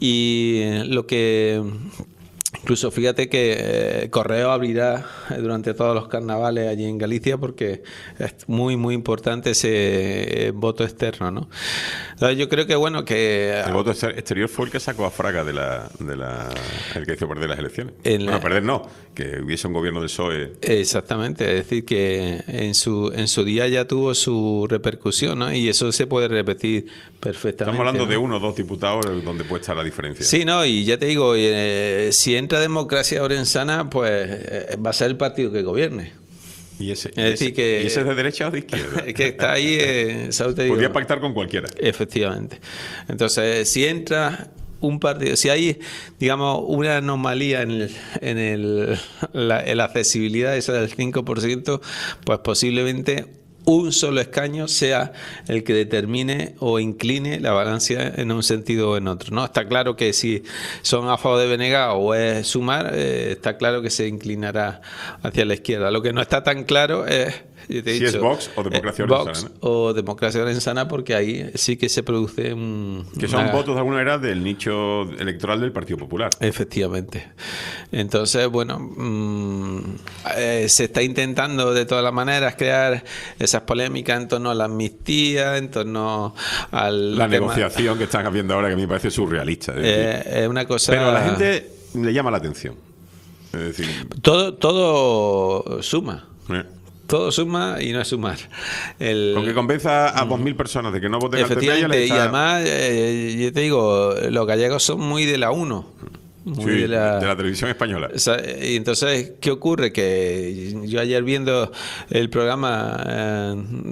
Speaker 11: Y eh, lo que... Incluso fíjate que eh, Correo abrirá durante todos los carnavales allí en Galicia porque es muy muy importante ese eh, voto externo, ¿no? Entonces yo creo que bueno que...
Speaker 3: El voto exterior fue el que sacó a Fraga de la... De la el que hizo perder las elecciones.
Speaker 11: En la,
Speaker 3: bueno, perder no, que hubiese un gobierno del P S O E.
Speaker 11: Exactamente, es decir que en su en su día ya tuvo su repercusión, ¿no? Y eso se puede repetir perfectamente.
Speaker 3: Estamos hablando, ¿no?, de uno o dos diputados donde puede estar la diferencia.
Speaker 11: Sí, no, y ya te digo, eh, si entra Democracia Orensana, pues eh, va a ser el partido que gobierne.
Speaker 3: ¿Y ese,
Speaker 11: es decir
Speaker 3: ese,
Speaker 11: que,
Speaker 3: ¿y ese es de derecha o de izquierda?
Speaker 11: Que está ahí, eh, ¿sabes? Te digo,
Speaker 3: podría pactar con cualquiera.
Speaker 11: Efectivamente. Entonces, si entra un partido, si hay, digamos, una anomalía en, el, en, el, la, en la accesibilidad esa del cinco por ciento, pues posiblemente un solo escaño sea el que determine o incline la balanza en un sentido o en otro, ¿no? Está claro que si son a favor de B N G o es Sumar, eh, está claro que se inclinará hacia la izquierda. Lo que no está tan claro es... Yo te he
Speaker 3: si
Speaker 11: dicho,
Speaker 3: es Vox o Democracia
Speaker 11: eh,
Speaker 3: Orensana,
Speaker 11: Vox
Speaker 3: ¿no?
Speaker 11: o Democracia Orensana, porque ahí sí que se produce un...
Speaker 3: Que son
Speaker 11: una...
Speaker 3: votos de alguna manera del nicho electoral del Partido Popular.
Speaker 11: Efectivamente. Entonces, bueno, mmm, eh, se está intentando de todas las maneras crear esas polémicas en torno a la amnistía, en torno al...
Speaker 3: La
Speaker 11: tema...
Speaker 3: negociación que están haciendo ahora, que a mí me parece surrealista. Es,
Speaker 11: eh, es una cosa...
Speaker 3: Pero a la gente le llama la atención. Es decir...
Speaker 11: Todo, todo suma.
Speaker 3: Eh.
Speaker 11: Todo suma y no es sumar. El...
Speaker 3: Con que convenza a dos mil personas de que no voten al P P.
Speaker 11: Efectivamente,
Speaker 3: está...
Speaker 11: y además, eh, yo te digo, los gallegos son muy de la uno. Muy
Speaker 3: sí,
Speaker 11: de, la...
Speaker 3: de la televisión española.
Speaker 11: O sea, y entonces, ¿qué ocurre? Que yo ayer viendo el programa eh,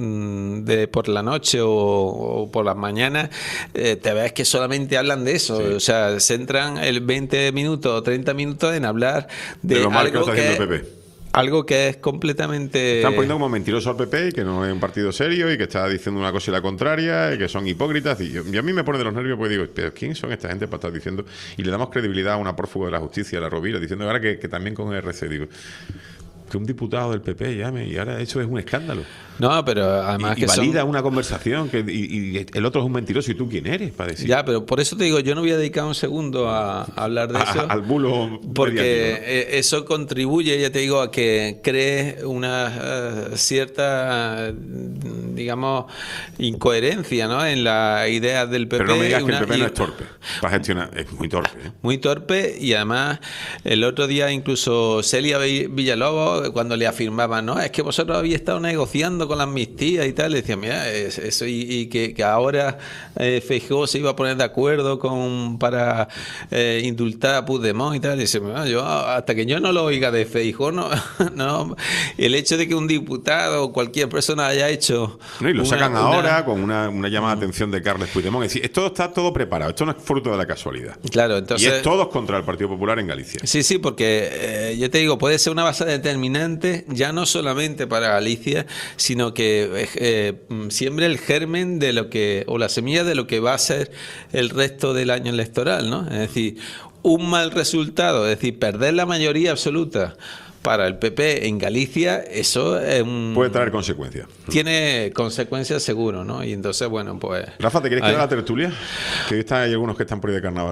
Speaker 11: de por la noche o, o por las mañanas, eh, te ves que solamente hablan de eso. Sí. O sea, centran el veinte minutos o treinta minutos en hablar de,
Speaker 3: de lo mal
Speaker 11: algo
Speaker 3: que está haciendo el P P.
Speaker 11: Algo que es completamente...
Speaker 3: Están poniendo como mentiroso al P P y que no es un partido serio y que está diciendo una cosa y la contraria y que son hipócritas. Y, yo, y a mí me pone de los nervios porque digo, ¿pero quién son esta gente para estar diciendo? Y le damos credibilidad a una prófuga de la justicia, a la Rovira, diciendo ahora que, que también con el R C. Digo, que un diputado del P P llame y ahora eso es un escándalo.
Speaker 11: No, pero además
Speaker 3: y,
Speaker 11: que
Speaker 3: y valida
Speaker 11: son...
Speaker 3: una conversación que, y, y el otro es un mentiroso. ¿Y tú quién eres para decir?
Speaker 11: Ya, pero por eso te digo, yo no voy a dedicar un segundo a, a hablar de eso.
Speaker 3: A, al bulo
Speaker 11: porque
Speaker 3: mediático, ¿no?
Speaker 11: Eso contribuye, ya te digo, a que cree una uh, cierta, digamos, incoherencia, ¿no?, en la idea del P P.
Speaker 3: Pero no me digas
Speaker 11: una,
Speaker 3: que el P P
Speaker 11: y,
Speaker 3: no es torpe para gestionar. Es muy torpe. ¿eh?
Speaker 11: Muy torpe, y además el otro día incluso Celia Villalobos, cuando le afirmaban, no, es que vosotros habéis estado negociando con la amnistía y tal, le decían, mira, eso, y, y que, que ahora eh, Feijóo se iba a poner de acuerdo con para eh, indultar a Puigdemont y tal, y dice, mira, yo hasta que yo no lo oiga de Feijóo, no, no, el hecho de que un diputado o cualquier persona haya hecho...
Speaker 3: No, y lo
Speaker 11: una,
Speaker 3: sacan
Speaker 11: una...
Speaker 3: ahora con una, una llamada de atención de Carles Puigdemont, es decir, esto está todo preparado, esto no es fruto de la casualidad.
Speaker 11: Claro, entonces...
Speaker 3: Y es todos contra el Partido Popular en Galicia.
Speaker 11: Sí, sí, porque eh, yo te digo, puede ser una base determinante ya no solamente para Galicia, sino que eh, siembre el germen de lo que, o la semilla de lo que va a ser el resto del año electoral, ¿no? Es decir, un mal resultado, es decir, perder la mayoría absoluta para el P P en Galicia, eso es un...
Speaker 3: puede traer consecuencias.
Speaker 11: Tiene consecuencias seguro, ¿no? Y entonces, bueno, pues...
Speaker 3: Rafa, ¿te quieres
Speaker 11: ahí...
Speaker 3: quedar a la tertulia? Que hoy están, hay algunos que están por ahí de carnaval.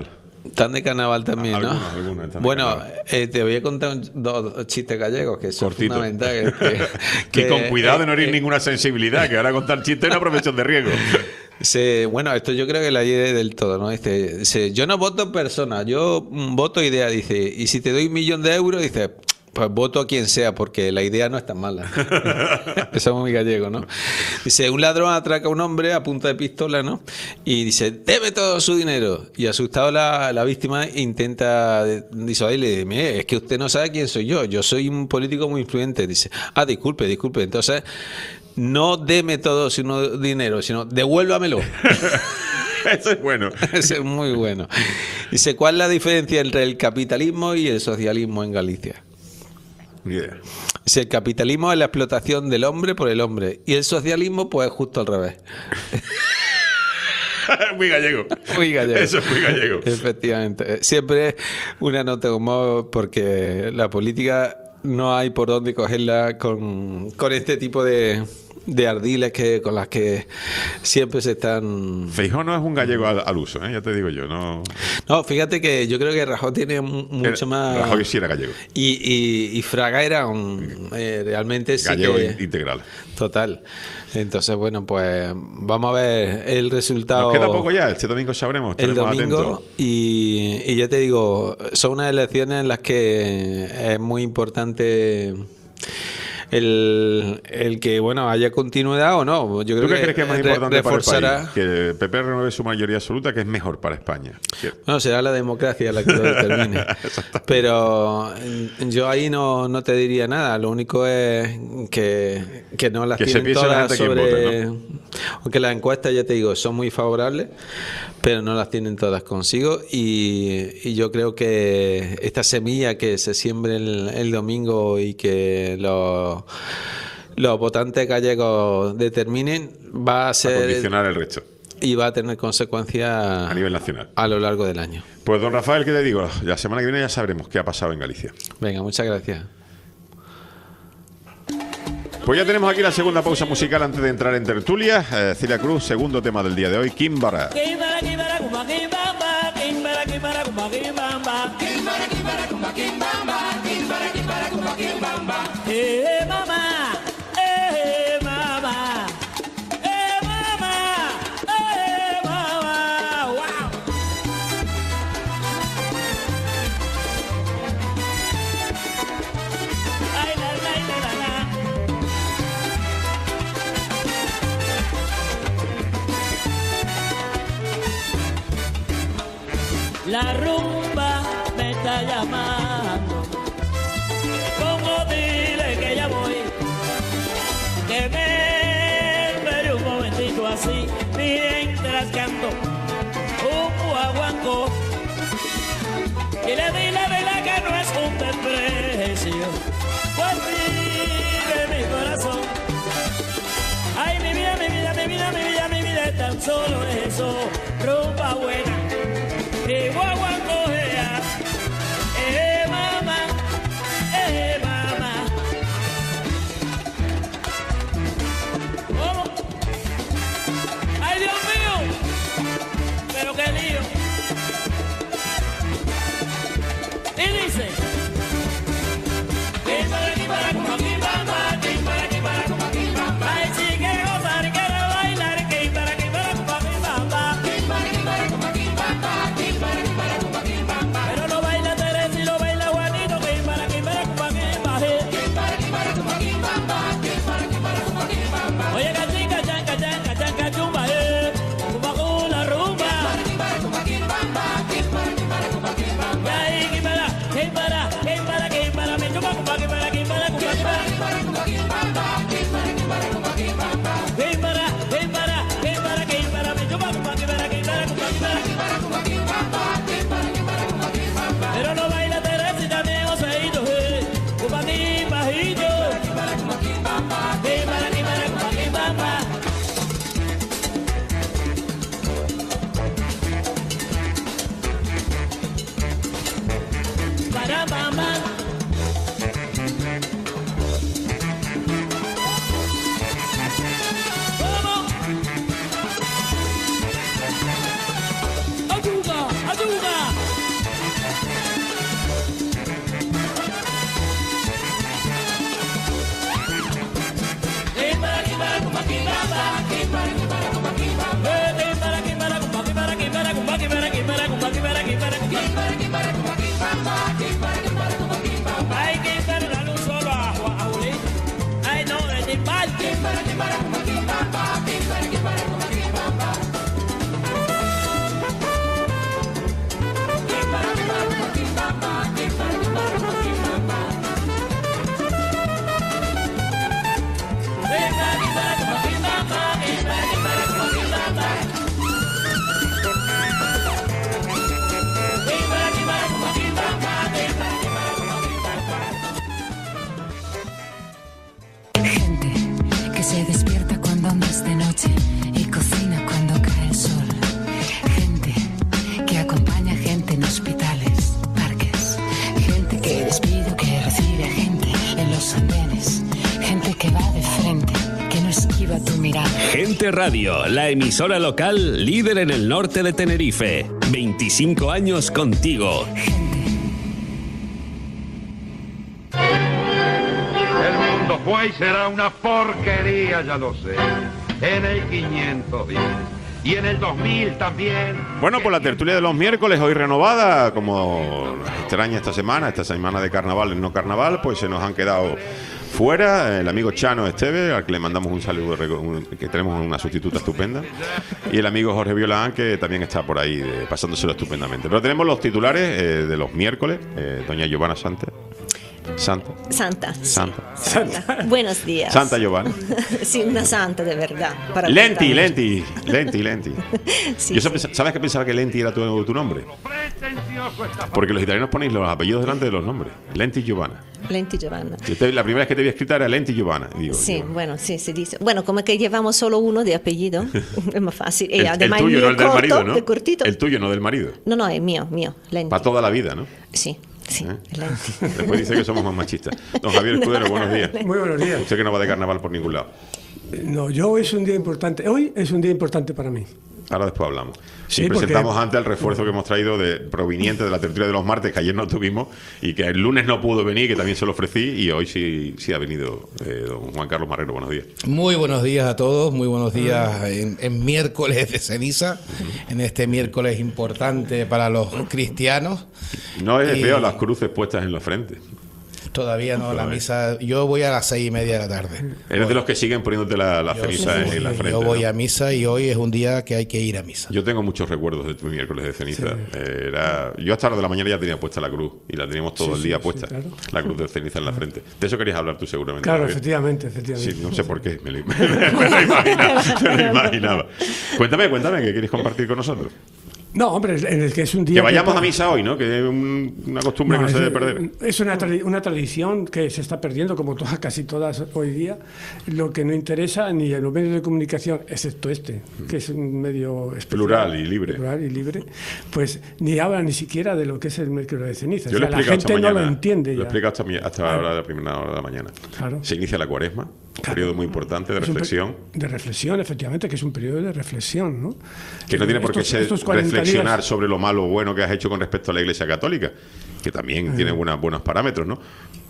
Speaker 11: Tan de carnaval también, ¿no?
Speaker 3: Algunos, algunos están de
Speaker 11: Bueno,
Speaker 3: carnaval.
Speaker 11: eh, te voy a contar un- dos chistes gallegos que son
Speaker 3: Cortito.
Speaker 11: fundamentales. Que,
Speaker 3: Y
Speaker 11: que-
Speaker 3: con cuidado de no
Speaker 11: eh,
Speaker 3: herir
Speaker 11: eh,
Speaker 3: ninguna sensibilidad, que ahora contar chistes es una profesión de riesgo.
Speaker 11: Se, bueno, esto yo creo que la idea del todo, ¿no? Dice, dice, yo no voto personas, yo mm, voto idea, dice, y si te doy un millón de euros, dice, pues voto a quien sea, porque la idea no es tan mala. Eso es muy gallego, ¿no? Dice, un ladrón atraca a un hombre a punta de pistola, ¿no? Y dice, deme todo su dinero. Y asustado la, la víctima intenta disuadirle, dice, "Mire, es que usted no sabe quién soy yo, yo soy un político muy influyente". Dice, ah, disculpe, disculpe, entonces no deme todo su dinero, sino devuélvamelo.
Speaker 3: Eso es bueno.
Speaker 11: Eso es muy bueno. Dice, ¿cuál es la diferencia entre el capitalismo y el socialismo en Galicia?
Speaker 3: Ni idea.
Speaker 11: Dice, el capitalismo es la explotación del hombre por el hombre y el socialismo pues justo al revés.
Speaker 3: Muy gallego.
Speaker 11: Muy gallego.
Speaker 3: Eso es muy gallego.
Speaker 11: Efectivamente. Siempre una nota de humor porque la política no hay por dónde cogerla con, con este tipo de, de ardiles que con las que siempre se están...
Speaker 3: Feijóo no es un gallego al, al uso, ¿eh? Ya te digo yo. No.
Speaker 11: No, fíjate que yo creo que Rajoy tiene mu- mucho
Speaker 3: Era-
Speaker 11: más...
Speaker 3: Rajoy sí era gallego.
Speaker 11: Y, y, y Fraga era un... eh, realmente sí
Speaker 3: Gallego
Speaker 11: que...
Speaker 3: in- integral.
Speaker 11: Total. Entonces, bueno, pues vamos a ver el resultado.
Speaker 3: Nos queda poco ya. Este domingo sabremos.
Speaker 11: El
Speaker 3: Estaremos
Speaker 11: domingo
Speaker 3: atentos.
Speaker 11: y, y ya te digo, son unas elecciones en las que es muy importante el, el que bueno haya continuidad o no. Yo creo
Speaker 3: ¿Tú qué
Speaker 11: que
Speaker 3: crees que es más
Speaker 11: re-
Speaker 3: importante para el
Speaker 11: reforzará.
Speaker 3: país? Que el P P renueve su mayoría absoluta, que es mejor para España. Sí.
Speaker 11: Bueno, será la democracia la que lo determine. Pero mm, yo ahí no, no te diría nada. Lo único es que, que no las
Speaker 3: Que se
Speaker 11: tienen
Speaker 3: piense la
Speaker 11: todas
Speaker 3: gente quién
Speaker 11: sobre...
Speaker 3: vote,
Speaker 11: Aunque las encuestas, ya te digo, son muy favorables, pero no las tienen todas consigo. Y, y yo creo que esta semilla que se siembre el, el domingo y que los, los votantes gallegos determinen va a
Speaker 3: A
Speaker 11: ser...
Speaker 3: condicionar el resto
Speaker 11: Y va a tener consecuencias
Speaker 3: a nivel nacional.
Speaker 11: a lo largo del año.
Speaker 3: Pues don Rafael, ¿qué te digo? La semana que viene ya sabremos qué ha pasado en Galicia.
Speaker 11: Venga, muchas gracias.
Speaker 3: Pues ya tenemos aquí la segunda pausa musical antes de entrar en tertulia. Eh, Celia Cruz, segundo tema del día de hoy, Kimbara.
Speaker 9: Kimbara, kimbara, kumba, kimbamba. Kimbara, kimbara, kumba, kimbamba. Kimbara, kimbara, kumba, kimbamba. Kimbara, kimbara, kumba, kimbamba. Eh, mamá. Eh, mamá. Eh, mamá. Eh, mamá. Wow. Ay, la, la, la, la, la. La rumba me está llamando. Como dile que ya voy. Que me espere un momentito así mientras canto un guaguancó. Y le di la vela que no es un desprecio. Pues vive mi corazón. Ay, mi vida, mi vida, mi vida, mi vida, mi vida es tan solo eso. Rumba buena. Y guaguancó, ea. Eh, mamá. Eh, mamá. ¿Cómo? ¡Ay, Dios mío! Pero qué lío. Y dice: Kimbara, kimbara, kumba, kimbamba. Kimbara, kimbara, kumba, kimbamba. Ay, si quiere gozar y quiere bailar. Kimbara, kimbara, kumba, kimbamba. Kimbara, kimbara, kumba, kimbamba. Kimbara, kimbara, Hay que darle la luz solo a, a Julín. Ay, no, de timbal.
Speaker 5: Que se despierta cuando aún es de noche y cocina cuando cae el sol. Gente que acompaña gente en hospitales, parques. Gente que despide, que recibe a gente en los andenes. Gente que va de frente, que no esquiva tu mirada.
Speaker 6: Gente Radio, la emisora local líder en el norte de Tenerife. veinticinco años contigo.
Speaker 12: Fue y será una porquería, ya lo sé. En el quinientos diez y en el dos mil también.
Speaker 3: Bueno, pues la tertulia de los miércoles, hoy renovada, como extraña esta semana, esta semana de carnaval, no carnaval, pues se nos han quedado fuera el amigo Chano Esteve, al que le mandamos un saludo, que tenemos una sustituta estupenda, y el amigo Jorge Violán, que también está por ahí eh, pasándoselo estupendamente. Pero tenemos los titulares eh, de los miércoles, eh, doña Giovanna Sante. Santa.
Speaker 13: Santa.
Speaker 3: Santa.
Speaker 13: Santa. Buenos días.
Speaker 3: Santa Giovanna.
Speaker 13: Sí, una santa de verdad. Para
Speaker 3: Lenti,
Speaker 13: contarnos.
Speaker 3: Lenti, Lenti, Lenti.
Speaker 13: Sí,
Speaker 3: Yo
Speaker 13: sí.
Speaker 3: sabes, ¿sabes que pensaba que Lenti era tu, tu nombre? Porque los italianos ponéis los apellidos delante de los nombres. Lenti Giovanna.
Speaker 13: Lenti Giovanna.
Speaker 3: Yo te- la primera vez que te había escrita era Lenti Giovanna. Digo,
Speaker 13: Sí,
Speaker 3: yo,
Speaker 13: bueno, sí, se dice. Bueno, como que llevamos solo uno de apellido, es más fácil. Y
Speaker 3: el, el
Speaker 13: además
Speaker 3: tuyo,
Speaker 13: mío
Speaker 3: no el del
Speaker 13: corto,
Speaker 3: marido, ¿no?
Speaker 13: de cortito.
Speaker 3: El tuyo, no del marido.
Speaker 13: No, no, es mío, mío. Lenti.
Speaker 3: Para toda la vida, ¿no?
Speaker 13: Sí, sí,
Speaker 3: ¿Eh?
Speaker 13: Lenti.
Speaker 3: Después dice que somos más machistas. Don Javier Escudero, buenos días.
Speaker 14: Muy buenos días.
Speaker 3: Usted que no va de carnaval por ningún lado.
Speaker 14: No, yo es un día importante. Hoy es un día importante para mí.
Speaker 3: Ahora después hablamos.
Speaker 14: Sí,
Speaker 3: Sí,
Speaker 14: porque-
Speaker 3: presentamos antes el refuerzo que hemos traído de proveniente de la tertulia de los martes, que ayer no tuvimos, y que el lunes no pudo venir, que también se lo ofrecí, y hoy sí, sí ha venido eh, don Juan Carlos Marrero. Buenos días.
Speaker 15: Muy buenos días a todos, muy buenos días en, en miércoles de ceniza, en este miércoles importante para los cristianos.
Speaker 3: No es
Speaker 15: Y-
Speaker 3: feo las cruces puestas en la frente.
Speaker 15: Todavía no, la
Speaker 3: Todavía.
Speaker 15: misa, yo voy a las seis y media de la tarde.
Speaker 3: Eres de los que siguen poniéndote la, la
Speaker 15: Yo
Speaker 3: ceniza
Speaker 15: sí,
Speaker 3: en la frente.
Speaker 15: Yo voy
Speaker 3: ¿no?
Speaker 15: a misa y hoy es un día que hay que ir a misa.
Speaker 3: Yo tengo muchos recuerdos de tu miércoles de ceniza. Eh, Era, yo hasta la de la mañana ya tenía puesta la cruz y la teníamos todo
Speaker 14: Sí,
Speaker 3: el
Speaker 14: sí,
Speaker 3: día
Speaker 14: sí,
Speaker 3: puesta.
Speaker 14: claro.
Speaker 3: La cruz de ceniza en la frente. De eso querías hablar tú seguramente.
Speaker 14: Claro,
Speaker 3: Javier.
Speaker 14: efectivamente, efectivamente.
Speaker 3: Sí, no sé por qué, me lo, me lo imaginaba, me lo imaginaba. Cuéntame, cuéntame, ¿qué quieres compartir con nosotros?
Speaker 14: No, hombre, en el que es un día...
Speaker 3: Que vayamos
Speaker 14: que-
Speaker 3: a misa hoy, ¿no? Que es un- una costumbre
Speaker 14: No,
Speaker 3: que no se
Speaker 14: es,
Speaker 3: debe perder.
Speaker 14: es una, tradi- una tradición que se está perdiendo, como todas, casi todas hoy día. Lo que no interesa ni a los medios de comunicación, excepto este, que es un medio especial,
Speaker 3: Plural y libre.
Speaker 14: plural y libre, pues ni habla ni siquiera de lo que es el miércoles de ceniza.
Speaker 3: Yo
Speaker 14: O
Speaker 3: lo
Speaker 14: sea,
Speaker 3: he
Speaker 14: la
Speaker 3: explicado
Speaker 14: gente
Speaker 3: esta
Speaker 14: no
Speaker 3: mañana.
Speaker 14: lo entiende
Speaker 3: Lo he
Speaker 14: ya.
Speaker 3: explicado hasta, mi- hasta
Speaker 14: Claro.
Speaker 3: la hora de la primera hora de la mañana.
Speaker 14: Claro.
Speaker 3: Se inicia la cuaresma, un periodo muy importante de
Speaker 14: Es un per-
Speaker 3: reflexión.
Speaker 14: De reflexión, efectivamente, que es un periodo de reflexión, ¿no?
Speaker 3: Que no tiene por qué
Speaker 14: Estos-
Speaker 3: ser
Speaker 14: estos cuarenta
Speaker 3: reflexionar
Speaker 14: días-
Speaker 3: sobre lo malo o bueno que has hecho con respecto a la Iglesia Católica, que también
Speaker 14: Ah.
Speaker 3: tiene buenas, buenos parámetros, ¿no?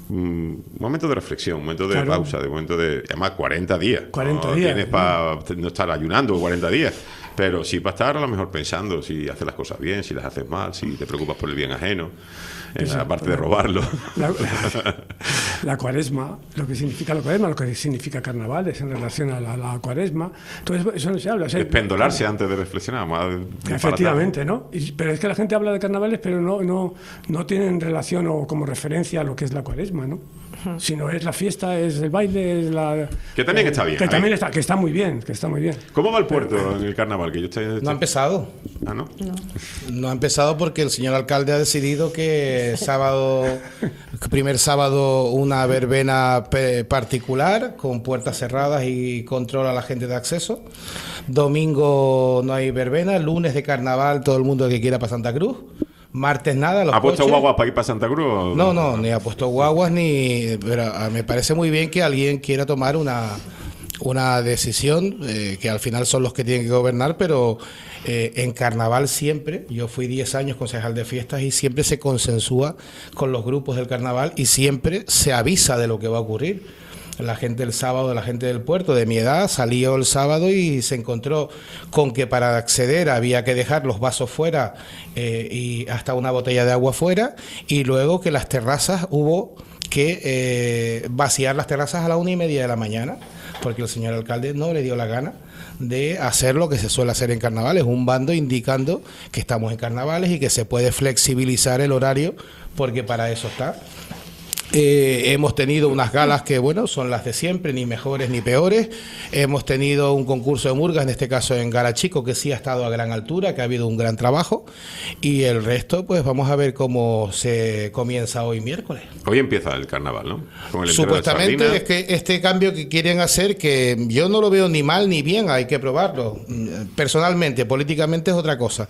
Speaker 3: Un momento de reflexión, un momento de
Speaker 14: Claro.
Speaker 3: pausa, de momento de... Además, cuarenta días.
Speaker 14: cuarenta
Speaker 3: no
Speaker 14: días,
Speaker 3: tienes para no estar ayunando cuarenta días, pero sí para estar a lo mejor pensando si haces las cosas bien, si las haces mal, si te preocupas por el bien ajeno, en la
Speaker 14: Exacto.
Speaker 3: parte de robarlo.
Speaker 14: La, la- la cuaresma, lo que significa la cuaresma, lo que significa carnavales en relación a la, la cuaresma, entonces eso no se habla. o sea,
Speaker 3: Despendolarse antes de reflexionar. Más disparatar.
Speaker 14: Efectivamente, ¿no? Y- pero es que la gente habla de carnavales, pero no, no, no tienen relación o como referencia a lo que es la cuaresma, ¿no? Sino es la fiesta, es el baile, es la...
Speaker 3: Que también está bien,
Speaker 14: Que
Speaker 3: ¿eh?
Speaker 14: también está, que está muy bien, que está muy bien.
Speaker 3: ¿Cómo va el puerto en el carnaval? Que yo estoy,
Speaker 15: No ha empezado.
Speaker 3: Ah, ¿no?
Speaker 15: No ha empezado porque el señor alcalde ha decidido que sábado, primer sábado, una verbena pe- particular con puertas cerradas y control a la gente de acceso. Domingo no hay verbena, lunes de carnaval todo el mundo que quiera para Santa Cruz. Martes nada, los
Speaker 3: ¿Ha puesto
Speaker 15: coches.
Speaker 3: guaguas para ir para Santa Cruz? o-
Speaker 15: No, no, ni ha puesto guaguas ni... Pero ah, me parece muy bien que alguien quiera tomar una, una decisión, eh, que al final son los que tienen que gobernar, pero eh, en carnaval siempre, yo fui diez años concejal de fiestas y siempre se consensúa con los grupos del carnaval y siempre se avisa de lo que va a ocurrir. La gente el sábado, la gente del puerto de mi edad salió el sábado y se encontró con que para acceder había que dejar los vasos fuera eh, y hasta una botella de agua fuera, y luego que las terrazas hubo que eh, vaciar las terrazas a la una y media de la mañana, porque el señor alcalde no le dio la gana de hacer lo que se suele hacer en carnavales, un bando indicando que estamos en carnavales y que se puede flexibilizar el horario, porque para eso está. Eh, hemos tenido unas galas que, bueno, son las de siempre, ni mejores ni peores. Hemos tenido un concurso de murgas, en este caso en Garachico, que sí ha estado a gran altura, que ha habido un gran trabajo. Y el resto, pues vamos a ver cómo se comienza hoy miércoles.
Speaker 3: Hoy empieza el carnaval, ¿no? Con el
Speaker 15: Supuestamente es que este cambio que quieren hacer, que yo no lo veo ni mal ni bien, hay que probarlo. Personalmente, políticamente es otra cosa.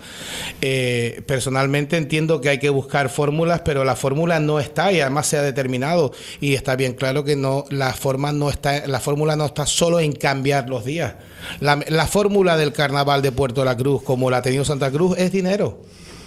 Speaker 15: Eh, personalmente entiendo que hay que buscar fórmulas, pero la fórmula no está y además se ha determinado. Y está bien claro que no, la forma no está, la fórmula no está solo en cambiar los días. La, la fórmula del carnaval de Puerto de la Cruz, como la ha tenido Santa Cruz, es dinero.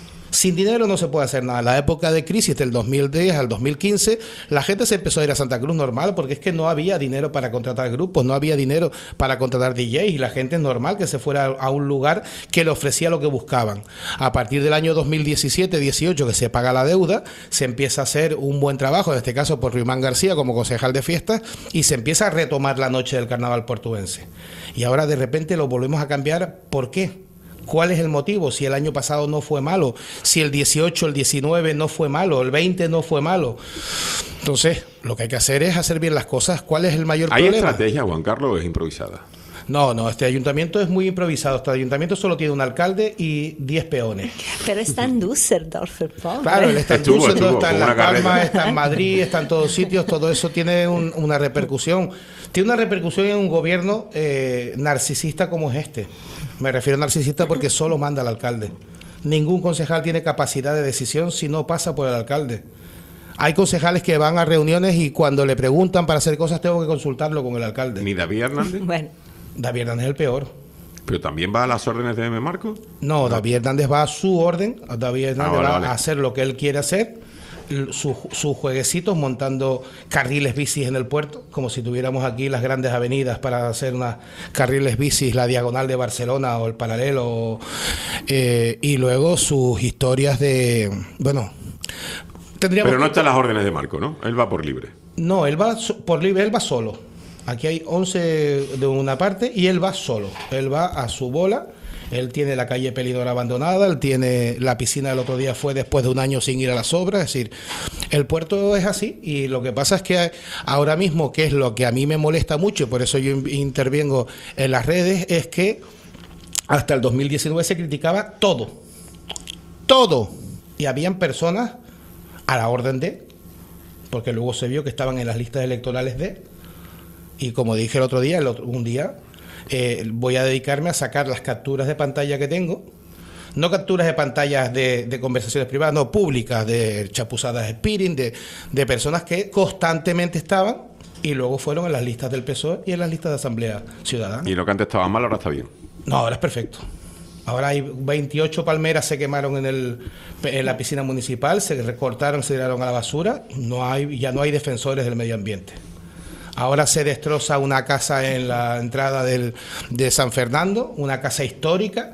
Speaker 15: Sin dinero no se puede hacer nada. En la época de crisis del dos mil diez al dos mil quince, la gente se empezó a ir a Santa Cruz normal, porque es que no había dinero para contratar grupos, no había dinero para contratar D Js, y la gente es normal que se fuera a un lugar que le ofrecía lo que buscaban. A partir del año dos mil diecisiete dieciocho, que se paga la deuda, se empieza a hacer un buen trabajo, en este caso por Ruimán García como concejal de fiestas, y se empieza a retomar la noche del carnaval portuense. Y ahora de repente lo volvemos a cambiar. ¿Por qué? ¿Cuál es el motivo? Si el año pasado no fue malo, si el dieciocho, el diecinueve no fue malo, el veinte no fue malo. Entonces, lo que hay que hacer es hacer bien las cosas. ¿Cuál es el mayor
Speaker 3: ¿Hay
Speaker 15: problema?
Speaker 3: ¿Hay estrategia, Juan Carlos, o es improvisada?
Speaker 15: No, no, este ayuntamiento es muy improvisado. Este ayuntamiento solo tiene un alcalde y diez peones.
Speaker 13: Pero está en Düsseldorf, el pobre.
Speaker 15: Claro, él está en
Speaker 3: Estuvo,
Speaker 15: Düsseldorf,
Speaker 3: estuvo,
Speaker 15: está en
Speaker 3: con
Speaker 15: Las
Speaker 3: una
Speaker 15: Palmas,
Speaker 3: carrera.
Speaker 15: está en Madrid, está en todos sitios. Todo eso tiene un- una repercusión. Tiene una repercusión en un gobierno eh, narcisista como es este. Me refiero a narcisista porque solo manda al alcalde. Ningún concejal tiene capacidad de decisión si no pasa por el alcalde. Hay concejales que van a reuniones y cuando le preguntan para hacer cosas tengo que consultarlo con el alcalde.
Speaker 3: ¿Ni David Hernández?
Speaker 13: Bueno,
Speaker 15: David Hernández es el peor.
Speaker 3: ¿Pero también va a las órdenes de M. Marco?
Speaker 15: No, David Hernández va a su orden. David Hernández
Speaker 3: Ah, vale,
Speaker 15: va
Speaker 3: vale.
Speaker 15: a hacer lo que él quiere hacer. l- su- sus jueguecitos, montando carriles bicis en el puerto, como si tuviéramos aquí las grandes avenidas para hacer unas carriles bicis, la diagonal de Barcelona o el paralelo, eh, y luego sus historias de, bueno, tendríamos
Speaker 3: Pero no
Speaker 15: que-
Speaker 3: está en las órdenes de Marco, ¿no? Él va por libre.
Speaker 15: No, él va so- por libre, él va solo. Aquí hay once de una parte y él va solo. Él va a su bola. Él tiene la calle Pelidor abandonada, él tiene la piscina del otro día, fue después de un año sin ir a las obras. Es decir, el puerto es así, y lo que pasa es que ahora mismo, que es lo que a mí me molesta mucho, y por eso yo in- intervengo en las redes, es que hasta el dos mil diecinueve se criticaba todo. Todo. Y habían personas a la orden de, porque luego se vio que estaban en las listas electorales de, y como dije el otro día, el otro, un día, eh, voy a dedicarme a sacar las capturas de pantalla que tengo, no capturas de pantallas de, de conversaciones privadas, no, públicas, de chapuzadas speeding, de, de personas que constantemente estaban y luego fueron en las listas del P S O E y en las listas de Asamblea Ciudadana.
Speaker 3: Y lo que antes estaba mal, ahora está bien.
Speaker 15: No, ahora es perfecto. Ahora hay veintiocho palmeras se quemaron en, el, en la piscina municipal, se recortaron, se tiraron a la basura, no hay, ya no hay defensores del medio ambiente. Ahora se destroza una casa en la entrada del, de San Fernando, una casa histórica,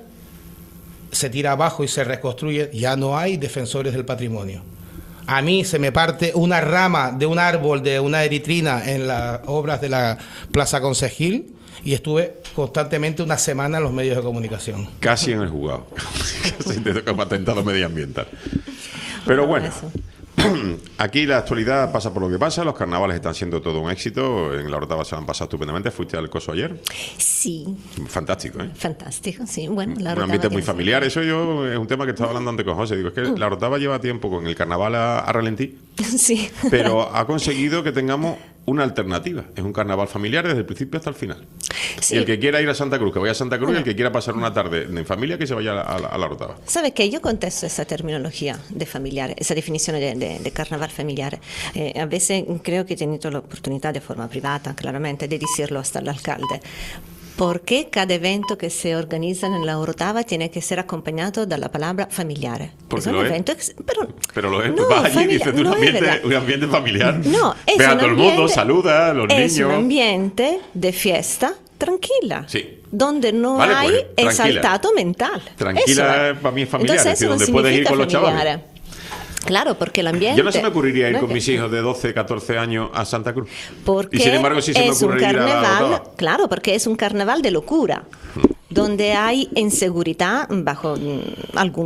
Speaker 15: se tira abajo y se reconstruye, ya no hay defensores del patrimonio. A mí se me parte una rama de un árbol de una eritrina en las obras de la Plaza Concejil y estuve constantemente una semana en los medios de comunicación.
Speaker 3: Casi en el juzgado. Casi te toca para atentado medioambiental. Pero bueno, aquí la actualidad pasa por lo que pasa. Los carnavales están siendo todo un éxito. En la Orotava se han pasado estupendamente. ¿Fuiste al coso ayer?
Speaker 13: Sí,
Speaker 3: Fantástico, ¿eh?
Speaker 13: fantástico, sí. Bueno, la
Speaker 3: Un
Speaker 13: Orotava
Speaker 3: ambiente muy
Speaker 13: tiene-
Speaker 3: familiar. Eso yo es un tema que estaba hablando antes con José. Digo, es que la Orotava lleva tiempo con el carnaval a, a ralentí,
Speaker 13: Sí.
Speaker 3: pero ha conseguido que tengamos una alternativa. Es un carnaval familiar desde el principio hasta el final.
Speaker 13: Sí.
Speaker 3: Y el que quiera ir a Santa Cruz, que vaya a Santa Cruz, y el que quiera pasar una tarde en familia, que se vaya a la, a la Orotava.
Speaker 13: Sabe che io contesto esa terminología de familiar, esa definizione de, de, de carnaval familiare. Eh, a veces creo que he tenido la oportunidad de forma privata, claramente, de decirlo hasta el alcalde. Porque cada evento que se organiza en la Orotava tiene que ser acompañado de la palabra familiar.
Speaker 3: Porque
Speaker 13: es un
Speaker 3: lo es.
Speaker 13: evento, ex- pero
Speaker 3: Pero lo es,
Speaker 13: No,
Speaker 3: tú vas allí y
Speaker 13: familia-
Speaker 3: dices, un,
Speaker 13: no es
Speaker 3: ambiente,
Speaker 13: verdad.
Speaker 3: un ambiente familiar.
Speaker 13: no, es
Speaker 3: Ve a
Speaker 13: un
Speaker 3: todo el mundo,
Speaker 13: ambiente-
Speaker 3: saluda a los
Speaker 13: es
Speaker 3: niños.
Speaker 13: un ambiente de fiesta tranquila.
Speaker 3: Sí.
Speaker 13: Donde no
Speaker 3: Vale,
Speaker 13: hay
Speaker 3: pues, tranquila.
Speaker 13: exaltado mental.
Speaker 3: Tranquila,
Speaker 13: Eso,
Speaker 3: para mí es familiar,
Speaker 13: Entonces,
Speaker 3: es decir,
Speaker 13: eso
Speaker 3: donde puedes ir
Speaker 13: significa
Speaker 3: con los
Speaker 13: familiar.
Speaker 3: chavales.
Speaker 13: Claro, porque el ambiente...
Speaker 3: Yo no se me ocurriría ir
Speaker 13: ¿no?
Speaker 3: con mis hijos de doce, catorce años a Santa Cruz.
Speaker 13: Porque
Speaker 3: Y sin embargo sí se me
Speaker 13: es un
Speaker 3: ocurre ir a la
Speaker 13: carnaval,
Speaker 3: Orotava.
Speaker 13: claro, porque es un carnaval de locura, donde hay inseguridad bajo mm, algún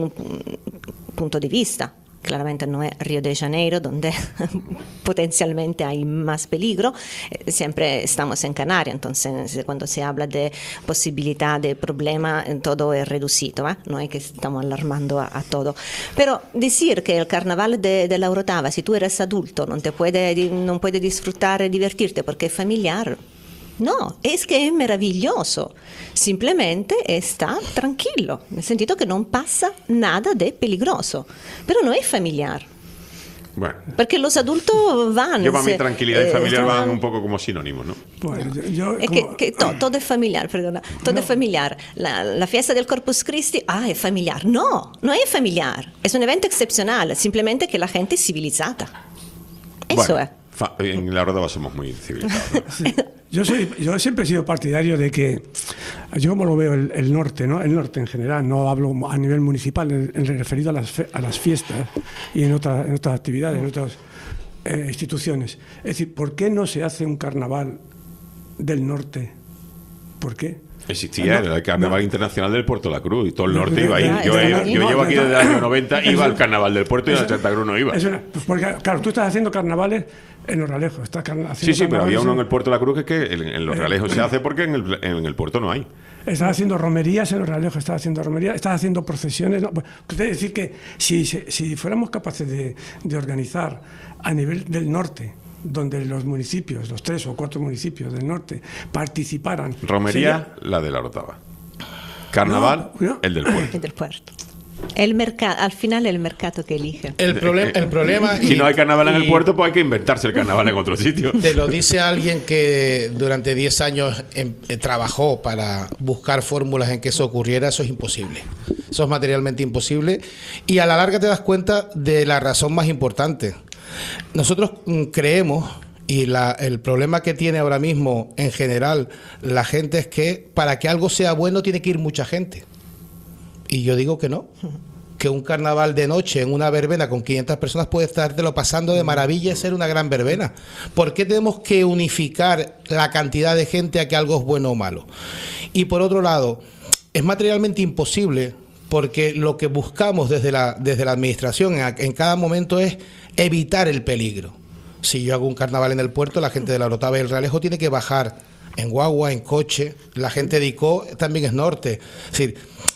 Speaker 13: mm, punto de vista. Claramente no es Río de Janeiro, donde potencialmente hay más peligro. Eh, Siempre estamos en Canarias, entonces cuando se habla de posibilidad de problema, eh, todo es reducido, ¿eh? No es que estamos alarmando a, a todo. Pero decir que el carnaval de, de la Orotava, si tú eres adulto, no te puede, di- no puedes disfrutar y divertirte porque es familiar. No, es que es maravilloso. Simplemente está tranquilo, nel sentido que non passa nada de peligroso, pero no es familiar.
Speaker 3: Bueno,
Speaker 13: Porque los adultos van.
Speaker 3: yo para mí
Speaker 13: se-
Speaker 3: tranquilidad y
Speaker 13: eh,
Speaker 3: familiar van
Speaker 13: están-
Speaker 3: un poco como sinónimos, ¿no?
Speaker 14: Bueno, yo, yo
Speaker 13: Es
Speaker 14: como-
Speaker 13: que, que to- todo es familiar, perdona. Todo es familiar. La, la fiesta del Corpus Christi, ah, es familiar. No, no es familiar. Es un evento excepcional, simplemente que la gente es civilizada. Eso
Speaker 3: Bueno,
Speaker 13: es.
Speaker 3: fa- en la Orotava somos muy civilizados. ¿no?
Speaker 14: Yo, soy, yo siempre he sido partidario de que, yo como lo veo el, el norte, ¿no? El norte en general, no hablo a nivel municipal, en, en referido a las, fe- a las fiestas y en, otra- en otras actividades, en otras eh, instituciones. Es decir, ¿por qué no se hace un carnaval del norte? ¿Por qué?
Speaker 3: Existía
Speaker 14: No,
Speaker 3: el Carnaval Internacional del Puerto de la Cruz y todo el
Speaker 14: No,
Speaker 3: norte
Speaker 14: no,
Speaker 3: iba ahí.
Speaker 14: no,
Speaker 3: Yo,
Speaker 14: es
Speaker 3: he-
Speaker 14: verdad.
Speaker 3: yo
Speaker 14: No,
Speaker 3: llevo aquí
Speaker 14: no,
Speaker 3: desde el año noventa,
Speaker 14: es
Speaker 3: iba al
Speaker 14: una-
Speaker 3: Carnaval del Puerto y
Speaker 14: es-
Speaker 3: al Santa Cruz no iba.
Speaker 14: Es una- pues porque, claro, tú estás haciendo carnavales en Los Realejos. Estás carna-
Speaker 3: Sí,
Speaker 14: haciendo
Speaker 3: sí, pero había
Speaker 14: carnavales
Speaker 3: uno en
Speaker 14: en-
Speaker 3: el Puerto de la Cruz que, es que en, en los
Speaker 14: Eh,
Speaker 3: Realejos se hace porque en el, en el puerto no hay.
Speaker 14: Estás haciendo romerías en Los Realejos, estás haciendo romerías, estás haciendo procesiones. ¿no? Bueno, es decir, que si, si, si fuéramos capaces de, de organizar a nivel del norte, donde los municipios, los tres o cuatro municipios del norte, participaran.
Speaker 3: Romería,
Speaker 14: sería-
Speaker 3: la de la Orotava. Carnaval,
Speaker 14: No, no.
Speaker 3: el del puerto.
Speaker 13: El del puerto. El mercado, al final el mercado que elige.
Speaker 15: El, problema el problema...
Speaker 3: Si no hay carnaval en el
Speaker 15: y-
Speaker 3: puerto, pues hay que inventarse el carnaval en otro sitio.
Speaker 15: Te lo dice alguien que durante diez años em, eh, trabajó para buscar fórmulas en que eso ocurriera. Eso es imposible. Eso es materialmente imposible. Y a la larga te das cuenta de la razón más importante. Nosotros mm, creemos, y la, el problema que tiene ahora mismo en general la gente es que para que algo sea bueno tiene que ir mucha gente. Y yo digo que no. Que un carnaval de noche en una verbena con quinientas personas puede estártelo pasando de maravilla y ser una gran verbena. ¿Por qué tenemos que unificar la cantidad de gente a que algo es bueno o malo? Y por otro lado, es materialmente imposible porque lo que buscamos desde la, desde la administración en, en cada momento es evitar el peligro. Si yo hago un carnaval en el puerto, la gente de la Orotava y el Realejo tiene que bajar en guagua, en coche. La gente de Icó también es norte. Es decir,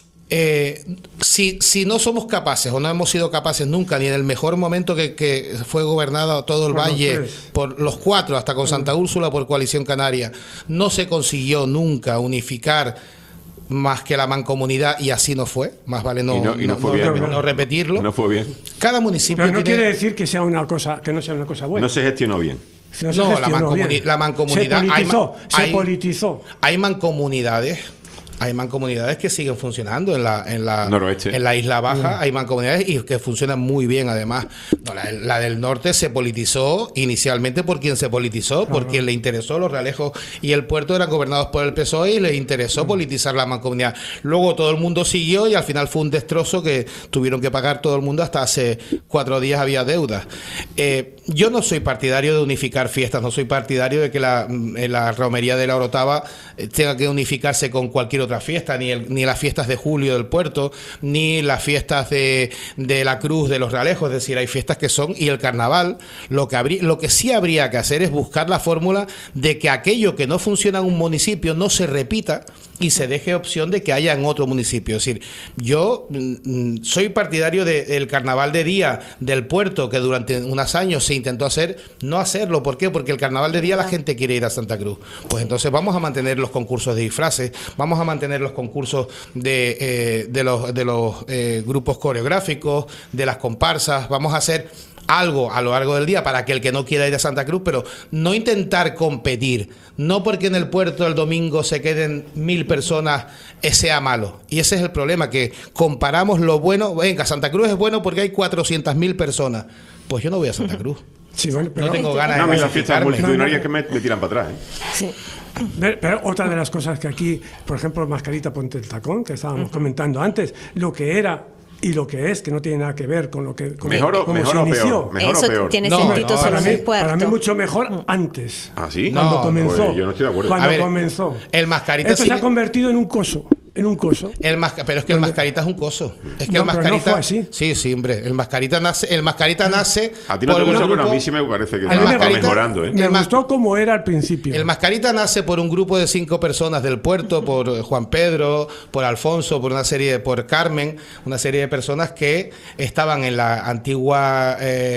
Speaker 15: Eh, si, si no somos capaces o no hemos sido capaces nunca, ni en el mejor momento que, que fue gobernado todo el
Speaker 14: Por los
Speaker 15: valle
Speaker 14: tres.
Speaker 15: por los cuatro, hasta con Santa Úrsula por Coalición Canaria, no se consiguió nunca unificar más que la mancomunidad y así no fue, más vale no,
Speaker 3: Y no- y no fue
Speaker 15: no-
Speaker 3: bien.
Speaker 15: no repetirlo.
Speaker 3: No fue bien.
Speaker 15: Cada municipio
Speaker 14: Pero no
Speaker 15: tiene-
Speaker 14: quiere decir que sea una cosa, que no sea una cosa buena.
Speaker 3: No se gestionó bien.
Speaker 14: Si se
Speaker 15: No, la,
Speaker 14: gestionó
Speaker 15: mancomuni-
Speaker 14: bien.
Speaker 15: la mancomunidad.
Speaker 14: Se
Speaker 15: hay
Speaker 14: politizó,
Speaker 15: ma-
Speaker 14: se
Speaker 15: hay-
Speaker 14: politizó.
Speaker 15: Hay mancomunidades. Hay mancomunidades que siguen funcionando en la, en la,
Speaker 3: Noroeste.
Speaker 15: en la Isla Baja.
Speaker 14: Mm.
Speaker 15: Hay mancomunidades y que funcionan muy bien, además. No, la, la del norte se politizó inicialmente por quien se politizó, por quien le interesó. Los Realejos y el puerto eran gobernados por el P S O E y les interesó politizar la mancomunidad. Luego todo el mundo siguió y al final fue un destrozo que tuvieron que pagar todo el mundo. Hasta hace cuatro días había deudas. Eh, yo no soy partidario de unificar fiestas, no soy partidario de que la, la romería de la Orotava eh, tenga que unificarse con cualquier otra fiesta, ni, el, ni las fiestas de julio del puerto, ni las fiestas de, de la Cruz de los Realejos. Es decir, hay fiestas que son, y el carnaval, lo que, habría, lo que sí habría que hacer es buscar la fórmula de que aquello que no funciona en un municipio no se repita y se deje opción de que haya en otro municipio. Es decir, yo mm, soy partidario de- del carnaval de día del puerto, que durante unos años se intentó hacer, no hacerlo. ¿Por qué? Porque el carnaval de día la gente quiere ir a Santa Cruz. Pues entonces vamos a mantener los concursos de disfraces, vamos a mantener los concursos de, eh, de los, de los eh, grupos coreográficos, de las comparsas, vamos a hacer algo a lo largo del día para que el que no quiera ir a Santa Cruz, pero no intentar competir, no porque en el puerto el domingo se queden mil personas eh, sea malo. Y ese es el problema, que comparamos lo bueno. Venga, Santa Cruz es bueno porque hay cuatrocientas mil personas. Pues yo no voy a Santa Cruz.
Speaker 14: Sí, bueno, pero
Speaker 15: no tengo ganas
Speaker 3: no,
Speaker 15: de
Speaker 3: las fiestas multitudinarias
Speaker 14: no,
Speaker 3: que me, me tiran para atrás. ¿eh?
Speaker 13: Sí.
Speaker 14: Pero otra de las cosas que aquí, por ejemplo, Mascarita Ponte el Tacón, que estábamos uh-huh. comentando antes, lo que era y lo que es, que no tiene nada que ver con lo que con
Speaker 3: mejor o,
Speaker 14: cómo
Speaker 3: mejor
Speaker 14: se
Speaker 3: o
Speaker 14: inició.
Speaker 3: peor, mejor
Speaker 13: Eso
Speaker 3: o peor.
Speaker 13: tiene
Speaker 14: no,
Speaker 13: sentido
Speaker 14: no,
Speaker 13: solo
Speaker 14: para,
Speaker 13: en
Speaker 14: mí,
Speaker 13: el puerto.
Speaker 14: para mí mucho mejor antes.
Speaker 3: ¿Ah, sí?
Speaker 14: Cuando
Speaker 15: no,
Speaker 14: comenzó.
Speaker 3: Pues yo no estoy de acuerdo.
Speaker 14: Cuando
Speaker 15: ver,
Speaker 14: comenzó.
Speaker 15: El Mascarita
Speaker 14: Esto
Speaker 15: sigue...
Speaker 14: se ha convertido en un coso. En un coso.
Speaker 15: El masca, pero es que el Mascarita es un coso. Es que
Speaker 14: no,
Speaker 15: el Mascarita.
Speaker 14: No fue así.
Speaker 15: Sí, sí, hombre. El Mascarita nace. El Mascarita nace.
Speaker 3: A ti no te gusta, pero a mí sí me parece que
Speaker 15: va
Speaker 3: mejorando. ¿eh?
Speaker 14: Me gustó como era al principio.
Speaker 15: El Mascarita nace por un grupo de cinco personas del puerto, por Juan Pedro, por Alfonso, por una serie de, por Carmen, una serie de personas que estaban en la antigua,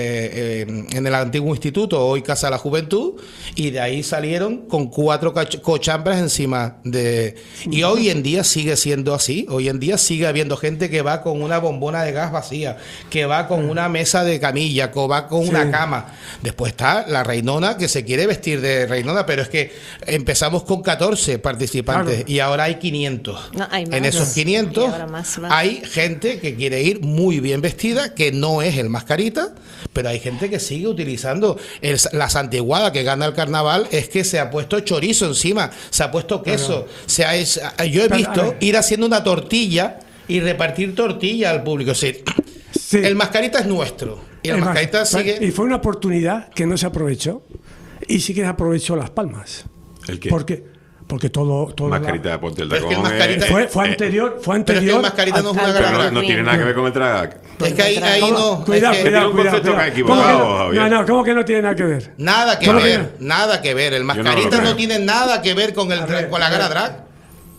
Speaker 15: eh, eh, en el antiguo instituto, hoy Casa de la Juventud, y de ahí salieron con cuatro cochambras encima de. Y hoy en día sigue siendo así. Hoy en día sigue habiendo gente que va con una bombona de gas vacía, que va con una mesa de camilla, que va con sí. una cama. Después está la Reinona, que se quiere vestir de Reinona, pero es que empezamos con catorce participantes claro. y ahora hay quinientos. No, hay en esos quinientos más, más. Hay gente que quiere ir muy bien vestida, que no es el Mascarita, pero hay gente que sigue utilizando el, la santiguada que gana el carnaval, es que se ha puesto chorizo encima, se ha puesto queso, pero, se ha, es, yo he visto ir haciendo una tortilla y repartir tortilla al público. O sea, sí. El Mascarita es nuestro. Y el, el Mascarita mas, sigue.
Speaker 14: Y fue una oportunidad que no se aprovechó. Y sí que se aprovechó Las Palmas.
Speaker 3: ¿El qué?
Speaker 14: Porque, porque todo. todo
Speaker 3: Mascarita,
Speaker 14: la...
Speaker 3: ponte el tacón.
Speaker 15: Es que el Mascarita
Speaker 14: fue, fue anterior. Fue anterior.
Speaker 15: Pero es que el Mascarita no es una gran.
Speaker 3: No, no tiene nada que ver con el drag.
Speaker 15: Es que ahí, ahí no.
Speaker 14: Cuidado,
Speaker 15: es que
Speaker 14: cuidado,
Speaker 3: tiene un concepto
Speaker 14: cuidado.
Speaker 3: que equivocado,
Speaker 14: no, no, ¿cómo que no tiene nada que ver?
Speaker 15: Nada que ver, que nada que ver. El Mascarita no, no tiene nada que ver con, el, ver, con la gara drag.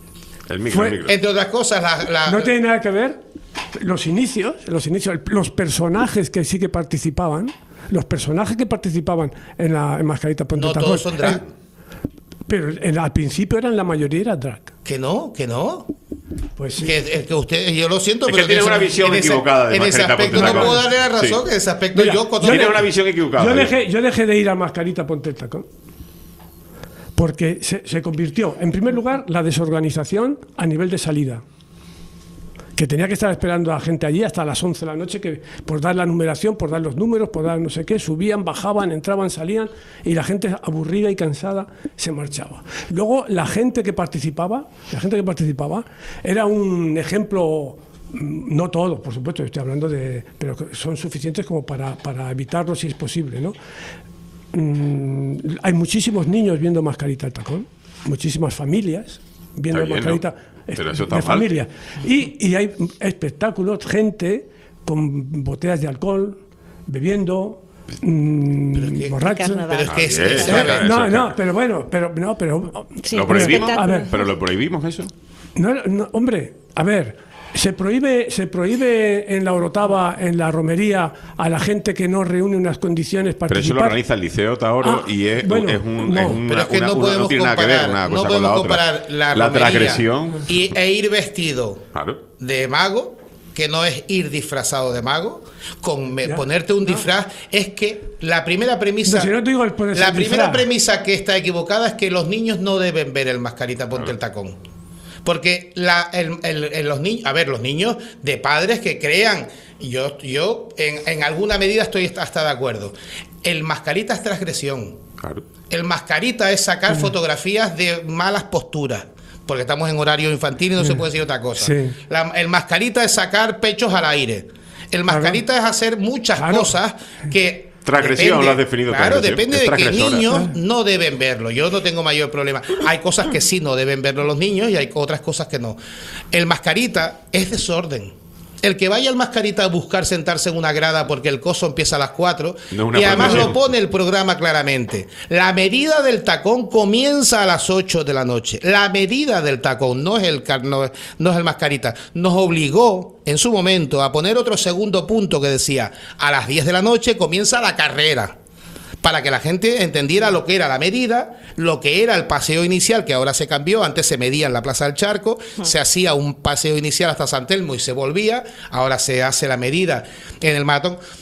Speaker 3: El micro,
Speaker 14: Fue,
Speaker 3: el micro.
Speaker 15: Entre otras cosas, la, la,
Speaker 14: no tiene nada que ver los inicios, los inicios, los personajes que sí que participaban, los personajes que participaban en la en Mascarita Ponte
Speaker 15: no
Speaker 14: Tacón,
Speaker 15: todos son drag.
Speaker 14: El, pero el, al principio eran la mayoría era drag.
Speaker 15: Que no, que no.
Speaker 14: Pues sí.
Speaker 15: Que, que usted, yo lo siento,
Speaker 3: es
Speaker 15: pero
Speaker 3: que tiene
Speaker 15: que
Speaker 3: una visión
Speaker 15: en
Speaker 3: equivocada.
Speaker 15: Ese,
Speaker 3: de
Speaker 15: en ese aspecto no puedo darle la razón. Sí. En ese aspecto
Speaker 14: Mira,
Speaker 15: yo,
Speaker 3: yo tiene una visión equivocada.
Speaker 14: Yo dejé, yo dejé de ir a Mascarita Ponte el Tacón. Porque se, se convirtió, en primer lugar, la desorganización a nivel de salida. Que tenía que estar esperando a la gente allí hasta las once de la noche, que por dar la numeración, por dar los números, por dar no sé qué, subían, bajaban, entraban, salían, y la gente aburrida y cansada se marchaba. Luego, la gente que participaba, la gente que participaba, era un ejemplo. No todo, por supuesto, estoy hablando de. Pero son suficientes como para, para evitarlo si es posible, ¿no? Mm, hay muchísimos niños viendo Mascarita al Tacón, muchísimas familias viendo bien, Mascarita ¿no?
Speaker 3: Pero eso está
Speaker 14: de
Speaker 3: mal.
Speaker 14: familia. Y, y hay espectáculos, gente con botellas de alcohol, bebiendo, mmm, borrachos.
Speaker 15: Pero es que es,
Speaker 3: es,
Speaker 15: es,
Speaker 3: es, es,
Speaker 14: no, no, pero bueno, pero no, pero.
Speaker 3: Sí, ¿Lo prohibimos? A ver, ¿pero lo prohibimos eso?
Speaker 14: No, no, hombre, a ver. Se prohíbe, se prohíbe en la Orotava, en la romería, a la gente que no reúne unas condiciones para
Speaker 3: Pero eso lo organiza el Liceo Taoro ah, y es,
Speaker 14: bueno,
Speaker 3: es, un,
Speaker 14: no.
Speaker 3: es una,
Speaker 15: Pero es que
Speaker 3: una,
Speaker 15: no
Speaker 3: una,
Speaker 15: podemos
Speaker 3: no tiene
Speaker 15: comparar,
Speaker 3: nada que ver una cosa
Speaker 15: no
Speaker 3: con la otra.
Speaker 15: comparar la,
Speaker 3: la transgresión
Speaker 15: y, e ir vestido
Speaker 3: claro.
Speaker 15: de mago, que no es ir disfrazado de mago, con me, ponerte un disfraz, es que la primera premisa,
Speaker 14: no, si no te digo el
Speaker 15: la primera premisa que está equivocada es que los niños no deben ver el Mascarita Ponte el Tacón. Porque la, el, el, el, los niños, a ver, los niños de padres que crean, yo, yo en, en alguna medida estoy hasta de acuerdo. El Mascarita es transgresión.
Speaker 3: Claro.
Speaker 15: El Mascarita es sacar mm. fotografías de malas posturas. Porque estamos en horario infantil y no mm. se puede decir otra cosa. Sí. La, el Mascarita es sacar pechos al aire. El Mascarita claro. es hacer muchas claro. cosas que...
Speaker 3: Transgresión, lo has definido.
Speaker 15: Claro, depende de que niños no deben verlo. Yo no tengo mayor problema. Hay cosas que sí no deben verlo los niños y hay otras cosas que no. El Mascarita es desorden. El que vaya al Mascarita a buscar sentarse en una grada porque el coso empieza a las cuatro no y además lo pone el programa claramente. La medida del tacón comienza a las ocho de la noche. La medida del tacón, no es el, no, no es el Mascarita. Nos obligó en su momento a poner otro segundo punto que decía a las diez de la noche comienza la carrera. Para que la gente entendiera lo que era la medida, lo que era el paseo inicial, que ahora se cambió, antes se medía en la Plaza del Charco, uh-huh. se hacía un paseo inicial hasta San Telmo y se volvía, ahora se hace la medida en el maratón.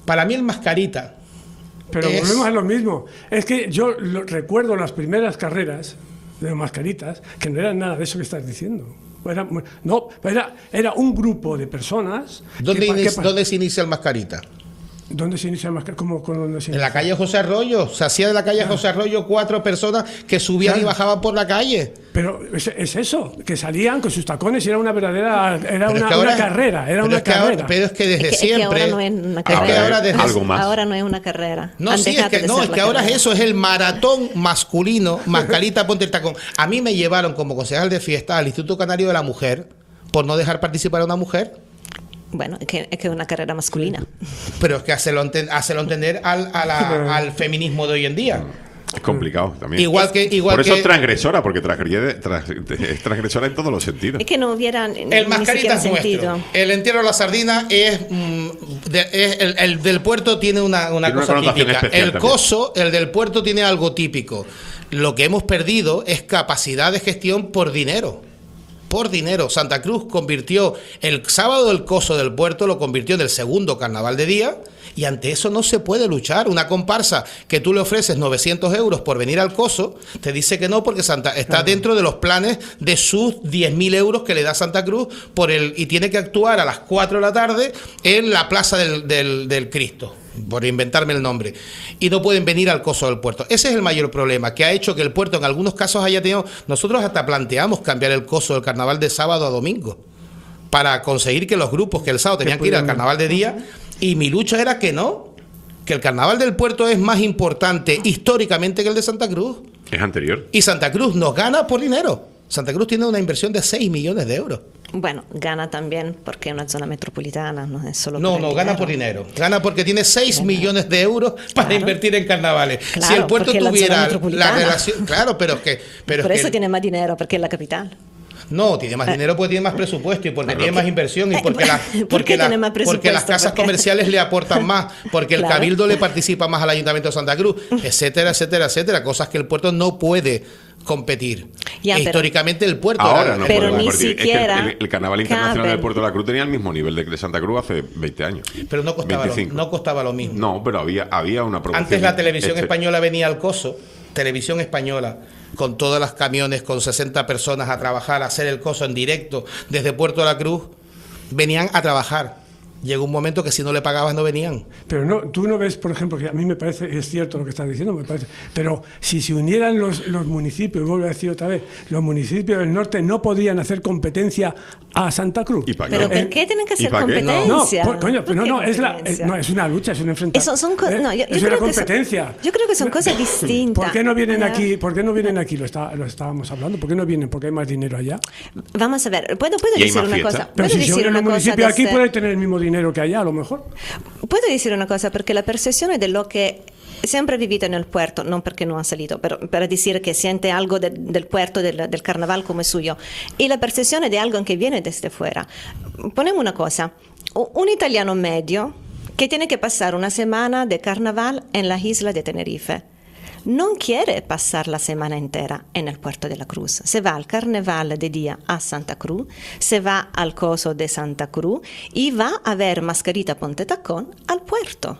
Speaker 15: Para mí el mascarita.
Speaker 14: Pero
Speaker 15: es...
Speaker 14: volvemos a lo mismo. Es que yo lo, recuerdo las primeras carreras de mascaritas, que no eran nada de eso que estás diciendo. Era, no, era, era un grupo de personas...
Speaker 15: ¿Dónde,
Speaker 14: que,
Speaker 15: inicia,
Speaker 14: que,
Speaker 15: ¿Dónde se inicia el mascarita?
Speaker 14: ¿Dónde se inicia el mascarita? ¿Cómo, cómo, dónde se inicia?
Speaker 15: En la calle José Arroyo. Se hacía de la calle claro. José Arroyo cuatro personas que subían claro. y bajaban por la calle.
Speaker 14: Pero es, es eso, que salían con sus tacones y era una verdadera... Era una, ahora, una carrera, era una carrera.
Speaker 15: Ahora, pero es que desde
Speaker 13: es que,
Speaker 15: siempre...
Speaker 13: Es que ahora no es una carrera.
Speaker 15: Es que ahora, desde,
Speaker 3: algo más.
Speaker 13: Ahora no es una carrera.
Speaker 15: No, Han sí, es que, no, es que ahora carrera. Eso es el maratón masculino, mascarita, ponte el tacón. A mí me llevaron como concejal de fiesta al Instituto Canario de la Mujer por no dejar participar a una mujer.
Speaker 13: Bueno, es que es que una carrera masculina.
Speaker 15: Pero es que hacerlo, enten, hacerlo entender al, a la, al feminismo de hoy en día.
Speaker 3: Es complicado también.
Speaker 15: Igual que, igual
Speaker 3: Por eso
Speaker 15: que,
Speaker 3: es transgresora, porque transgrede, trans, es transgresora en todos los sentidos.
Speaker 13: Es que no hubiera
Speaker 15: el mascarita es nuestro. El entierro de la sardina es, mm, de, es el, el del puerto tiene una, una tiene cosa una típica. El también. Coso, el del puerto tiene algo típico. Lo que hemos perdido es capacidad de gestión por dinero. Por dinero. Santa Cruz convirtió el sábado del coso del puerto, lo convirtió en el segundo carnaval de día, y ante eso no se puede luchar. Una comparsa que tú le ofreces novecientos euros por venir al coso, te dice que no porque Santa está dentro de los planes de sus diez mil euros que le da Santa Cruz por el y tiene que actuar a las cuatro de la tarde en la plaza del, del, del Cristo, por inventarme el nombre, y no pueden venir al coso del puerto. Ese es el mayor problema, que ha hecho que el puerto en algunos casos haya tenido... Nosotros hasta planteamos cambiar el coso del carnaval de sábado a domingo, para conseguir que los grupos que el sábado tenían que ir al carnaval de día, y mi lucha era que no, que el carnaval del puerto es más importante históricamente que el de Santa Cruz.
Speaker 3: Es anterior.
Speaker 15: Y Santa Cruz nos gana por dinero. Santa Cruz tiene una inversión de seis millones de euros.
Speaker 13: Bueno, gana también porque es una zona metropolitana, no es solo
Speaker 15: No,
Speaker 13: por
Speaker 15: no,
Speaker 13: el
Speaker 15: gana
Speaker 13: dinero.
Speaker 15: por dinero. Gana porque tiene seis millones de euros para
Speaker 13: Claro.
Speaker 15: invertir en carnavales.
Speaker 13: Claro,
Speaker 15: si el puerto
Speaker 13: porque
Speaker 15: tuviera
Speaker 13: la,
Speaker 15: la,
Speaker 13: zona
Speaker 15: la relación... Claro, pero es que... Pero
Speaker 13: por
Speaker 15: es
Speaker 13: eso
Speaker 15: que,
Speaker 13: tiene más dinero, porque es la capital.
Speaker 15: No, tiene más dinero porque tiene más presupuesto y porque
Speaker 13: ¿Por
Speaker 15: tiene
Speaker 13: qué?
Speaker 15: más inversión y porque, la,
Speaker 13: ¿Por
Speaker 15: porque,
Speaker 13: qué
Speaker 15: la,
Speaker 13: tiene más
Speaker 15: porque las
Speaker 13: presupuesto?
Speaker 15: casas
Speaker 13: ¿Por qué?
Speaker 15: comerciales le aportan más, porque el
Speaker 13: Claro.
Speaker 15: cabildo le participa más al Ayuntamiento de Santa Cruz, etcétera, etcétera, etcétera, cosas que el puerto no puede competir.
Speaker 13: Ya,
Speaker 15: E
Speaker 13: pero-
Speaker 15: históricamente el puerto...
Speaker 3: Ahora
Speaker 15: era-
Speaker 3: no
Speaker 13: Pero
Speaker 3: podemos
Speaker 13: ni
Speaker 3: competir. Es que
Speaker 13: siquiera
Speaker 3: el, el- el Carnaval Internacional
Speaker 13: caben.
Speaker 3: del Puerto de la Cruz tenía el mismo nivel de, de Santa Cruz hace veinte años.
Speaker 15: Pero no costaba, lo,
Speaker 3: veinticinco.
Speaker 15: no costaba lo mismo.
Speaker 3: No, pero había, había una promoción.
Speaker 15: Antes la televisión
Speaker 3: Este-
Speaker 15: española venía al coso, televisión española, con todas las camiones, con sesenta personas a trabajar, a hacer el coso en directo desde Puerto de la Cruz, venían a trabajar. Llegó un momento que si no le pagabas no venían.
Speaker 14: Pero no, tú no ves, por ejemplo, que a mí me parece, es cierto lo que estás diciendo, me parece, pero si se unieran los, los municipios, vuelvo a decir otra vez, los municipios del norte no podrían hacer competencia a Santa Cruz.
Speaker 3: ¿Y para
Speaker 13: ¿Pero
Speaker 3: qué?
Speaker 13: por qué tienen que
Speaker 3: ¿Y
Speaker 13: hacer
Speaker 3: para qué?
Speaker 13: competencia?
Speaker 14: No, por- coño,
Speaker 13: ¿Por
Speaker 14: no,
Speaker 13: qué
Speaker 14: no, es, la,
Speaker 13: competencia?
Speaker 14: es, no, es una lucha, es un enfrentamiento.
Speaker 13: Eso son co- no, yo- yo
Speaker 14: es una
Speaker 13: creo que son-
Speaker 14: competencia.
Speaker 13: yo creo que son cosas distintas.
Speaker 14: ¿Por qué no vienen
Speaker 13: Ya.
Speaker 14: aquí? ¿Por qué no vienen aquí? Lo, está, lo estábamos hablando. ¿Por qué no vienen? Porque hay más dinero allá.
Speaker 13: Vamos a ver, puedo, puedo
Speaker 3: ¿Y hay
Speaker 13: decir
Speaker 3: más
Speaker 13: una
Speaker 3: fiesta?
Speaker 13: cosa.
Speaker 14: Pero
Speaker 13: Puedo
Speaker 14: si se
Speaker 13: decir
Speaker 14: unen
Speaker 13: una
Speaker 14: los
Speaker 13: cosa
Speaker 14: municipios aquí,
Speaker 13: desde-
Speaker 14: puede tener el mismo dinero que allá, a lo mejor.
Speaker 13: Puedo decir una cosa, perché la percezione dello che sempre vivito nel puerto, non perché non ha salito, per, per dire che siente algo de, del puerto, del, del carnaval come suyo, y la percezione di algo che viene desde fuera. Ponemos una cosa, un italiano medio que tiene que pasar una semana de carnaval en la isla de Tenerife, non quiere pasar la semana entera en el puerto de la Cruz. Se va al carnaval de día a Santa Cruz, se va al coso de Santa Cruz y va a ver Mascarita Ponte Tacón al puerto.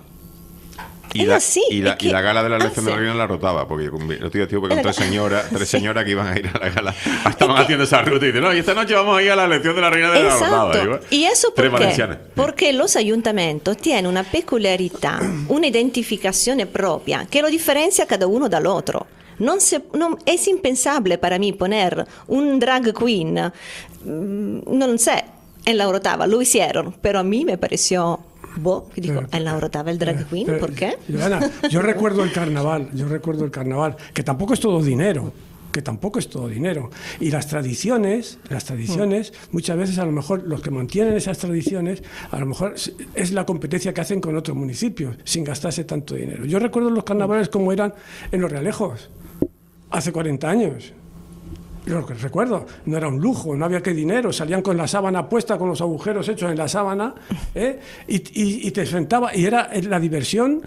Speaker 3: Y
Speaker 13: Es
Speaker 3: la,
Speaker 13: así,
Speaker 3: y, la,
Speaker 13: es que
Speaker 3: y la gala de la elección de la
Speaker 13: hace-
Speaker 3: reina la rotaba, porque con, no estoy con
Speaker 13: La-
Speaker 3: tres señoras, tres
Speaker 13: Sí.
Speaker 3: señoras que iban a ir a la gala. Estaban haciendo esa ruta y dicen, no, y esta noche vamos a ir a la elección de la reina de la rotaba.
Speaker 13: Esatto, y eso
Speaker 3: tres
Speaker 13: perché?
Speaker 3: valencianas.
Speaker 13: Porque los ayuntamientos tienen una peculiarità, una identificazione propia que lo diferencia cada uno dal otro. Non se, non- es impensable para mí poner un drag queen, mm, non sé, en la orotava, lo hicieron, pero a mí me pareció, boh, que digo, en la orotava el drag queen,
Speaker 14: Pero,
Speaker 13: ¿por qué?
Speaker 14: Joana, yo recuerdo el carnaval, yo recuerdo el carnaval, que tampoco es todo dinero, que tampoco es todo dinero. Y las tradiciones, las tradiciones, muchas veces a lo mejor los que mantienen esas tradiciones, a lo mejor es- es la competencia que hacen con otros municipios, sin gastarse tanto dinero. Yo recuerdo los carnavales como eran en Los Realejos, hace cuarenta años. Lo que recuerdo, no era un lujo, no había que dinero, salían con la sábana puesta, con los agujeros hechos en la sábana, ¿eh? y, y- y te sentaba, y era la diversión,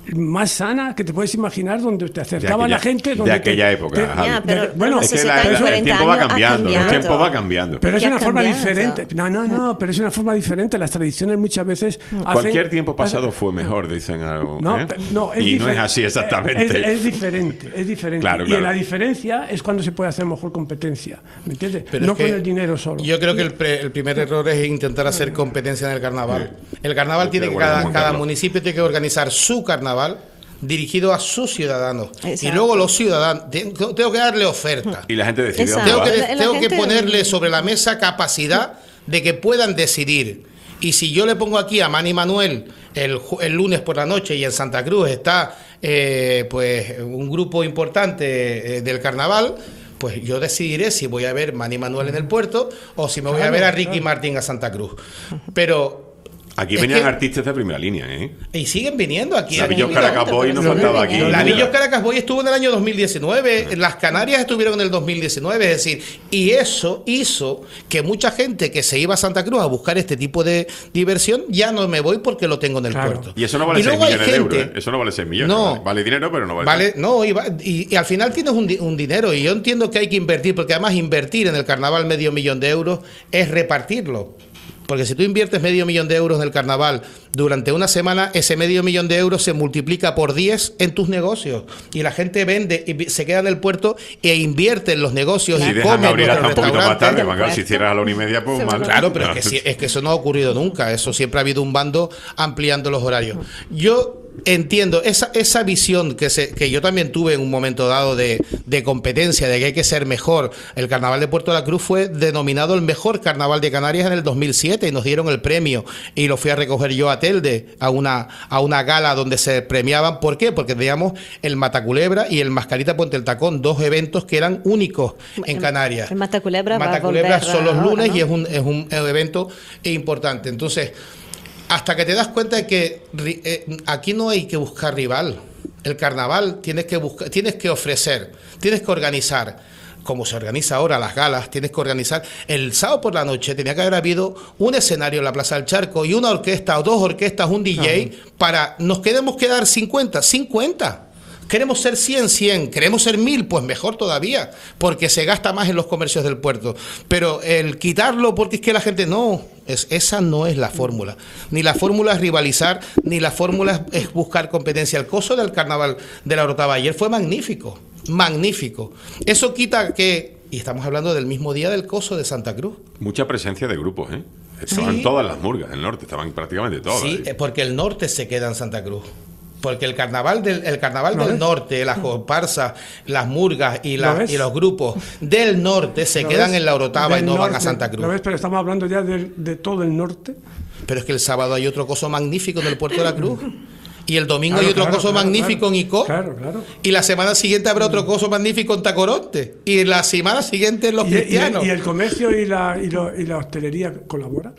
Speaker 14: más sana que te puedes imaginar, donde te acercaba
Speaker 3: aquella-
Speaker 14: la gente.
Speaker 3: de
Speaker 14: Donde
Speaker 3: aquella
Speaker 14: te-
Speaker 3: época,
Speaker 14: te-
Speaker 3: Javi.
Speaker 13: Ya, pero-
Speaker 14: de-
Speaker 13: pero
Speaker 14: bueno,
Speaker 13: no
Speaker 3: Es
Speaker 13: sé
Speaker 3: que
Speaker 13: si
Speaker 3: la-
Speaker 13: está en
Speaker 3: el
Speaker 13: cuarenta
Speaker 3: tiempo va
Speaker 13: años, ha
Speaker 3: cambiando, el
Speaker 13: cambiado.
Speaker 3: tiempo va cambiando.
Speaker 14: Pero es
Speaker 13: ¿Qué
Speaker 14: una
Speaker 13: ha
Speaker 14: forma
Speaker 13: cambiado?
Speaker 14: diferente. No, no, no, pero es una forma diferente. Las tradiciones muchas veces hacen-
Speaker 3: Cualquier tiempo pasado fue mejor, dicen algo.
Speaker 14: No,
Speaker 3: ¿eh?
Speaker 14: pe- no, es
Speaker 3: y no es
Speaker 14: difer-
Speaker 3: así exactamente.
Speaker 14: Es, es diferente, es diferente.
Speaker 3: Claro,
Speaker 14: Y
Speaker 3: claro.
Speaker 14: en la diferencia es cuando se puede hacer mejor competencia. ¿Me entiendes?
Speaker 15: Pero
Speaker 14: no
Speaker 15: es que
Speaker 14: con el dinero solo.
Speaker 15: Yo creo que el, pre- el primer error es intentar hacer competencia en el carnaval. El carnaval
Speaker 3: Estoy
Speaker 15: tiene
Speaker 3: de
Speaker 15: que,
Speaker 3: acuerdo
Speaker 15: cada,
Speaker 3: con
Speaker 15: cada
Speaker 3: Carlos.
Speaker 15: municipio tiene que organizar su carnaval dirigido a sus ciudadanos.
Speaker 13: Exacto.
Speaker 15: Y luego los ciudadanos, tengo, tengo que darle oferta.
Speaker 3: Y la gente decide
Speaker 13: Exacto.
Speaker 3: dónde
Speaker 15: Tengo
Speaker 3: va.
Speaker 15: que,
Speaker 13: La
Speaker 15: tengo que
Speaker 13: gente-
Speaker 15: ponerle sobre la mesa capacidad de que puedan decidir. Y si yo le pongo aquí a Manny Manuel el, ju- el lunes por la noche y en Santa Cruz está eh, pues un grupo importante eh, del carnaval, pues yo decidiré si voy a ver Manny Manuel en el puerto o si me voy a
Speaker 14: Claro,
Speaker 15: ver a Ricky
Speaker 14: claro.
Speaker 15: Martin a Santa Cruz. Pero
Speaker 3: Aquí
Speaker 15: es
Speaker 3: venían
Speaker 15: que-
Speaker 3: artistas de primera línea, ¿eh?
Speaker 15: y siguen viniendo aquí.
Speaker 3: La
Speaker 15: han
Speaker 3: Villos
Speaker 15: venido.
Speaker 3: Caracas Boy no
Speaker 13: pero
Speaker 3: faltaba
Speaker 13: siguen
Speaker 3: aquí.
Speaker 13: viniendo.
Speaker 15: La
Speaker 3: Mira.
Speaker 15: Villos Caracas Boy estuvo en el año dos mil diecinueve, las Canarias estuvieron en el dos mil diecinueve, es decir, y eso hizo que mucha gente que se iba a Santa Cruz a buscar este tipo de diversión, ya no me voy porque lo tengo en el
Speaker 14: Claro.
Speaker 15: puerto.
Speaker 3: Y eso no vale
Speaker 15: Y
Speaker 3: seis
Speaker 15: luego hay
Speaker 3: millones de euros,
Speaker 15: gente-
Speaker 3: ¿eh? Eso no vale seis millones.
Speaker 15: No.
Speaker 3: Vale, vale dinero, pero no vale.
Speaker 15: Vale, no, y, va- y- y al final tienes un, di- un dinero y yo entiendo que hay que invertir, porque además invertir en el carnaval medio millón de euros es repartirlo. Porque si tú inviertes medio millón de euros en el carnaval durante una semana, ese medio millón de euros se multiplica por diez en tus negocios. Y la gente vende y vi- se queda en el puerto e invierte en los negocios
Speaker 3: Si
Speaker 15: y
Speaker 3: dejan
Speaker 15: come en
Speaker 3: abrir
Speaker 15: nuestros
Speaker 3: hasta un poquito más tarde,
Speaker 15: restaurantes.
Speaker 3: Magal, si cierras a la una y media, pues mal.
Speaker 15: Claro, pero es que, sí- es que eso no ha ocurrido nunca. Eso siempre ha habido un bando ampliando los horarios. Yo entiendo esa, esa visión que, se, que yo también tuve en un momento dado de, de competencia, de que hay que ser mejor. El carnaval de Puerto de la Cruz fue denominado el mejor carnaval de Canarias en el dos mil siete y nos dieron el premio. Y lo fui a recoger yo a Telde, a una, a una gala donde se premiaban. ¿Por qué? Porque teníamos el Mataculebra y el Mascarita Ponte el Tacón, dos eventos que eran únicos en
Speaker 13: El-
Speaker 15: Canarias.
Speaker 13: el Mataculebra va a
Speaker 15: Mataculebra
Speaker 13: volver
Speaker 15: son los
Speaker 13: ahora,
Speaker 15: lunes
Speaker 13: ¿no?
Speaker 15: y es un, es un evento importante. Entonces, hasta que te das cuenta de que ri- eh, aquí no hay que buscar rival. El carnaval tienes que buscar, tienes que ofrecer, tienes que organizar. Como se organiza ahora las galas, tienes que organizar. El sábado por la noche tenía que haber habido un escenario en la Plaza del Charco y una orquesta o dos orquestas, un D J, para nos queremos quedar cincuenta, cincuenta. Queremos ser cien, cien, queremos ser mil, pues mejor todavía, porque se gasta más en los comercios del puerto. Pero el quitarlo porque es que la gente no, es, esa no es la fórmula. Ni la fórmula es rivalizar, ni la fórmula es, es buscar competencia. El coso del carnaval de la Orotava ayer fue magnífico, magnífico. Eso quita que, y estamos hablando del mismo día del coso de Santa Cruz.
Speaker 3: Mucha presencia de grupos, ¿eh? Estaban
Speaker 15: Sí.
Speaker 3: todas las murgas del norte, estaban prácticamente todas.
Speaker 15: Sí,
Speaker 3: ¿eh?
Speaker 15: eh, porque el norte se queda en Santa Cruz. Porque el carnaval del, el carnaval
Speaker 14: ¿Lo
Speaker 15: del
Speaker 14: ves?
Speaker 15: norte, las comparsas, las murgas y,
Speaker 14: ¿Lo
Speaker 15: las-
Speaker 14: ves?
Speaker 15: y los grupos del norte se
Speaker 14: ¿Lo
Speaker 15: quedan
Speaker 14: ves?
Speaker 15: en la Orotava y
Speaker 14: Del
Speaker 15: no van a
Speaker 14: norte.
Speaker 15: Santa Cruz.
Speaker 14: ¿Lo ves? Pero estamos hablando ya de, de todo el norte.
Speaker 15: Pero es que el sábado hay otro coso magnífico en el Puerto de la Cruz. Y el domingo
Speaker 14: Claro,
Speaker 15: hay otro
Speaker 14: claro,
Speaker 15: coso
Speaker 14: claro,
Speaker 15: magnífico
Speaker 14: claro.
Speaker 15: en Icó.
Speaker 14: Claro, claro.
Speaker 15: Y la semana siguiente habrá otro coso magnífico en Tacoronte. Y la semana siguiente en Los
Speaker 14: ¿Y, y-
Speaker 15: Cristianos.
Speaker 14: y el comercio y la, y, lo- y la hostelería colaboran?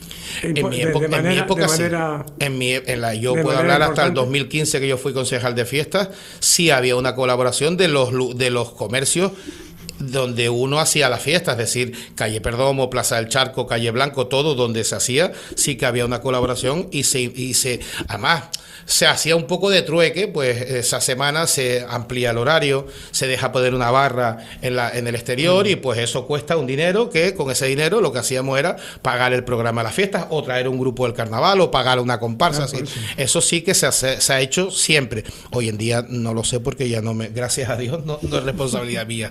Speaker 15: En
Speaker 14: De-
Speaker 15: mi
Speaker 14: de
Speaker 15: época, en mi
Speaker 14: manera-
Speaker 15: época
Speaker 14: de
Speaker 15: sí.
Speaker 14: manera-
Speaker 15: En mi, en la, yo
Speaker 14: de
Speaker 15: puedo
Speaker 14: manera
Speaker 15: hablar hasta el
Speaker 14: importante.
Speaker 15: dos mil quince que yo fui concejal de fiestas, sí había una colaboración de los, lu- de los comercios donde uno hacía la fiesta, es decir, Calle Perdomo, Plaza del Charco, Calle Blanco, todo donde se hacía, sí que había una colaboración y se, y se además se hacía un poco de trueque, pues esa semana se amplía el horario, se deja poner una barra en, la, en el exterior y pues eso cuesta un dinero que con ese dinero lo que hacíamos era pagar el programa de las fiestas o traer un grupo del carnaval o pagar una comparsa. así. Eso sí que se, hace- se ha hecho siempre. Hoy en día no lo sé porque ya no me, gracias a Dios, no, no es responsabilidad mía.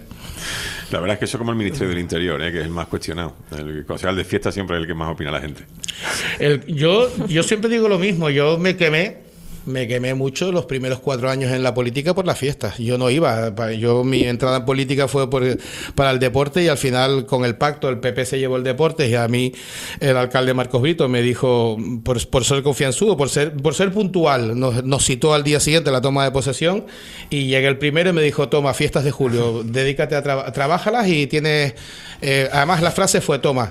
Speaker 3: La verdad es que eso es como el Ministerio del Interior, ¿eh? Que es el más cuestionado. El concejal de fiesta siempre es el que más opina la gente.
Speaker 15: El- yo, yo siempre digo lo mismo, yo me quemé, me quemé mucho los primeros cuatro años en la política por las fiestas. Yo no iba, pa- yo mi entrada en política fue por, para el deporte y al final con el pacto el P P se llevó el deporte y a mí el alcalde Marcos Brito me dijo, por, por ser confianzudo, por ser, por ser puntual, nos, nos citó al día siguiente la toma de posesión y llegué el primero y me dijo, toma, fiestas de julio, dedícate a trabajar, trabájalas y tienes, eh, además la frase fue, toma.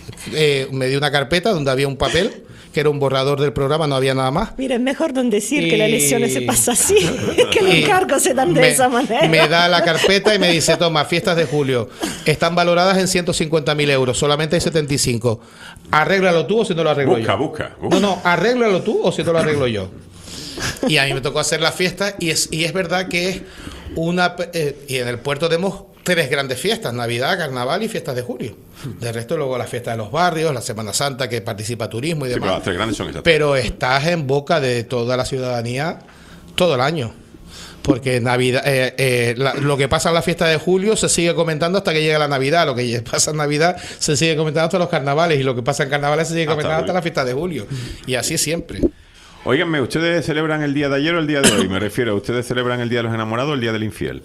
Speaker 15: Eh, me dio una carpeta donde había un papel que era un borrador del programa, no había nada más.
Speaker 13: Mira, es mejor no decir que las
Speaker 15: Y-
Speaker 13: elecciones se pasa así, que los
Speaker 15: Y
Speaker 13: encargos se dan de
Speaker 15: me,
Speaker 13: esa manera.
Speaker 15: me da la carpeta y me dice, toma, fiestas de julio, están valoradas en ciento cincuenta mil euros, solamente hay setenta y cinco. Arréglalo tú o si no lo arreglo
Speaker 3: Busca,
Speaker 15: yo.
Speaker 3: busca, busca.
Speaker 15: No, no, arréglalo tú o si no lo arreglo yo. Y a mí me tocó hacer la fiesta y es, y es verdad que es una... Eh, y en el puerto tenemos tres grandes fiestas, Navidad, Carnaval y fiestas de julio. De resto luego la fiesta de los barrios, la Semana Santa que participa turismo y
Speaker 3: Sí,
Speaker 15: demás.
Speaker 3: pero las tres grandes son esas.
Speaker 15: Pero estás en boca de toda la ciudadanía todo el año. Porque Navidad, eh, eh, la- lo que pasa en la fiesta de julio se sigue comentando hasta que llega la Navidad. Lo que pasa en Navidad se sigue comentando hasta los carnavales. Y lo que pasa en carnavales se sigue
Speaker 3: Hasta
Speaker 15: comentando hasta
Speaker 3: julio.
Speaker 15: la fiesta de julio. Y así es siempre.
Speaker 3: Óiganme, ¿ustedes celebran el día de ayer o el día de hoy? Me refiero, ¿ustedes celebran el día de los enamorados o el día del infiel?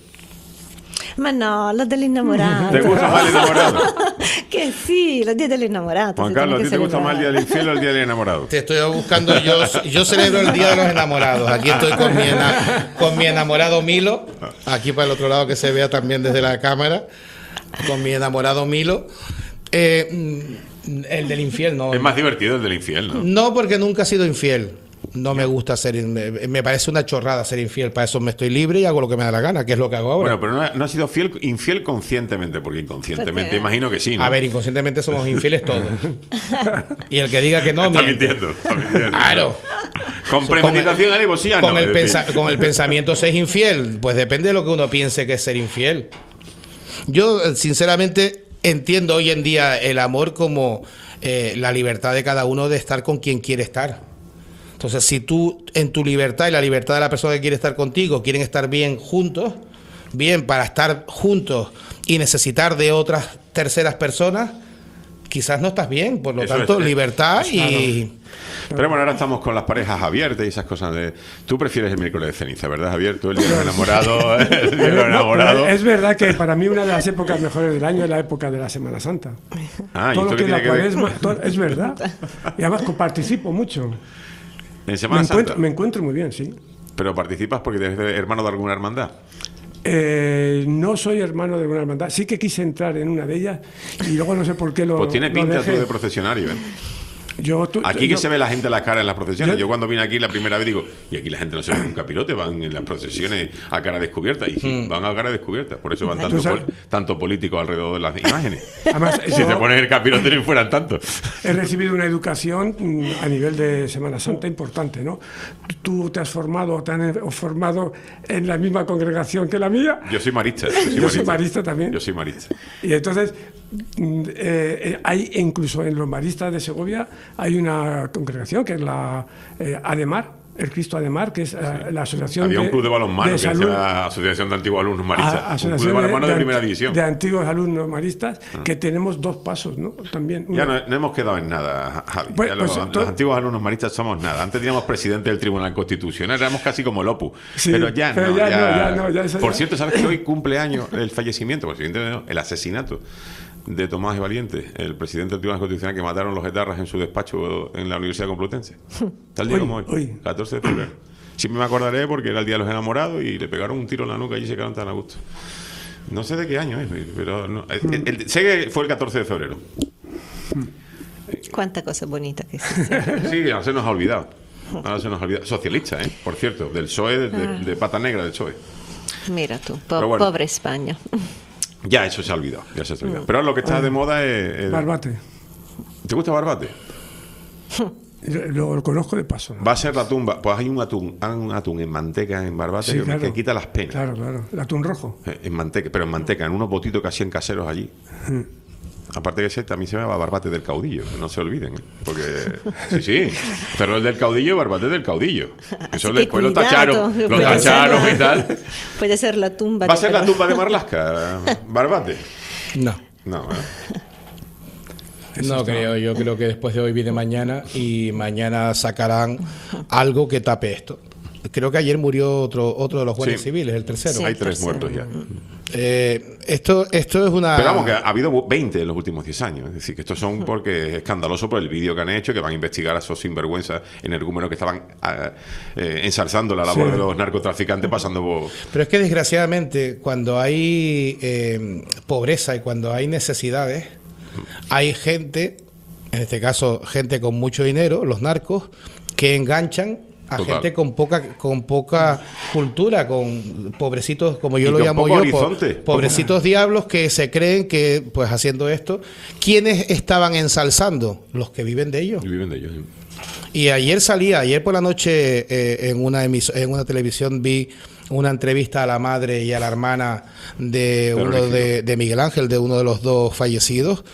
Speaker 13: Ma no, los del innamorado.
Speaker 3: ¿Te gusta más el enamorado?
Speaker 13: Que sí, los días del innamorado.
Speaker 3: Juan
Speaker 13: se
Speaker 3: Carlos, ¿a
Speaker 13: tienen
Speaker 3: ti
Speaker 13: que
Speaker 3: te gusta más el día
Speaker 13: celebrar.
Speaker 3: del infiel o el día del enamorado?
Speaker 15: Te estoy buscando yo. Yo celebro el Día de los Enamorados. Aquí estoy con mi, ena- con mi enamorado Milo. Aquí para el otro lado que se vea también desde la cámara. Con mi enamorado Milo. Eh, mm, el del infiel no.
Speaker 3: Es más divertido el del infiel, ¿no?
Speaker 15: No, porque nunca he sido infiel. No me gusta ser, me, me parece una chorrada ser infiel. Para eso me estoy libre y hago lo que me da la gana, que es lo que hago ahora.
Speaker 3: Bueno, pero no, ha- no ha sido fiel, infiel conscientemente, porque inconscientemente
Speaker 15: ¿Por qué?
Speaker 3: imagino que sí, ¿no?
Speaker 15: A ver, inconscientemente somos infieles todos. Y el que diga que no,
Speaker 3: Está
Speaker 15: miente.
Speaker 3: mintiendo, está mintiendo.
Speaker 15: Claro.
Speaker 3: Con premeditación, alevosía,
Speaker 15: con
Speaker 3: no.
Speaker 15: el,
Speaker 3: es decir.
Speaker 15: pensa- con el pensamiento ser infiel, pues depende de lo que uno piense que es ser infiel. Yo, eh, sinceramente, entiendo hoy en día el amor como eh, la libertad de cada uno de estar con quien quiere estar. Entonces, si tú, en tu libertad y la libertad de la persona que quiere estar contigo, quieren estar bien juntos, bien para estar juntos y necesitar de otras terceras personas, quizás no estás bien. Por lo
Speaker 3: Eso
Speaker 15: tanto,
Speaker 3: es, eh,
Speaker 15: libertad
Speaker 3: claro.
Speaker 15: y...
Speaker 3: Pero bueno, ahora estamos con las parejas abiertas y esas cosas de... Tú prefieres el miércoles de ceniza, ¿verdad, Javier? Tú el día de los enamorados, el día de los
Speaker 14: No,
Speaker 3: enamorados.
Speaker 14: pero es verdad que para mí una de las épocas mejores del año es la época de la Semana Santa.
Speaker 3: Ah, ¿y
Speaker 14: todo
Speaker 3: esto
Speaker 14: lo
Speaker 3: qué
Speaker 14: que es la
Speaker 3: tiene que ver?
Speaker 14: cuaresma, todo- es verdad. Y además co- participo mucho.
Speaker 3: En
Speaker 14: Me
Speaker 3: Semana
Speaker 14: encuentro,
Speaker 3: Santa.
Speaker 14: me encuentro muy bien, sí.
Speaker 3: Pero participas porque eres hermano de alguna hermandad.
Speaker 14: Eh, no soy hermano de una hermandad. Sí que quise entrar en una de ellas y luego no sé por qué lo
Speaker 3: Pues tiene
Speaker 14: lo
Speaker 3: pinta tú
Speaker 14: dejé.
Speaker 3: de procesionario, ¿eh?
Speaker 14: Yo, tú-
Speaker 3: Aquí que
Speaker 14: yo-
Speaker 3: se ve la gente la cara en las procesiones.
Speaker 14: Yo-
Speaker 3: Yo, cuando vine aquí la primera vez digo, y aquí la gente no se ve un capirote, van en las procesiones a cara descubierta. Y sí, van a cara descubierta. Por eso van tanto,
Speaker 14: Tú sabes-
Speaker 3: pol- tanto políticos alrededor de las imágenes.
Speaker 14: Además,
Speaker 3: si
Speaker 14: yo-
Speaker 3: te pones el capirote no fueran tantos.
Speaker 14: He recibido una educación mm, a nivel de Semana Santa importante, ¿no? Tú te has formado, te han o formado en la misma congregación que la mía.
Speaker 3: Yo soy marista.
Speaker 14: Yo soy marista también.
Speaker 3: Yo soy marista.
Speaker 14: Y entonces, mm, eh, eh, hay incluso en los maristas de Segovia hay una congregación que es la eh, Ademar, el Cristo Ademar, que es eh, la asociación
Speaker 3: Había un
Speaker 14: de-
Speaker 3: club de balonmano
Speaker 14: de
Speaker 3: que se
Speaker 14: salud-
Speaker 3: llama Asociación de Antiguos Alumnos Maristas.
Speaker 14: a-
Speaker 3: Un club de
Speaker 14: asociación
Speaker 3: balonmano de,
Speaker 14: de
Speaker 3: primera
Speaker 14: anti-
Speaker 3: división.
Speaker 14: de antiguos alumnos maristas, que tenemos dos pasos, ¿no? También.
Speaker 3: Ya
Speaker 14: uno-
Speaker 3: no, no hemos quedado en nada, Javi.
Speaker 14: Pues-
Speaker 3: Ya los,
Speaker 14: pues,
Speaker 3: los
Speaker 14: to-
Speaker 3: antiguos alumnos maristas somos nada. Antes teníamos presidente del Tribunal Constitucional, éramos casi como el Opus.
Speaker 14: Sí,
Speaker 3: pero ya
Speaker 14: pero
Speaker 3: no.
Speaker 14: ya
Speaker 3: ya-
Speaker 14: no, ya no, ya eso
Speaker 3: Por
Speaker 14: ya-
Speaker 3: cierto, ¿sabes que hoy cumple año el fallecimiento? Por siguiente, no, el asesinato de Tomás de Valiente, el presidente del Tribunal Constitucional que mataron los etarras en su despacho en la Universidad Complutense. Tal día
Speaker 14: Hoy,
Speaker 3: como hoy,
Speaker 14: hoy.
Speaker 3: catorce de febrero. Siempre me acordaré porque era el Día de los Enamorados y le pegaron un tiro en la nuca y se quedaron tan a gusto. No sé de qué año es, pero no, el- el- sé que fue el catorce de febrero.
Speaker 13: Cuánta cosa bonita que sí.
Speaker 3: Sí, ahora se nos ha olvidado. Ahora se nos ha olvidado. Socialista, ¿eh? Por cierto, del P S O E, de, de- de pata negra del P S O E.
Speaker 13: Mira tú, po-
Speaker 3: Pero bueno.
Speaker 13: pobre España.
Speaker 3: Ya eso se ha olvidado. Ya se ha olvidado. Pero ahora lo que está de moda es. es-
Speaker 14: Barbate.
Speaker 3: ¿Te gusta Barbate?
Speaker 14: Lo, lo conozco de paso, ¿no?
Speaker 3: Va a ser la tumba. Pues hay un atún, hay un atún en manteca en Barbate
Speaker 14: Sí,
Speaker 3: que,
Speaker 14: claro.
Speaker 3: que quita las penas.
Speaker 14: Claro, claro. El atún rojo.
Speaker 3: Eh, En manteca, pero en manteca, en unos botitos que hacían caseros allí. Aparte que ese también se llama Barbate del Caudillo, no se olviden, ¿eh? Porque sí, sí, pero el del caudillo, Barbate del Caudillo. Eso
Speaker 13: que
Speaker 3: después lo
Speaker 13: cuidado,
Speaker 3: tacharon, lo
Speaker 13: puede
Speaker 3: tacharon
Speaker 13: ser-
Speaker 3: y tal.
Speaker 13: Puede ser la tumba.
Speaker 3: ¿Va a
Speaker 13: de
Speaker 3: ser la
Speaker 13: Pedro.
Speaker 3: tumba de Marlaska, Barbate?
Speaker 15: No.
Speaker 3: No, ¿verdad?
Speaker 15: No creo, yo creo que después de hoy viene mañana y mañana sacarán algo que tape esto. Creo que ayer murió otro otro de los guardias
Speaker 3: Sí.
Speaker 15: civiles, el tercero.
Speaker 3: Hay tres muertos ya.
Speaker 15: Eh, esto, esto es una...
Speaker 3: Pero vamos, que ha habido veinte en los últimos diez años. Es decir, que estos son porque es escandaloso por el vídeo que han hecho, que van a investigar a esos sinvergüenzas energúmenos que estaban ah, eh, ensalzando la labor
Speaker 15: Sí.
Speaker 3: de los narcotraficantes pasando por...
Speaker 15: Pero es que desgraciadamente cuando hay eh, pobreza y cuando hay necesidades, hay gente, en este caso gente con mucho dinero, los narcos, que enganchan a
Speaker 3: Total.
Speaker 15: gente con poca con poca cultura, con pobrecitos, como yo
Speaker 3: Y
Speaker 15: lo
Speaker 3: con
Speaker 15: llamo
Speaker 3: poco
Speaker 15: yo, po-
Speaker 3: horizonte.
Speaker 15: pobrecitos diablos que se creen que, pues haciendo esto, ¿quiénes estaban ensalzando? Los que viven de ellos.
Speaker 3: Y viven de ellos.
Speaker 15: Y ayer salía, ayer por la noche eh, en una emis en una televisión vi una entrevista a la madre y a la hermana de uno de, de Miguel Ángel, de uno de los dos fallecidos,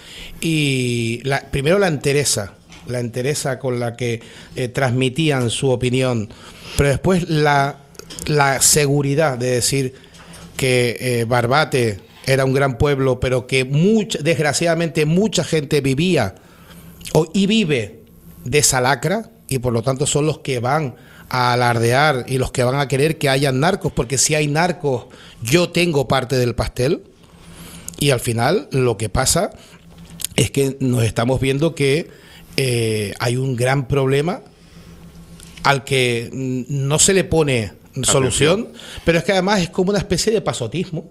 Speaker 15: y la, primero la entereza, la entereza con la que eh, transmitían su opinión, pero después la, la seguridad de decir que eh, Barbate era un gran pueblo, pero que mucha, desgraciadamente mucha gente vivía o, y vive de esa lacra, y por lo tanto son los que van a alardear y los que van a querer que haya narcos, porque si hay narcos yo tengo parte del pastel. Y al final lo que pasa es que nos estamos viendo que eh, hay un gran problema al que no se le pone solución, pero es que además es como una especie de pasotismo,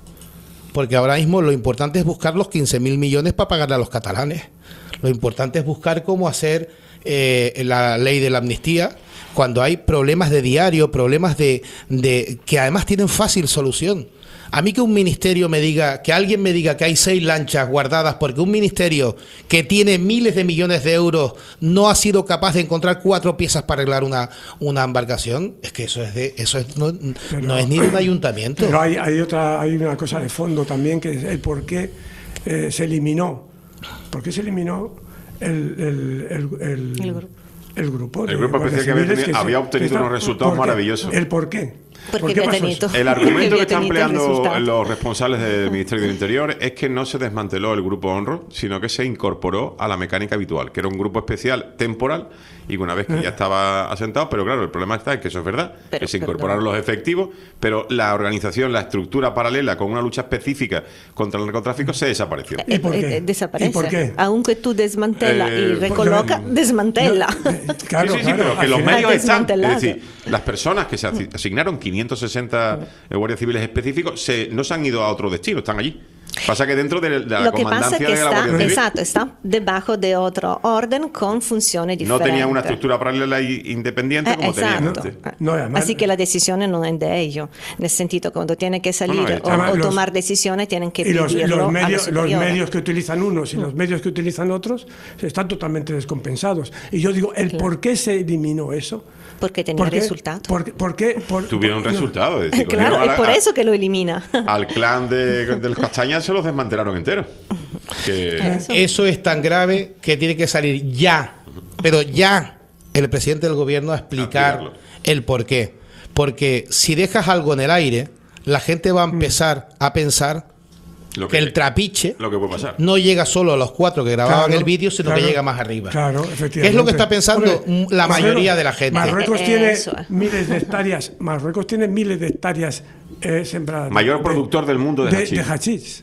Speaker 15: porque ahora mismo lo importante es buscar los quince mil millones para pagarle a los catalanes. Lo importante es buscar cómo hacer eh, la ley de la amnistía, cuando hay problemas de diario, problemas de, de que además tienen fácil solución. A mí que un ministerio me diga, que alguien me diga que hay seis lanchas guardadas porque un ministerio que tiene miles de millones de euros no ha sido capaz de encontrar cuatro piezas para arreglar una, una embarcación, es que eso es de eso es, no, pero, no es ni de un ayuntamiento.
Speaker 14: Pero hay, hay otra, hay una cosa de fondo también, que es el por qué eh, se eliminó. ¿Por qué se eliminó el, el, el, el, el grupo? El grupo,
Speaker 3: el grupo especial que había, tenido, había obtenido unos resultados
Speaker 14: ¿por
Speaker 3: maravillosos.
Speaker 14: ¿El por qué?
Speaker 13: ¿Por qué pasó eso?
Speaker 3: El argumento que están empleando los responsables del Ministerio del Interior es que no se desmanteló el grupo Honro, sino que se incorporó a la mecánica habitual, que era un grupo especial temporal, y una vez que ya estaba asentado, pero claro, el problema está en que eso es verdad, pero, que se incorporaron perdón. los efectivos, pero la organización, la estructura paralela con una lucha específica contra el narcotráfico se desapareció.
Speaker 13: ¿Y por qué? Desaparece.
Speaker 3: ¿Y por qué?
Speaker 13: Aunque tú desmantela
Speaker 3: eh,
Speaker 13: y recoloca,
Speaker 3: porque,
Speaker 13: desmantela.
Speaker 3: No, eh, claro, sí, sí, sí, claro, pero que los medios están, es decir, las personas que se asignaron quinientos sesenta guardias civiles específicos se, no se han ido a otro destino, están allí. Pasa que dentro de, de la
Speaker 13: Lo que
Speaker 3: comandancia
Speaker 13: pasa es que
Speaker 3: de la
Speaker 13: está,
Speaker 3: Guardia Civil,
Speaker 13: exacto, está debajo de otro orden con funciones diferentes.
Speaker 3: no tenía una estructura paralela e independiente
Speaker 13: eh,
Speaker 3: como tenían
Speaker 13: esatto.
Speaker 3: antes.
Speaker 14: No, además,
Speaker 13: Así que la decisión no es de ellos. Nel sentido, cuando tienen que salir
Speaker 3: no, no,
Speaker 13: o, o
Speaker 14: los,
Speaker 13: tomar decisiones, tienen que
Speaker 14: y los,
Speaker 13: pedirlo
Speaker 14: los,
Speaker 13: a
Speaker 14: medios,
Speaker 13: los
Speaker 14: los medios que utilizan unos y los medios que utilizan otros están totalmente descompensados. Y yo digo, ¿el claro. por qué se eliminó eso?
Speaker 13: Porque tenía ¿Por resultado.
Speaker 14: ¿Por, por qué? Por,
Speaker 3: Tuvieron
Speaker 14: por,
Speaker 3: resultado. Es decir,
Speaker 13: claro, es por eso que lo elimina.
Speaker 3: Al clan de, de los Castañas se los desmantelaron enteros. Que...
Speaker 15: Eso. eso es tan grave que tiene que salir ya, pero ya, el presidente del gobierno a explicar el por qué. Porque si dejas algo en el aire, la gente va a empezar a pensar Lo que, que el trapiche
Speaker 3: lo que puede pasar.
Speaker 15: no llega solo a los cuatro que grababan
Speaker 14: claro,
Speaker 15: el vídeo, sino
Speaker 14: claro,
Speaker 15: que llega más arriba.
Speaker 14: Claro, efectivamente.
Speaker 15: ¿Qué es lo que está pensando Hombre, la mayoría de la gente?
Speaker 14: Marruecos tiene miles de hectáreas, Marruecos tiene miles de hectáreas eh, sembradas.
Speaker 3: Mayor
Speaker 14: de,
Speaker 3: productor del mundo de,
Speaker 14: de
Speaker 3: hachís.
Speaker 14: De hachís.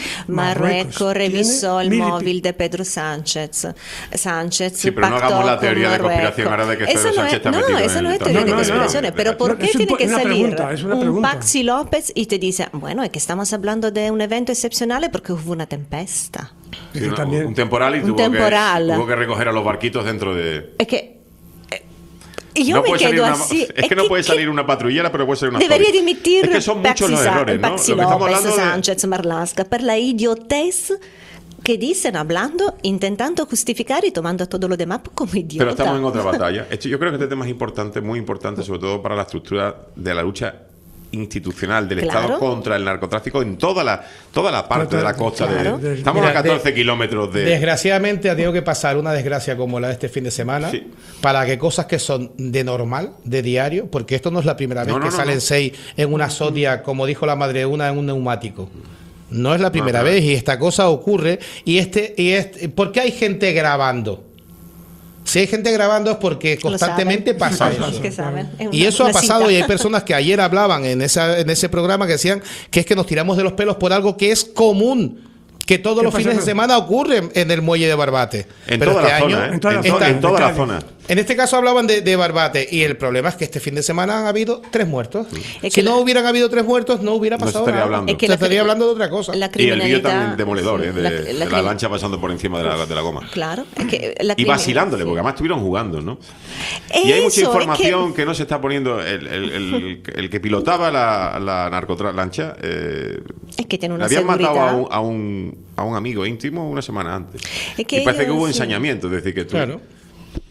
Speaker 13: Marruecos revisó el móvil de Pedro Sánchez. Sánchez
Speaker 3: sí, pero no hagamos la teoría de conspiración ahora de que Pedro
Speaker 13: eso
Speaker 3: Sánchez
Speaker 13: no es,
Speaker 3: está
Speaker 13: no, eso no es teoría no, de conspiración. No, no, pero ¿por qué tiene que salir
Speaker 14: pregunta,
Speaker 13: un Paxi López y te dice, bueno, es que estamos hablando de un evento excepcional porque hubo una tempesta?
Speaker 3: Sí, no, también, un temporal y
Speaker 13: un
Speaker 3: tuvo,
Speaker 13: temporal.
Speaker 3: Que, tuvo que recoger a los barquitos dentro de...
Speaker 13: Es que Y yo
Speaker 3: no
Speaker 13: me quedo
Speaker 3: una,
Speaker 13: así.
Speaker 3: Es, es que no puede salir una patrullera, pero puede ser una
Speaker 13: Debería
Speaker 3: story.
Speaker 13: dimitir
Speaker 3: Es que son muchos
Speaker 13: Paxi,
Speaker 3: los errores, ¿no?
Speaker 13: Paxi
Speaker 3: Lo que estamos
Speaker 13: López,
Speaker 3: hablando de...
Speaker 13: Sánchez, Marlaska, per la idiotez que dicen hablando, intentando justificar y tomando todo lo demás como idiota.
Speaker 3: Pero estamos en otra batalla. Yo creo que este tema es importante, muy importante, sobre todo para la estructura de la lucha institucional del
Speaker 13: claro.
Speaker 3: Estado contra el narcotráfico en toda la toda la parte claro, de la costa.
Speaker 13: Claro.
Speaker 3: De, estamos Mira, a catorce de, kilómetros de...
Speaker 15: Desgraciadamente ha tenido que pasar una desgracia como la de este fin de semana
Speaker 3: sí.
Speaker 15: para que cosas que son de normal, de diario, porque esto no es la primera vez no, no, que no, salen no. seis en una Zodiac, como dijo la madre una, en un neumático. No es la primera no, vez y esta cosa ocurre. Y este, y este, ¿por qué hay gente grabando? Si hay gente grabando es porque constantemente pasa eso.
Speaker 13: Que saben.
Speaker 15: Y eso ha pasado cita. Y hay personas que ayer hablaban en, esa, en ese programa que decían que es que nos tiramos de los pelos por algo que es común, que todos los fines de semana ocurre en el muelle de Barbate.
Speaker 3: En
Speaker 15: Pero
Speaker 3: toda
Speaker 15: este
Speaker 3: la
Speaker 15: año,
Speaker 3: zona, ¿eh? En
Speaker 14: toda la,
Speaker 3: en
Speaker 14: zona,
Speaker 3: en toda la zona.
Speaker 15: En este caso hablaban de, de Barbate y el problema es que este fin de semana han habido tres muertos.
Speaker 13: Es
Speaker 15: si
Speaker 13: la,
Speaker 15: no hubieran habido tres muertos no hubiera pasado
Speaker 3: no se estaría
Speaker 15: nada.
Speaker 3: Hablando.
Speaker 13: Es que
Speaker 15: se
Speaker 13: la,
Speaker 15: estaría hablando de otra cosa.
Speaker 3: La y el vídeo también demoledor, ¿eh? de, la, la, de la lancha pasando por encima de la, de la goma.
Speaker 13: Claro. Es que la
Speaker 3: y vacilándole, porque además estuvieron jugando, ¿no?
Speaker 13: Eso,
Speaker 3: y hay mucha información
Speaker 13: es que...
Speaker 3: que no se está poniendo. El, el, el, el que pilotaba la, la narcolancha eh,
Speaker 13: es que tiene una
Speaker 3: le habían
Speaker 13: seguridad.
Speaker 3: matado a un, a, un, a un amigo íntimo una semana antes.
Speaker 13: Es que
Speaker 3: y parece
Speaker 13: ellos,
Speaker 3: que hubo
Speaker 13: sí.
Speaker 3: ensañamiento, es decir, que tú...
Speaker 15: Claro.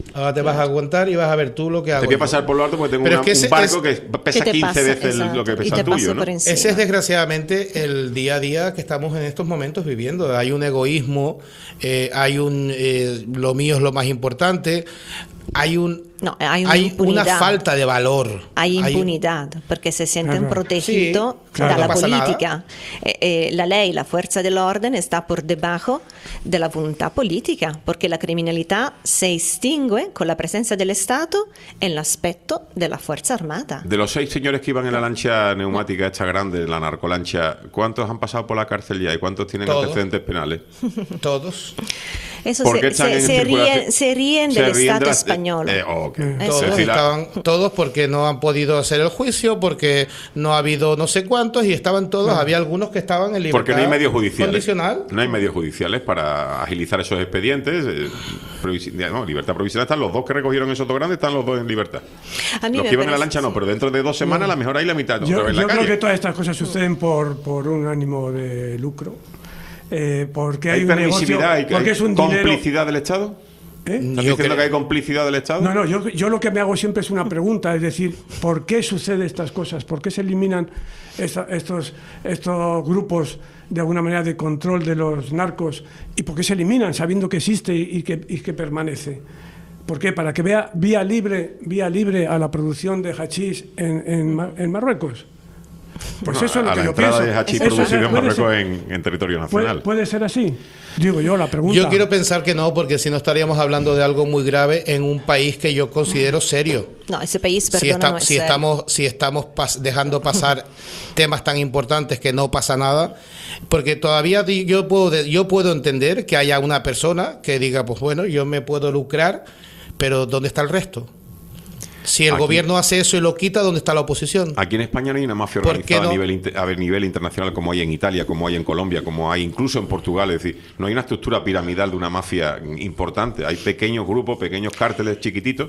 Speaker 15: Ahora te vas a aguantar y vas a ver tú lo que hago.
Speaker 3: Te voy a
Speaker 15: yo.
Speaker 3: pasar por lo alto porque tengo
Speaker 15: Pero
Speaker 3: una-
Speaker 15: es que ese-
Speaker 3: un barco
Speaker 15: es-
Speaker 3: que pesa
Speaker 13: te
Speaker 3: quince
Speaker 13: pasa,
Speaker 3: veces
Speaker 13: exacto,
Speaker 3: lo que
Speaker 13: y
Speaker 3: pesa
Speaker 13: te
Speaker 3: el tuyo,
Speaker 13: pasa
Speaker 3: ¿no?
Speaker 13: por encima.
Speaker 15: Ese es desgraciadamente el día a día que estamos en estos momentos viviendo. Hay un egoísmo, eh, hay un eh, lo mío es lo más importante, hay un
Speaker 13: No, hay una
Speaker 15: hay una
Speaker 13: impunidad.
Speaker 15: falta de valor.
Speaker 13: Hay
Speaker 15: Hay-
Speaker 13: impunidad perché si sentono
Speaker 15: Claro.
Speaker 13: protegidos
Speaker 15: Sí, claro,
Speaker 13: dalla
Speaker 15: no pasa
Speaker 13: politica. Eh, eh, la ley, la fuerza dell'ordine sta por debajo della volontà politica, perché la criminalità si estingue con la presenza dell'Stato en l'aspetto della fuerza armata.
Speaker 3: De los seis señores que iban en la lancha neumática esta grande, la narcolancha, ¿cuántos han pasado por la cárcel ya y cuántos tienen
Speaker 15: Todos.
Speaker 3: antecedentes penales?
Speaker 15: Todos.
Speaker 13: Eso
Speaker 3: ¿Por
Speaker 13: se,
Speaker 3: qué están
Speaker 13: se-
Speaker 3: en
Speaker 13: se
Speaker 3: circulación?
Speaker 13: ríen, se ríen
Speaker 3: Se
Speaker 13: del
Speaker 3: ríen de
Speaker 13: Stato
Speaker 3: las-
Speaker 13: español.
Speaker 3: eh, ok.
Speaker 15: Todos,
Speaker 3: Es decir, la-
Speaker 15: estaban, todos porque no han podido hacer el juicio, porque no ha habido no sé cuántos y estaban todos, había algunos que estaban en libertad
Speaker 3: Porque no hay medios judiciales.
Speaker 15: condicional.
Speaker 3: No hay medios judiciales para agilizar esos expedientes. eh, provisi- no, libertad provisional están los dos que recogieron esos dos grandes, están los dos en libertad.
Speaker 13: A mí
Speaker 3: Los
Speaker 13: me
Speaker 3: que iban en la
Speaker 13: parece-
Speaker 3: lancha no, pero dentro de dos semanas a lo mejor hay la mitad otra
Speaker 14: Yo,
Speaker 3: vez en la
Speaker 14: yo creo
Speaker 3: calle.
Speaker 14: que todas estas cosas suceden por, por un ánimo de lucro. Eh, porque hay,
Speaker 3: ¿Hay
Speaker 14: un negocio,
Speaker 3: permisividad? ¿Hay,
Speaker 14: porque
Speaker 3: hay
Speaker 14: es un dinero.
Speaker 3: complicidad del Estado?
Speaker 14: ¿Eh?
Speaker 3: ¿Estás diciendo que hay complicidad del Estado?
Speaker 14: No, no, yo, yo lo que me hago siempre es una pregunta, es decir, ¿por qué suceden estas cosas? ¿Por qué se eliminan esta- estos, estos grupos de alguna manera de control de los narcos? ¿Y por qué se eliminan sabiendo que existe y, y que, y que permanece? ¿Por qué? ¿Para que vea vía libre, vía libre a la producción de hachís en, en, Ma- en Marruecos? Pues
Speaker 3: Bueno,
Speaker 14: eso es
Speaker 3: a
Speaker 14: lo que
Speaker 3: la
Speaker 14: yo
Speaker 3: entrada
Speaker 14: pienso.
Speaker 3: de hachís
Speaker 14: Eso
Speaker 3: producido en
Speaker 14: puede
Speaker 3: Marruecos
Speaker 14: ser-
Speaker 3: en, en territorio
Speaker 14: ¿Puede,
Speaker 3: nacional.
Speaker 14: puede ser así? Digo yo, la pregunta.
Speaker 15: Yo quiero pensar que no, porque si no estaríamos hablando de algo muy grave en un país que yo considero serio.
Speaker 13: No, ese país,
Speaker 15: Si,
Speaker 13: perdona,
Speaker 15: está-
Speaker 13: no es
Speaker 15: si
Speaker 13: serio.
Speaker 15: estamos, si estamos pas- dejando pasar temas tan importantes que no pasa nada, porque todavía di- yo puedo, de- yo puedo entender que haya una persona que diga, pues bueno, yo me puedo lucrar, pero ¿dónde está el resto? Si el
Speaker 3: Aquí-
Speaker 15: gobierno hace eso y lo quita, ¿dónde está la oposición?
Speaker 3: Aquí en España no hay una mafia
Speaker 15: ¿Por qué
Speaker 3: organizada a,
Speaker 15: no?
Speaker 3: nivel, inter- a ver, nivel internacional como hay en Italia, como hay en Colombia, como hay incluso en Portugal. Es decir, no hay una estructura piramidal de una mafia importante. Hay pequeños grupos, pequeños cárteles chiquititos.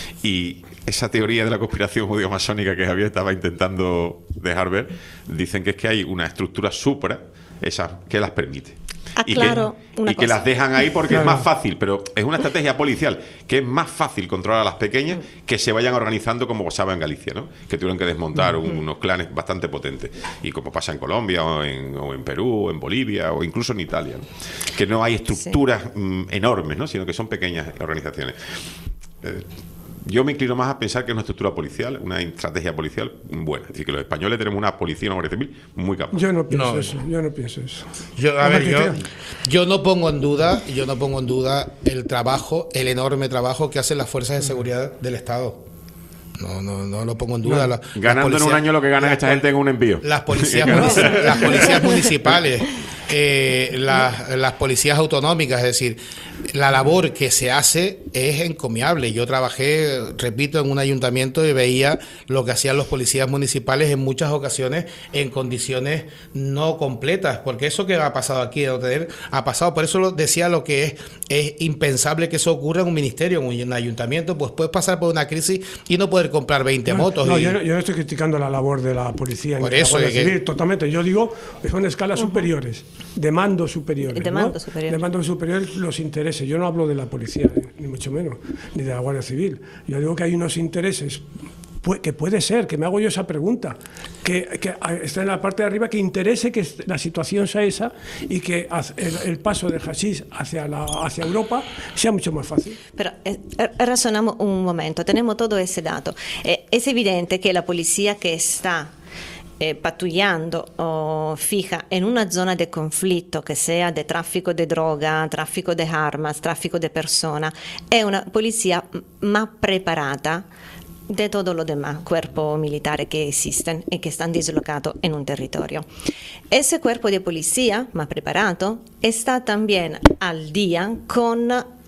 Speaker 3: Y esa teoría de la conspiración judío-masónica que Javier estaba intentando dejar ver, dicen que es que hay una estructura supra esa que las permite. Y que,
Speaker 13: Aclaro una
Speaker 3: y que
Speaker 13: cosa.
Speaker 3: las dejan ahí porque
Speaker 14: Claro.
Speaker 3: es más fácil, pero es una estrategia policial que es más fácil controlar a las pequeñas que se vayan organizando como pasaba en Galicia, ¿no? Que tuvieron que desmontar un- unos clanes bastante potentes. Y como pasa en Colombia o en, o en Perú o en Bolivia o incluso en Italia, ¿no? Que no hay estructuras mm, enormes, ¿no? Sino que son pequeñas organizaciones. Eh, Yo me inclino más a pensar que es una estructura policial, una estrategia policial buena. Es decir, que los españoles tenemos una policía y una guardia civil muy capaz.
Speaker 14: Yo no pienso
Speaker 15: No.
Speaker 14: eso, yo no pienso eso.
Speaker 15: Yo, a
Speaker 14: A
Speaker 15: ver,
Speaker 14: ver, ¿qué
Speaker 15: yo,
Speaker 14: creo?
Speaker 15: yo no pongo en duda, yo no pongo en duda el trabajo, el enorme trabajo que hacen las fuerzas de seguridad del Estado. No, no, no lo pongo en duda. La- las
Speaker 3: Ganando en un
Speaker 15: policías-
Speaker 3: año lo que gana
Speaker 15: las
Speaker 3: esta
Speaker 15: pol-
Speaker 3: gente en un envío.
Speaker 15: Las policías, munici- las policías municipales, eh, las, las policías autonómicas, es decir, la labor que se hace es encomiable. Yo trabajé, repito, en un ayuntamiento y veía lo que hacían los policías municipales en muchas ocasiones en condiciones no completas, porque eso que ha pasado aquí en Hotel ha pasado. Por eso lo decía lo que es, es impensable que eso ocurra en un ministerio, en un ayuntamiento, pues puedes pasar por una crisis y no poder comprar veinte motos.
Speaker 14: No,
Speaker 15: y-
Speaker 14: yo, no- yo no estoy criticando la labor de la policía ni
Speaker 15: Por
Speaker 14: de la
Speaker 15: eso,
Speaker 14: Guardia
Speaker 15: es que-
Speaker 14: Civil, totalmente. Yo digo que son escalas superiores, de mando superiores.
Speaker 13: De
Speaker 14: ¿no?
Speaker 13: mando superior.
Speaker 14: De mando superior los intereses. Yo no hablo de la policía, ni mucho menos, ni de la Guardia Civil. Yo digo que hay unos intereses pu- que puede ser, que me hago yo esa pregunta, que, que está en la parte de arriba, que interese que la situación sea esa y que haz- el, el paso de hashish hacia, la, hacia Europa sea mucho más fácil.
Speaker 13: Pero eh, eh, razonamos un momento, tenemos todo ese dato. Eh, es evidente que la policía que está eh, patrullando o fija en una zona de conflicto, que sea de tráfico de droga, tráfico de armas, tráfico de personas, es una policía m- más preparada de todo lo demás cuerpos militares que existen y que están dislocados en un territorio. Ese cuerpo de policía más preparado está también al día con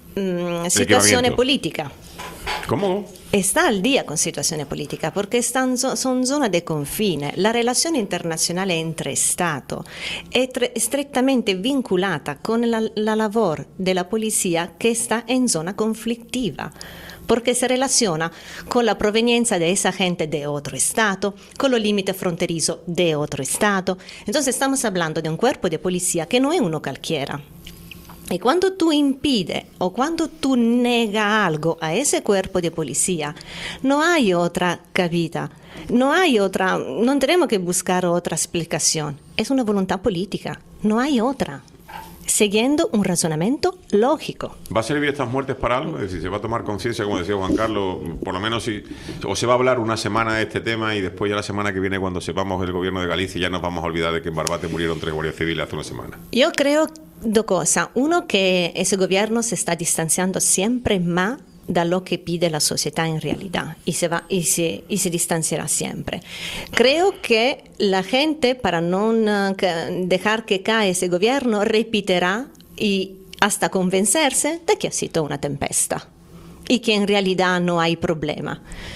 Speaker 13: mm, situación
Speaker 3: Equipamiento.
Speaker 13: política.
Speaker 3: ¿Cómo?
Speaker 13: Está al día con situazione politica perché stanno, sono zona di confine. La relazione internazionale entre Stato è tre, strettamente vinculata con la, la lavoro della polizia che sta in zona conflictiva, porque se relaciona con la provenienza de esa gente de otro estado, con los límites fronterizos de otro estado. Entonces estamos hablando de un cuerpo de policía que no es uno cualquiera. Y cuando tú impides o cuando tú negas algo a ese cuerpo de policía, no hay otra cabida, no hay otra, no tenemos que buscar otra explicación. Es una voluntad política, no hay otra. Siguiendo un razonamiento lógico.
Speaker 3: ¿Va a servir estas muertes para algo? Es decir, ¿se va a tomar conciencia, como decía Juan Carlos, por lo menos si, o se va a hablar una semana de este tema y después ya la semana que viene, cuando sepamos el gobierno de Galicia, ya nos vamos a olvidar de que en Barbate murieron tres guardias civiles hace una semana?
Speaker 13: Yo creo dos cosas. Uno, que ese gobierno se está distanciando siempre más de lo que pide la sociedad en realidad y se va y se, y se distanciará siempre. Creo que la gente, para no uh, dejar que caiga ese gobierno, repetirá y hasta convencerse de que ha sido una tempesta y que en realidad no hay problema.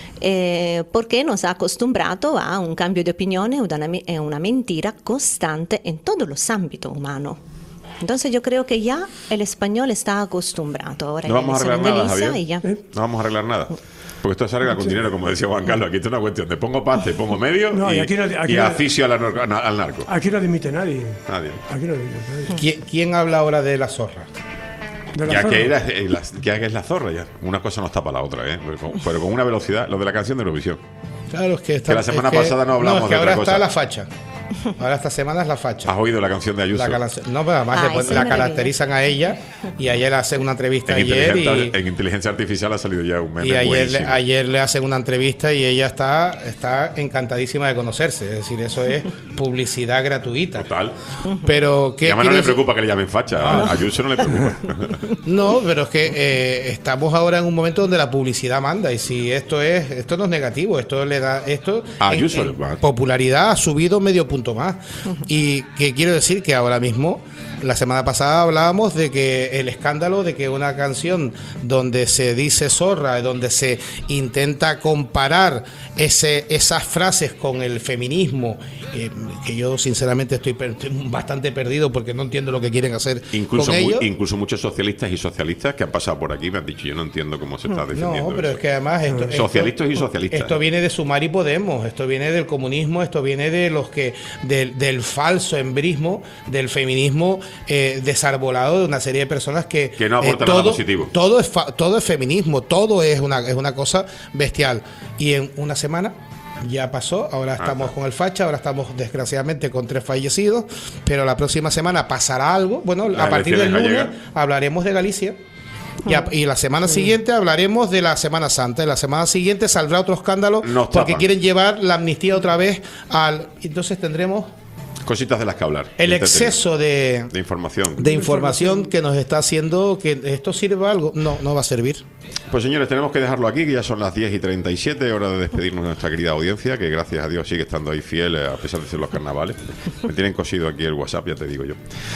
Speaker 13: Eh, porque nos ha acostumbrado a un cambio de opinión y una, una mentira constante en todos los ámbitos humanos. Entonces yo creo que ya el español está acostumbrado. Ahora
Speaker 3: no vamos a arreglar nada, Javier.
Speaker 13: Ya.
Speaker 3: No vamos a arreglar nada. Porque esto se arregla con dinero, como decía Juan Carlos. Aquí está una cuestión de pongo paz, te pongo medio no, y, y, aquí no, aquí y asfixio no, al, al narco.
Speaker 14: Aquí no dimite nadie.
Speaker 3: Nadie.
Speaker 14: Aquí no dimite nadie.
Speaker 15: ¿Quién, ¿Quién habla ahora de la zorra?
Speaker 3: ¿De la ya, zorra? Que era, eh, la, ya que es la zorra ya. Una cosa no tapa la otra, ¿eh? Pero con, pero con una velocidad, lo de la canción de Eurovisión.
Speaker 15: Claro, es que, está,
Speaker 3: que la semana
Speaker 15: es que,
Speaker 3: pasada no hablamos
Speaker 15: no, es que
Speaker 3: de otra
Speaker 15: ahora
Speaker 3: cosa.
Speaker 15: Está la facha. Ahora esta semana es la facha.
Speaker 3: ¿Has oído la canción de Ayuso?
Speaker 15: La no, pero además ah, después la caracterizan a ella y ayer le hacen una entrevista
Speaker 3: en
Speaker 15: ayer
Speaker 3: inteligencia,
Speaker 15: y,
Speaker 3: en inteligencia artificial ha salido ya un meme.
Speaker 15: Y ayer le,
Speaker 3: buenísimo.
Speaker 15: ayer le hacen una entrevista y ella está, está encantadísima de conocerse. Es decir, eso es publicidad gratuita.
Speaker 3: Total.
Speaker 15: Pero ¿qué
Speaker 3: y además no le preocupa que le llamen facha. No. A Ayuso no le preocupa.
Speaker 15: No, pero es que eh, estamos ahora en un momento donde la publicidad manda y si esto es, esto no es negativo, esto le da, esto
Speaker 3: a Ayuso
Speaker 15: en, en popularidad ha subido medio punto más. Y que quiero decir que ahora mismo, la semana pasada hablábamos de que el escándalo de que una canción donde se dice zorra, donde se intenta comparar ese, esas frases con el feminismo, eh, que yo sinceramente estoy, per estoy bastante perdido porque no entiendo lo que quieren hacer
Speaker 3: incluso
Speaker 15: con
Speaker 3: muy,
Speaker 15: ellos.
Speaker 3: Incluso muchos socialistas y socialistas que han pasado por aquí me han dicho, yo no entiendo cómo se está defendiendo.
Speaker 15: No, pero
Speaker 3: eso.
Speaker 15: Es que además esto, esto,
Speaker 3: socialistas y socialistas.
Speaker 15: Esto viene de Sumar y Podemos, esto viene del comunismo, esto viene de los que del, del falso embrismo del feminismo eh, desarbolado de una serie de personas que
Speaker 3: que no aportan
Speaker 15: eh, todo,
Speaker 3: nada positivo.
Speaker 15: Todo es fa todo es feminismo, todo es una es una cosa bestial y en una semana ya pasó, ahora estamos ah, con el facha, ahora estamos desgraciadamente con tres fallecidos, pero la próxima semana pasará algo. Bueno, Las a partir del lunes hablaremos de Galicia. Y, a, y la semana siguiente hablaremos de la Semana Santa. Y la semana siguiente saldrá otro escándalo
Speaker 3: Nos
Speaker 15: porque
Speaker 3: tapan.
Speaker 15: quieren llevar la amnistía otra vez al... Entonces tendremos...
Speaker 3: Cositas de las que hablar.
Speaker 15: El exceso de,
Speaker 3: de información.
Speaker 15: De información que nos está haciendo que esto sirva algo. No, no va a servir.
Speaker 3: Pues señores, tenemos que dejarlo aquí, que ya son las diez y treinta y siete, hora de despedirnos de nuestra querida audiencia, que gracias a Dios sigue estando ahí fiel, a pesar de ser los carnavales. Me tienen cosido aquí el WhatsApp, ya te digo yo.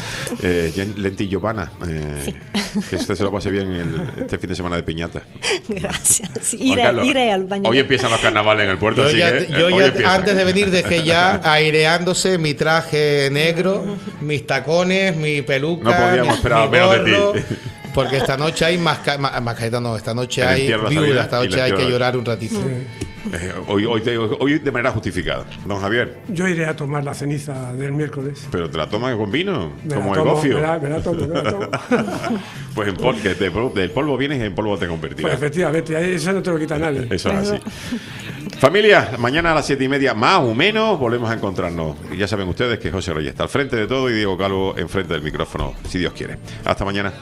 Speaker 3: Eh, Lentillo Pana, eh, sí. Que usted se lo pase bien el, este fin de semana de piñata.
Speaker 13: Gracias. Iré, iré al baño.
Speaker 3: Hoy empiezan los carnavales en el puerto,
Speaker 15: yo
Speaker 3: así
Speaker 15: ya,
Speaker 3: que,
Speaker 15: yo
Speaker 3: eh,
Speaker 15: ya antes de venir dejé ya aireándose mi traje negro, mis tacones, mi peluca.
Speaker 3: No podíamos
Speaker 15: mi,
Speaker 3: esperar
Speaker 15: mi
Speaker 3: menos
Speaker 15: gorro,
Speaker 3: de ti.
Speaker 15: Porque esta noche hay más mascareta, no, esta noche hay viuda, esta noche hay que llorar un ratito.
Speaker 3: Sí. Eh, hoy, hoy, te, hoy de manera justificada, don Javier.
Speaker 14: Yo iré a tomar la ceniza del miércoles.
Speaker 3: ¿Pero te la tomas con vino?
Speaker 14: Me
Speaker 3: como
Speaker 14: el
Speaker 3: gofio.
Speaker 14: Me la, me la tomo, me la tomo.
Speaker 3: Pues en pol que te, del polvo vienes y en polvo te convertirás.
Speaker 14: Pues efectivamente, eso no te lo quita nadie.
Speaker 3: Eso es así. Familia, mañana a las siete y media, más o menos, volvemos a encontrarnos. Y ya saben ustedes que José Reyes está al frente de todo y Diego Calvo enfrente del micrófono, si Dios quiere. Hasta mañana.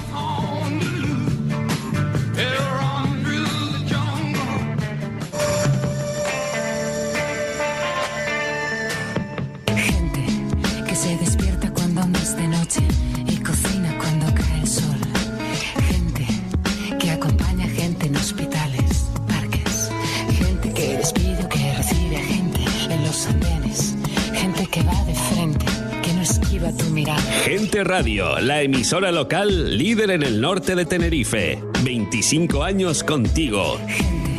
Speaker 5: Se despierta cuando aún es de noche y cocina cuando cae el sol. Gente que acompaña gente en hospitales, parques. Gente que despide o que recibe a gente en los andenes. Gente que va de frente, que no esquiva tu mirada.
Speaker 6: Gente Radio, la emisora local líder en el norte de Tenerife. veinticinco años contigo.
Speaker 5: Gente